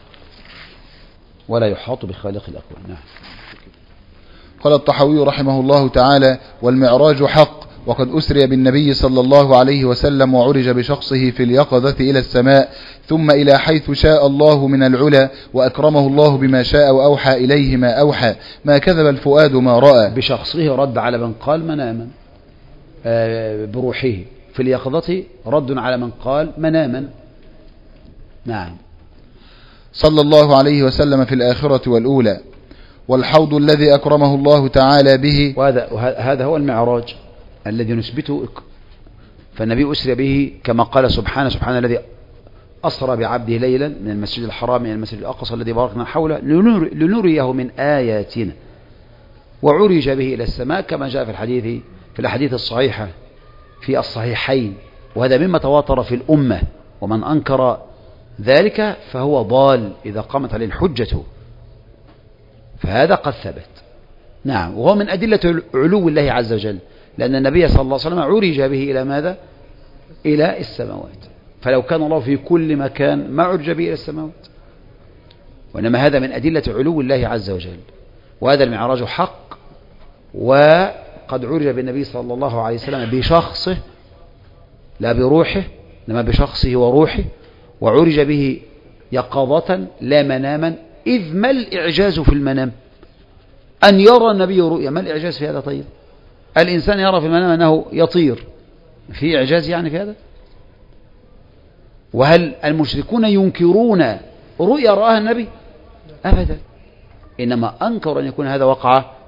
ولا يحاط بخالق الأكوان. نعم. قال الطحاوي رحمه الله تعالى والمعراج حق، وقد أسري بالنبي صلى الله عليه وسلم وعرج بشخصه في اليقظة إلى السماء ثم إلى حيث شاء الله من العلا، وأكرمه الله بما شاء وأوحى إليه ما أوحى، ما كذب الفؤاد ما رأى. بشخصه رد على من قال مناما، بروحه في اليقظة رد على من قال مناما. نعم. صلى الله عليه وسلم في الآخرة والأولى. والحوض الذي أكرمه الله تعالى به، وهذا هو المعراج الذي نثبته. فالنبي أسري به كما قال سبحانه الذي أسرى بعبده ليلا من المسجد الحرام إلى المسجد الأقصى الذي باركنا حوله لنريه من آياتنا، وعرج به إلى السماء كما جاء في الحديث الصحيحة في الصحيحين، وهذا مما تواتر في الأمة، ومن أنكر ذلك فهو ضال إذا قامت عليه الحجة، فهذا قد ثبت. نعم. وهو من أدلة علو الله عز وجل، لأن النبي صلى الله عليه وسلم عرج به إلى ماذا؟ إلى السماوات. فلو كان الله في كل مكان ما عرج به إلى السماوات، وإنما هذا من أدلة علو الله عز وجل. وهذا المعراج حق، وقد عرج بالنبي صلى الله عليه وسلم بشخصه لا بروحه، إنما بشخصه وروحه، وعرج به يقظة لا مناما. إذ ما الإعجاز في المنام؟ أن يرى النبي رؤيا. ما الإعجاز في هذا؟ طيب الإنسان يرى في المنام أنه يطير، في إعجاز يعني في هذا؟ وهل المشركون ينكرون رؤيا رآها النبي؟ أبدا، إنما أنكر أن يكون هذا وقع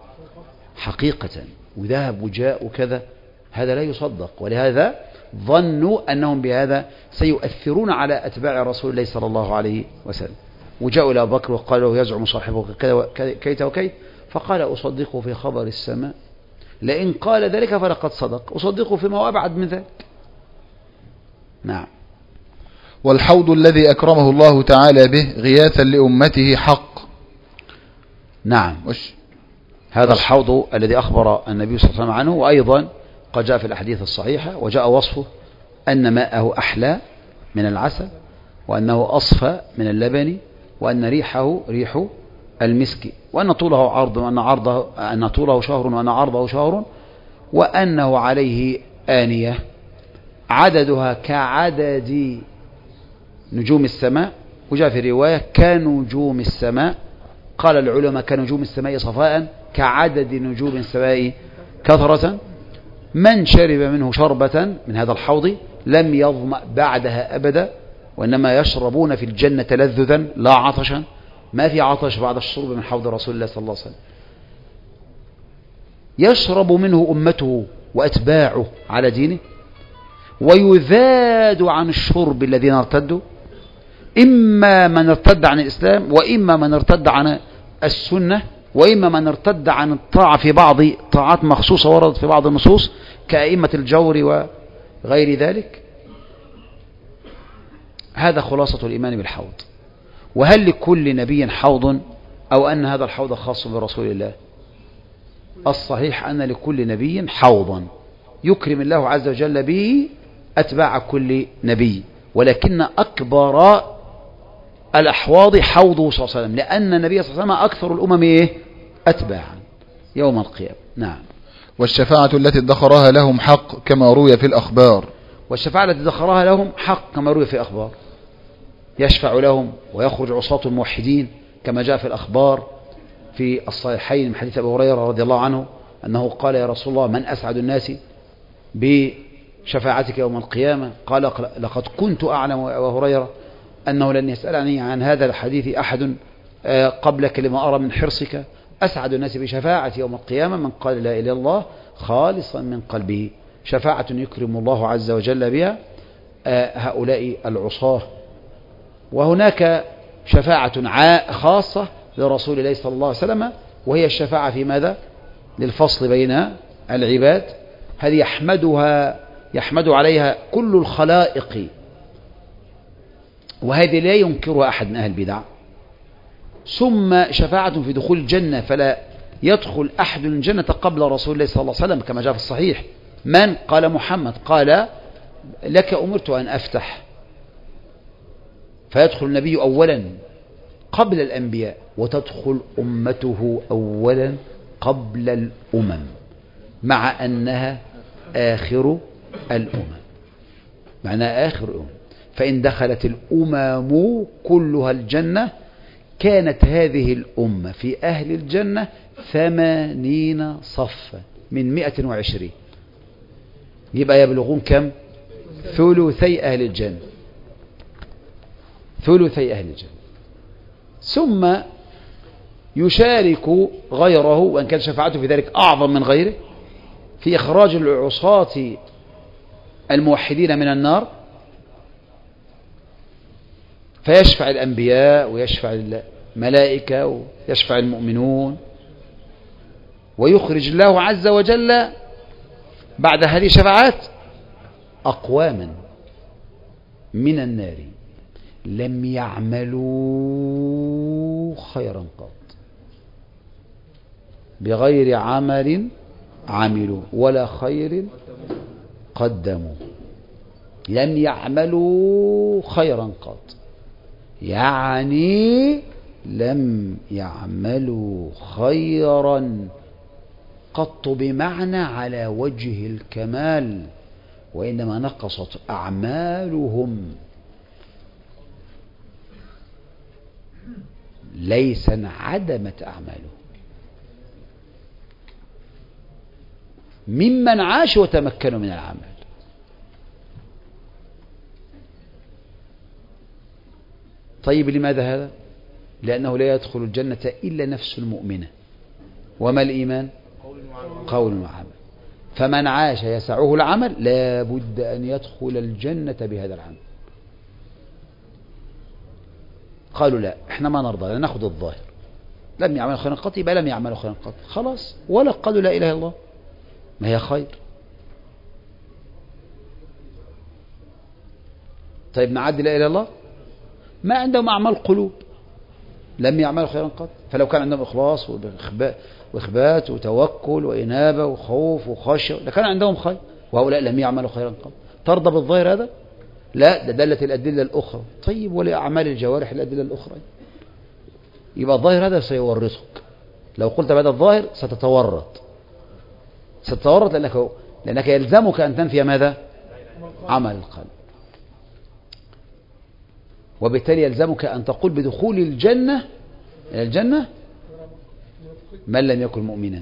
حقيقة وذهب وجاء وكذا، هذا لا يصدق. ولهذا ظنوا أنهم بهذا سيؤثرون على أتباع رسول الله صلى الله عليه وسلم. وجاءوا إلى أبي بكر وقالوا يزعم صاحبه كيت وكيت، فقال أصدقه في خبر السماء، لئن قال ذلك فلقد صدق، أصدقه فيما هو أبعد من ذلك. نعم. والحوض الذي أكرمه الله تعالى به غياثا لأمته حق. نعم. هذا الحوض الذي أخبر النبي صلى الله عليه وسلم عنه، وأيضا قد جاء في الأحاديث الصحيحة وجاء وصفه أن ماءه أحلى من العسل، وأنه أصفى من اللبن، وأن ريحه ريح المسك، وأن طوله عرض، أن طوله شهر، وأن عرضه شهر، وأنه عليه آنية عددها كعدد نجوم السماء. وجاء في رواية كنجوم السماء، قال العلماء كنجوم السماء صفاء، كعدد نجوم السماء كثرة. من شرب منه شربة من هذا الحوض لم يظمأ بعدها أبدا، وإنما يشربون في الجنة تلذذا لا عطشا. ما في عطش بعد الشرب من حوض رسول الله صلى الله عليه وسلم. يشرب منه أمته وأتباعه على دينه، ويذاد عن الشرب الذين ارتدوا، إما من ارتد عن الإسلام، وإما من ارتد عن السنة، وإما من ارتد عن الطاعة في بعض طاعات مخصوصة وردت في بعض النصوص كأئمة الجور وغير ذلك. هذا خلاصة الإيمان بالحوض. وهل لكل نبي حوض، أو أن هذا الحوض خاص برسول الله؟ الصحيح أن لكل نبي حوضا يكرم الله عز وجل به أتباع كل نبي، ولكن أكبر الأحواض حوضه صلى الله عليه وسلم، لأن النبي صلى الله عليه وسلم أكثر الأمم أتباعا يوم القيامة. نعم. والشفاعة التي ادخرها لهم حق كما روي في الأخبار. والشفاعة التي ادخرها لهم حق كما روي في الأخبار. يشفع لهم ويخرج عصاة الموحدين كما جاء في الأخبار في الصحيحين من حديث أبي هريرة رضي الله عنه أنه قال يا رسول الله من أسعد الناس بشفاعتك يوم القيامة؟ قال لقد كنت أعلم أبا هريرة أنه لن يسألني عن هذا الحديث أحد قبلك لما أرى من حرصك. أسعد الناس بشفاعة يوم القيامة من قال لا إله إلا الله خالصا من قلبه، شفاعة يكرم الله عز وجل بها هؤلاء العصاة. وهناك شفاعة خاصة لرسول الله صلى الله عليه وسلم، وهي الشفاعة في ماذا؟ للفصل بين العباد. هذه يحمد عليها كل الخلائق، وهذه لا ينكرها أحد من أهل البدع. ثم شفاعة في دخول الجنة، فلا يدخل أحد الجنة قبل رسول الله صلى الله عليه وسلم كما جاء في الصحيح. من؟ قال محمد، قال لك أمرت أن أفتح، فيدخل النبي أولا قبل الأنبياء، وتدخل أمته أولا قبل الأمم، مع أنها آخر الأمم، معناها آخر الأمم. فإن دخلت الأمم كلها الجنة كانت هذه الأمة في أهل الجنة 80 صفا من 120، يبقى يبلغون كم؟ ثلثي أهل الجنة، ثلثي أهل الجنة. ثم يشارك غيره، وأن كان شفاعته في ذلك أعظم من غيره، في إخراج العصاة الموحدين من النار، فيشفع الأنبياء ويشفع الملائكة ويشفع المؤمنون، ويخرج الله عز وجل بعد هذه الشفاعات أقواما من النار لم يعملوا خيرا قط، بغير عمل عملوا ولا خير قدموا، لم يعملوا خيرا قط، يعني لم يعملوا خيرا قط بمعنى على وجه الكمال، وإنما نقصت أعمالهم، ليس انعدمت أعمالهم، ممن عاش وتمكنوا من العمل. طيب لماذا هذا؟ لأنه لا يدخل الجنة إلا نفس مؤمنة. وما الإيمان؟ قول وعمل. فمن عاش يسعه العمل لا بد أن يدخل الجنة بهذا العمل. قالوا لا، احنا ما نرضى، لا ناخذ الظاهر، لم يعمل خيرا قط يبقى لم يعمل خيرا قط خلاص. ولا قالوا لا إله إلا الله، ما هي خير. طيب نعد لا إله إلا الله، ما عندهم أعمال قلوب، لم يعملوا خيرا قط. فلو كان عندهم إخلاص وإخبات وتوكل وإنابة وخوف وخشية لكان عندهم خير، وهؤلاء لم يعملوا خيرا قط. ترضى بالظاهر هذا؟ لا، ده دلت الأدلة الأخرى. طيب ولأعمال الجوارح الأدلة الأخرى؟ يبقى الظاهر هذا سيورطك. لو قلت بهذا الظاهر ستتورط لأنك يلزمك أن تنفي ماذا؟ عمل القلب. وبالتالي يلزمك أن تقول بدخول الجنة من لم يكن مؤمنا،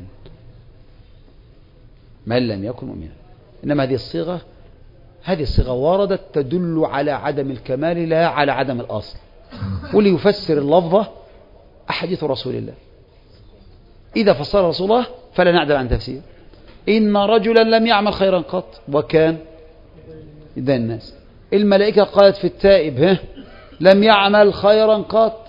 إنما هذه الصيغة وردت تدل على عدم الكمال لا على عدم الأصل. وليفسر اللفظة أحاديث رسول الله، إذا فسر رسول الله فلا نعدل عن تفسير. إن رجلا لم يعمل خيرا قط وكان إذا الناس. الملائكة قالت في التائب لم يعمل خيرا قط.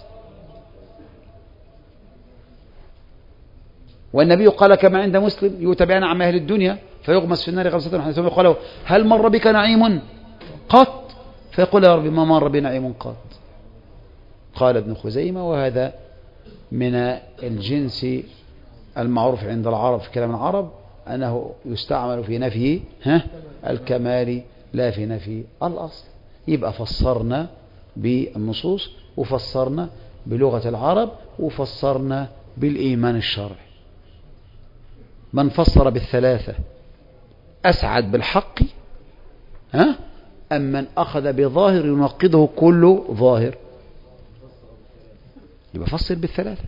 والنبي قال كما عند مسلم يؤتى بأنعم أهل الدنيا فيغمس في النار غمسة واحدة ثم يقال له هل مر بك نعيم قط؟ فيقول يا رب ما مر بي نعيم قط. قال ابن خزيمة وهذا من الجنس المعروف عند العرب في كلام العرب أنه يستعمل في نفي الكمال لا في نفي الأصل. يبقى فسرنا بالنصوص وفسرنا بلغة العرب وفسرنا بالإيمان الشرعي. من فسر بالثلاثة أسعد بالحق أم من أخذ بظاهر ينقضه كل ظاهر؟ يبقى فسر بالثلاثة.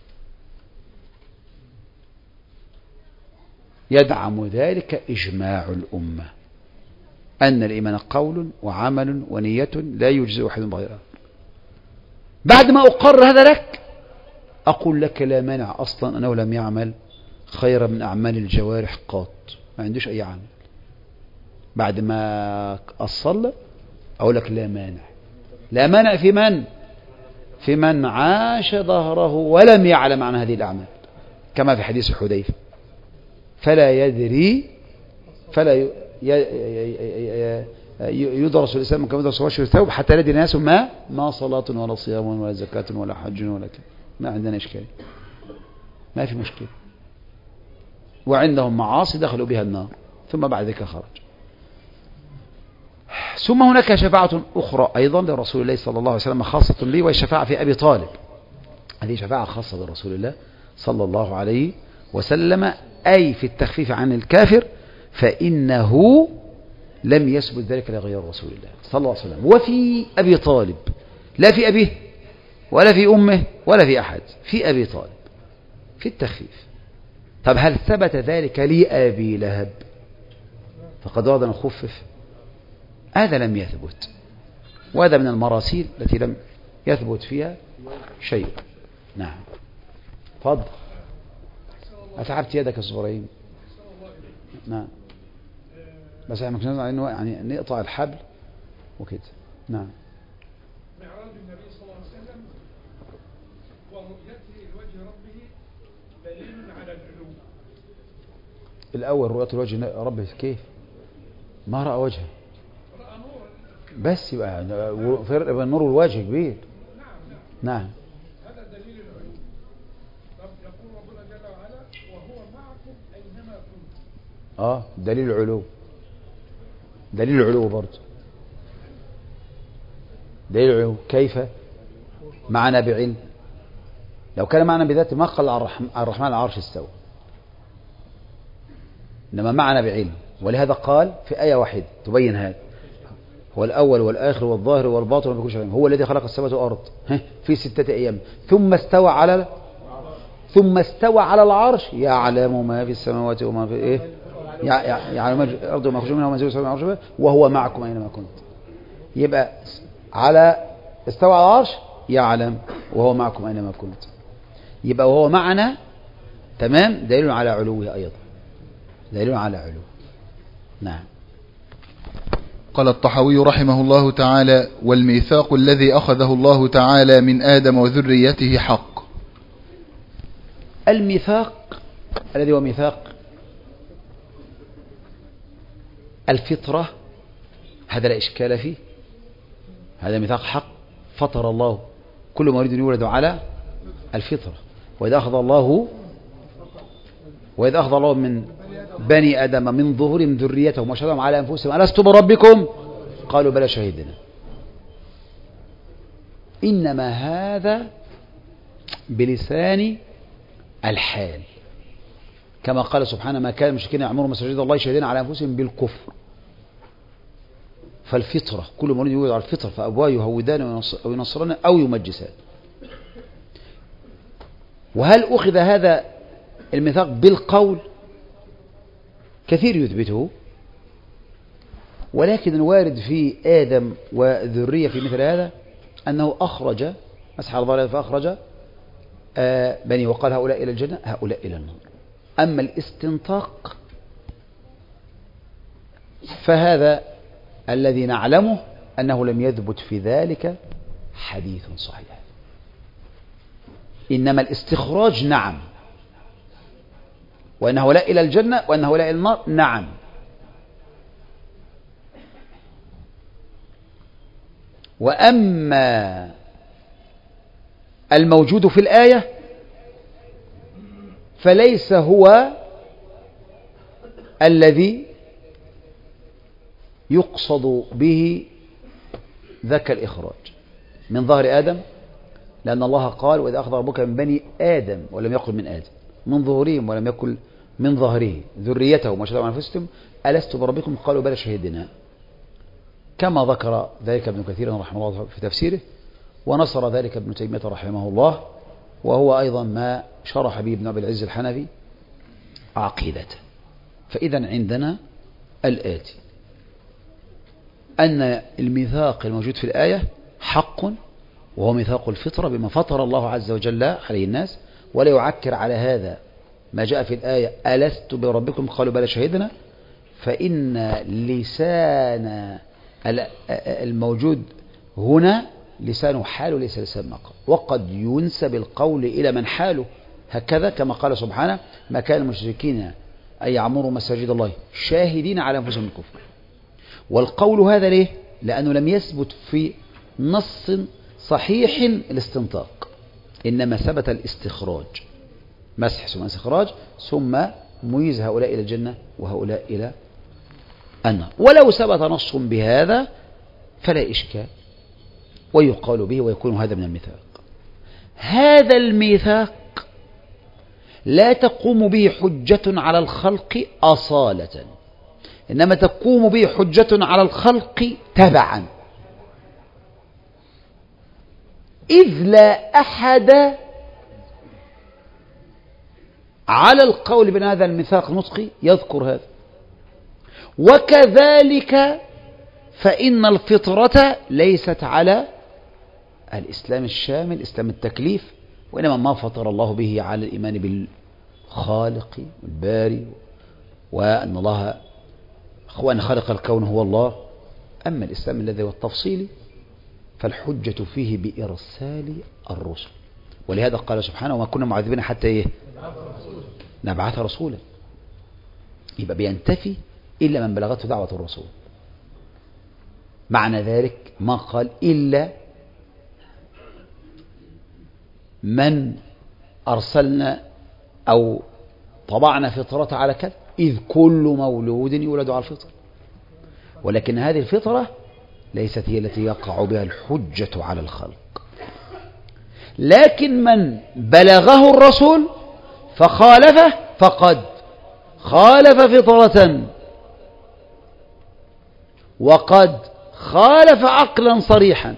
يدعم ذلك إجماع الأمة أن الإيمان قول وعمل ونية لا يجزئ أحد بغيرها. بعد ما أقر هذا لك أقول لك لا مانع أصلا أنه لم يعمل خيرا من أعمال الجوارح قط، ما عندوش أي عمل. بعد ما أصل أقول لك لا مانع في من عاش ظهره ولم يعلم عن هذه الأعمال، كما في حديث حذيفة فلا يدرس الإسلام كما يدرس وشر الثوب حتى لا يدري الناس ما صلاة ولا صيام ولا زكاة ولا حج ولا كذا. ما عندنا إشكال، ما في مشكلة. وعندهم معاصي دخلوا بها النار ثم بعد ذلك خرج. ثم هناك شفاعة أخرى أيضا لرسول الله صلى الله عليه وسلم خاصة به، وهي الشفاعة في أبي طالب. هذه شفاعة خاصة برسول الله صلى الله عليه وسلم، أي في التخفيف عن الكافر، فإنه لم يثبت ذلك لغير رسول الله صلى الله عليه وسلم. وفي أبي طالب، لا في أبيه ولا في أمه ولا في أحد، في أبي طالب في التخفيف. طب هل ثبت ذلك لأبي لهب فقد ورد أن خفف؟ هذا لم يثبت، وهذا من المراسيل التي لم يثبت فيها شيء. نعم فضل. أتعبت يدك يا صغيرين. نعم بس احنا كنا يعني نقطع الحبل وكده. نعم. معراج النبي صلى الله عليه وسلم ورؤيته لوجه ربه دليل على العلو. الأول رؤية الوجه ربه كيف؟ ما رأى وجهه، رأى نور بس يبقى فرق بين النور والوجه كبير. نعم هذا دليل العلو. طب يقول ربنا جل وعلا وهو معكم أينما كنتم. دليل العلو، دليل العلو برضه. دليل العلو كيف؟ معنا بعلم. لو كان معنا بذاته ما قال الرحمن على العرش استوى، إنما معنا بعلم. ولهذا قال في آية واحدة تبين هذا: هو الأول والآخر والظاهر والباطن وبكل شيء، هو الذي خلق السماوات والأرض في 6 أيام ثم استوى على العرش يعلم ما في السماوات وما في يعلم الأرض وما خرج منها وما ينزل من العرش وهو معكم أينما كنت. يبقى على استوى على العرش يعلم وهو معكم أينما كنت. يبقى وهو معنا تمام، دليل على علوه أيضا، دليل على علوه. نعم. قال الطحاوي رحمه الله تعالى: والميثاق الذي أخذه الله تعالى من آدم وذريته حق. الميثاق الذي هو ميثاق الفطرة هذا لا إشكال فيه، هذا ميثاق حق، فطر الله كل ما يريد يولد على الفطرة. وإذا أخذ الله من بني آدم من ظهورهم ذريتهم وشهدهم على أنفسهم ألست بربكم قالوا بلى شهدنا. إنما هذا بلسان الحال، كما قال سبحانه: ما كان المشركين يعمرون مساجد الله شاهدين على أنفسهم بالكفر. فالفطرة كل ما يريد يولد على الفطرة، فأبواه يهودان أو ينصران أو يمجسان. وهل أخذ هذا الميثاق بالقول؟ كثير يثبته، ولكن الوارد في آدم وذرية في مثل هذا أنه أخرج مسح الظلام فأخرج بني وقال هؤلاء إلى الجنة هؤلاء إلى النار. أما الاستنطاق فهذا الذي نعلمه أنه لم يثبت في ذلك حديث صحيح. إنما الاستخراج نعم، وأنه لا إلى الجنة وأنه لا إلى النار نعم. وأما الموجود في الآية فليس هو الذي يقصد به ذاك الإخراج من ظهر آدم، لأن الله قال: وإذا أخذ ربك من بني آدم، ولم يقل من آدم، من ظهورهم ولم يقل من ظهره، ذريتهم وشهدوا على أنفسهم ألست بربكم قالوا بلى شهدنا، كما ذكر ذلك ابن كثير رحمه الله في تفسيره، ونصر ذلك ابن تيمية رحمه الله، وهو أيضا ما شرح به ابن أبي العز الحنفي عقيدته. فإذا عندنا الآتي: أن الميثاق الموجود في الآية حق، وهو ميثاق الفطرة بما فطر الله عز وجل عليه الناس، ولا يعكر على هذا ما جاء في الآية ألست بربكم قالوا بلى شهدنا. فإن لسان الموجود هنا لسان حال وليس لسان مقال، وقد ينسب القول إلى من حاله هكذا، كما قال سبحانه: ما كان المشركين أن يعمروا مساجد الله شاهدين على أنفسهم الكفر. والقول هذا ليه؟ لأنه لم يثبت في نص صحيح الاستنطاق، إنما ثبت الاستخراج، مسح ثم استخراج ثم ميز هؤلاء إلى الجنة وهؤلاء إلى النار. ولو ثبت نص بهذا فلا إشكال، ويقال به ويكون هذا من الميثاق. هذا الميثاق لا تقوم به حجة على الخلق أصالة، إنما تقوم به حجة على الخلق تبعا، إذ لا أحد على القول بأن هذا الميثاق نطقي يذكر هذا. وكذلك فإن الفطرة ليست على الإسلام الشامل، إسلام التكليف، وإنما ما فطر الله به على الإيمان بالخالق والباري، وأن الله وأن خالق الكون هو الله. أما الإسلام الذي هو التفصيلي فالحجة فيه بإرسال الرسل، ولهذا قال سبحانه: وما كنا معذبين حتى نبعث رسولا. يبقى بينتفي إلا من بلغته دعوة الرسول. معنى ذلك ما قال إلا من أرسلنا أو طبعنا فطرة على كذا، إذ كل مولود يولد على الفطر. ولكن هذه الفطرة ليست هي التي يقع بها الحجة على الخلق، لكن من بلغه الرسول فخالفه فقد خالف فطرة، وقد خالف عقلا صريحا.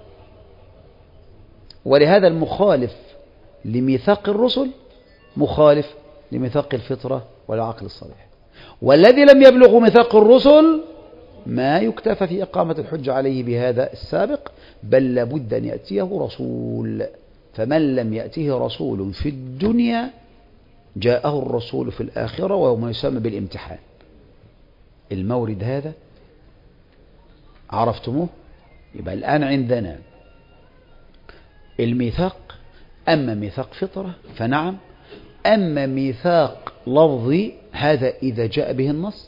ولهذا المخالف لميثاق الرسل مخالف لميثاق الفطرة والعقل الصريح. والذي لم يبلغ ميثاق الرسل ما يكتفى في إقامة الحجة عليه بهذا السابق، بل لابد أن يأتيه رسول. فمن لم يأته رسول في الدنيا جاءه الرسول في الآخرة ويوم يسمى بالامتحان. المورد هذا عرفتموه؟ يبقى الآن عندنا الميثاق، أما ميثاق فطرة فنعم، أما ميثاق لفظي هذا إذا جاء به النص،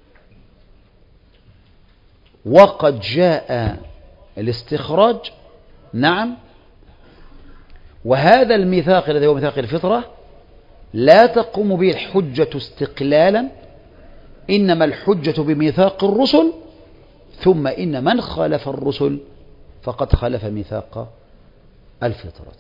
وقد جاء الاستخراج نعم. وهذا الميثاق الذي هو ميثاق الفطرة لا تقوم به الحجة استقلالا، إنما الحجة بميثاق الرسل، ثم إن من خالف الرسل فقد خالف ميثاق الفطرة.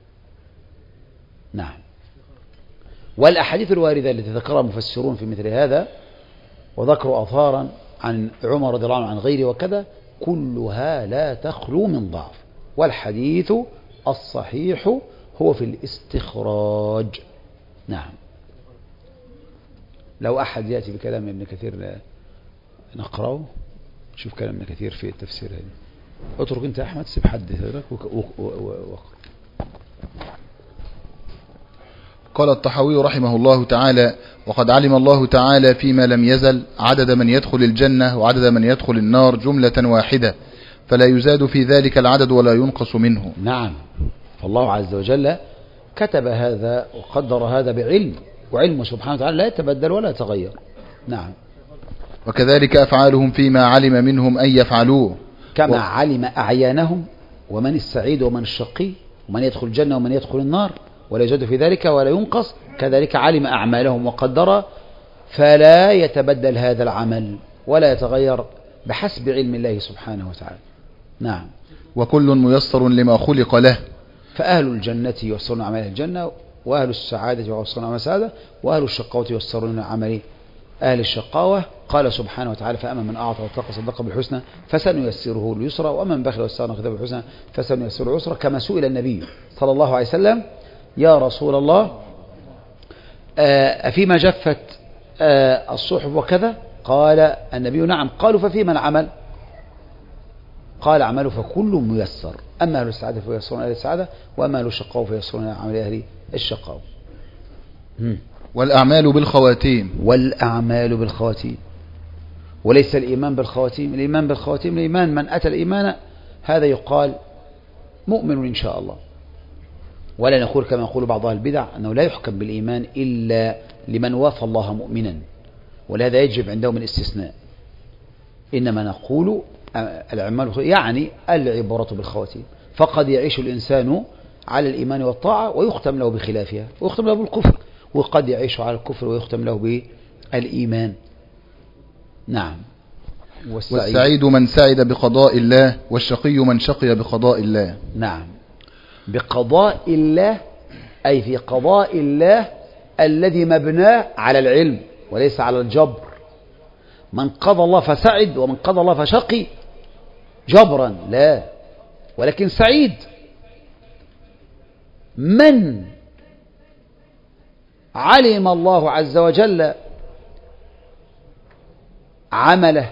نعم. والأحاديث الواردة التي ذكرها المفسرون في مثل هذا وذكروا أثارا عن عمر رضي الله عنه عن غيره وكذا كلها لا تخلو من ضعف، والحديث الصحيح هو في الاستخراج. نعم. لو أحد يأتي بكلام ابن كثير نقرأه، شوف كلام ابن كثير في التفسير هذه. اترك انت يا أحمد، سيب حد وقرأ. قال الطحاوي رحمه الله تعالى: وقد علم الله تعالى فيما لم يزل عدد من يدخل الجنة وعدد من يدخل النار جملة واحدة، فلا يزاد في ذلك العدد ولا ينقص منه. نعم. فالله عز وجل كتب هذا وقدر هذا بعلم، وعلمه سبحانه وتعالى لا يتبدل ولا يتغير. نعم. وكذلك أفعالهم فيما علم منهم أن يفعلوه، كما علم أعيانهم ومن السعيد ومن الشقي ومن يدخل الجنة ومن يدخل النار ولا يزاد في ذلك ولا ينقص، كذلك علم أعمالهم وقدر، فلا يتبدل هذا العمل ولا يتغير بحسب علم الله سبحانه وتعالى. نعم. وكل ميسر لما خلق له، فأهل الجنة يوصلون عمل الجنة، وأهل السعادة يوصلون عمل السعادة، وأهل الشقاوة يوصلون عمل أهل الشقاوة. قال سبحانه وتعالى: فأما من أعطى واتقى صدق بالحسنى فسنيسره لليسرى، وأما من بخل واستغنى وكذب بالحسنى فسنيسره للعسرى. كما سئل النبي صلى الله عليه وسلم: يا رسول الله أفيما جفت الصحف وكذا؟ قال النبي: نعم. قالوا: ففيما العمل؟ قال: عمله فكل ميسر، أما أهل السعادة فييسرون أهل السعادة، وأما أهل الشقاوة فييسرون عمل أهل الشقاوة. والأعمال بالخواتيم. والأعمال بالخواتيم، وليس الإيمان بالخواتيم. الإيمان بالخواتيم الإيمان من أتى الإيمان هذا يقال مؤمن إن شاء الله، ولا نقول كما يقول بعض أهل البدع أنه لا يحكم بالإيمان إلا لمن وافى الله مؤمنا، ولهذا يجب عندهم الاستثناء. إنما نقول الأعمال يعني العبرة بالخواتيم، فقد يعيش الإنسان على الإيمان والطاعة ويختم له بخلافها ويختم له بالكفر، وقد يعيش على الكفر ويختم له بالإيمان. نعم. والسعيد من سعد بقضاء الله، والشقي من شقي بقضاء الله. نعم. بقضاء الله أي في قضاء الله الذي مبناه على العلم وليس على الجبر. من قضى الله فسعد ومن قضى الله فشقي جبرا لا، ولكن سعيد من علم الله عز وجل عمله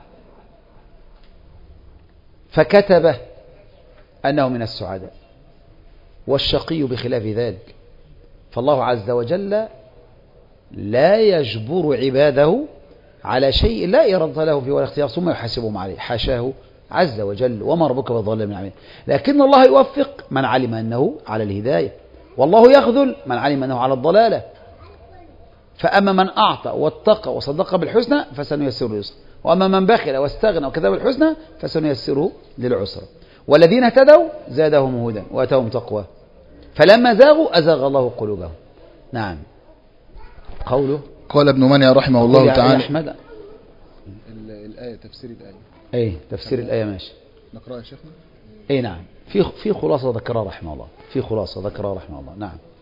فكتبه أنه من السعداء، والشقي بخلاف ذلك. فالله عز وجل لا يجبر عباده على شيء لا إرادة له فيه ولا اختيار ثم يحاسبهم عليه، حاشاه عز وجل، وما ربك بالظلام للعبيد. لكن الله يوفق من علم أنه على الهداية، والله يخذل من علم أنه على الضلالة. فأما من أعطى واتقى وصدق بالحسنى فسنيسره لليسرى، وأما من بخل واستغنى وكذب بالحسنى فسنيسره للعسرى. والذين اهتدوا زادهم هدى وآتاهم تقوى، فلما زاغوا أزاغ الله قلوبهم. نعم. قوله قال ابن منع رحمه الله تعالى: أحمد الآية تفسير الآية. أي تفسير الآية ماشي، نقرأها يا شيخنا. أي نعم. في خلاصة ذكرها رحمه الله، في خلاصة ذكرها رحمه الله. نعم.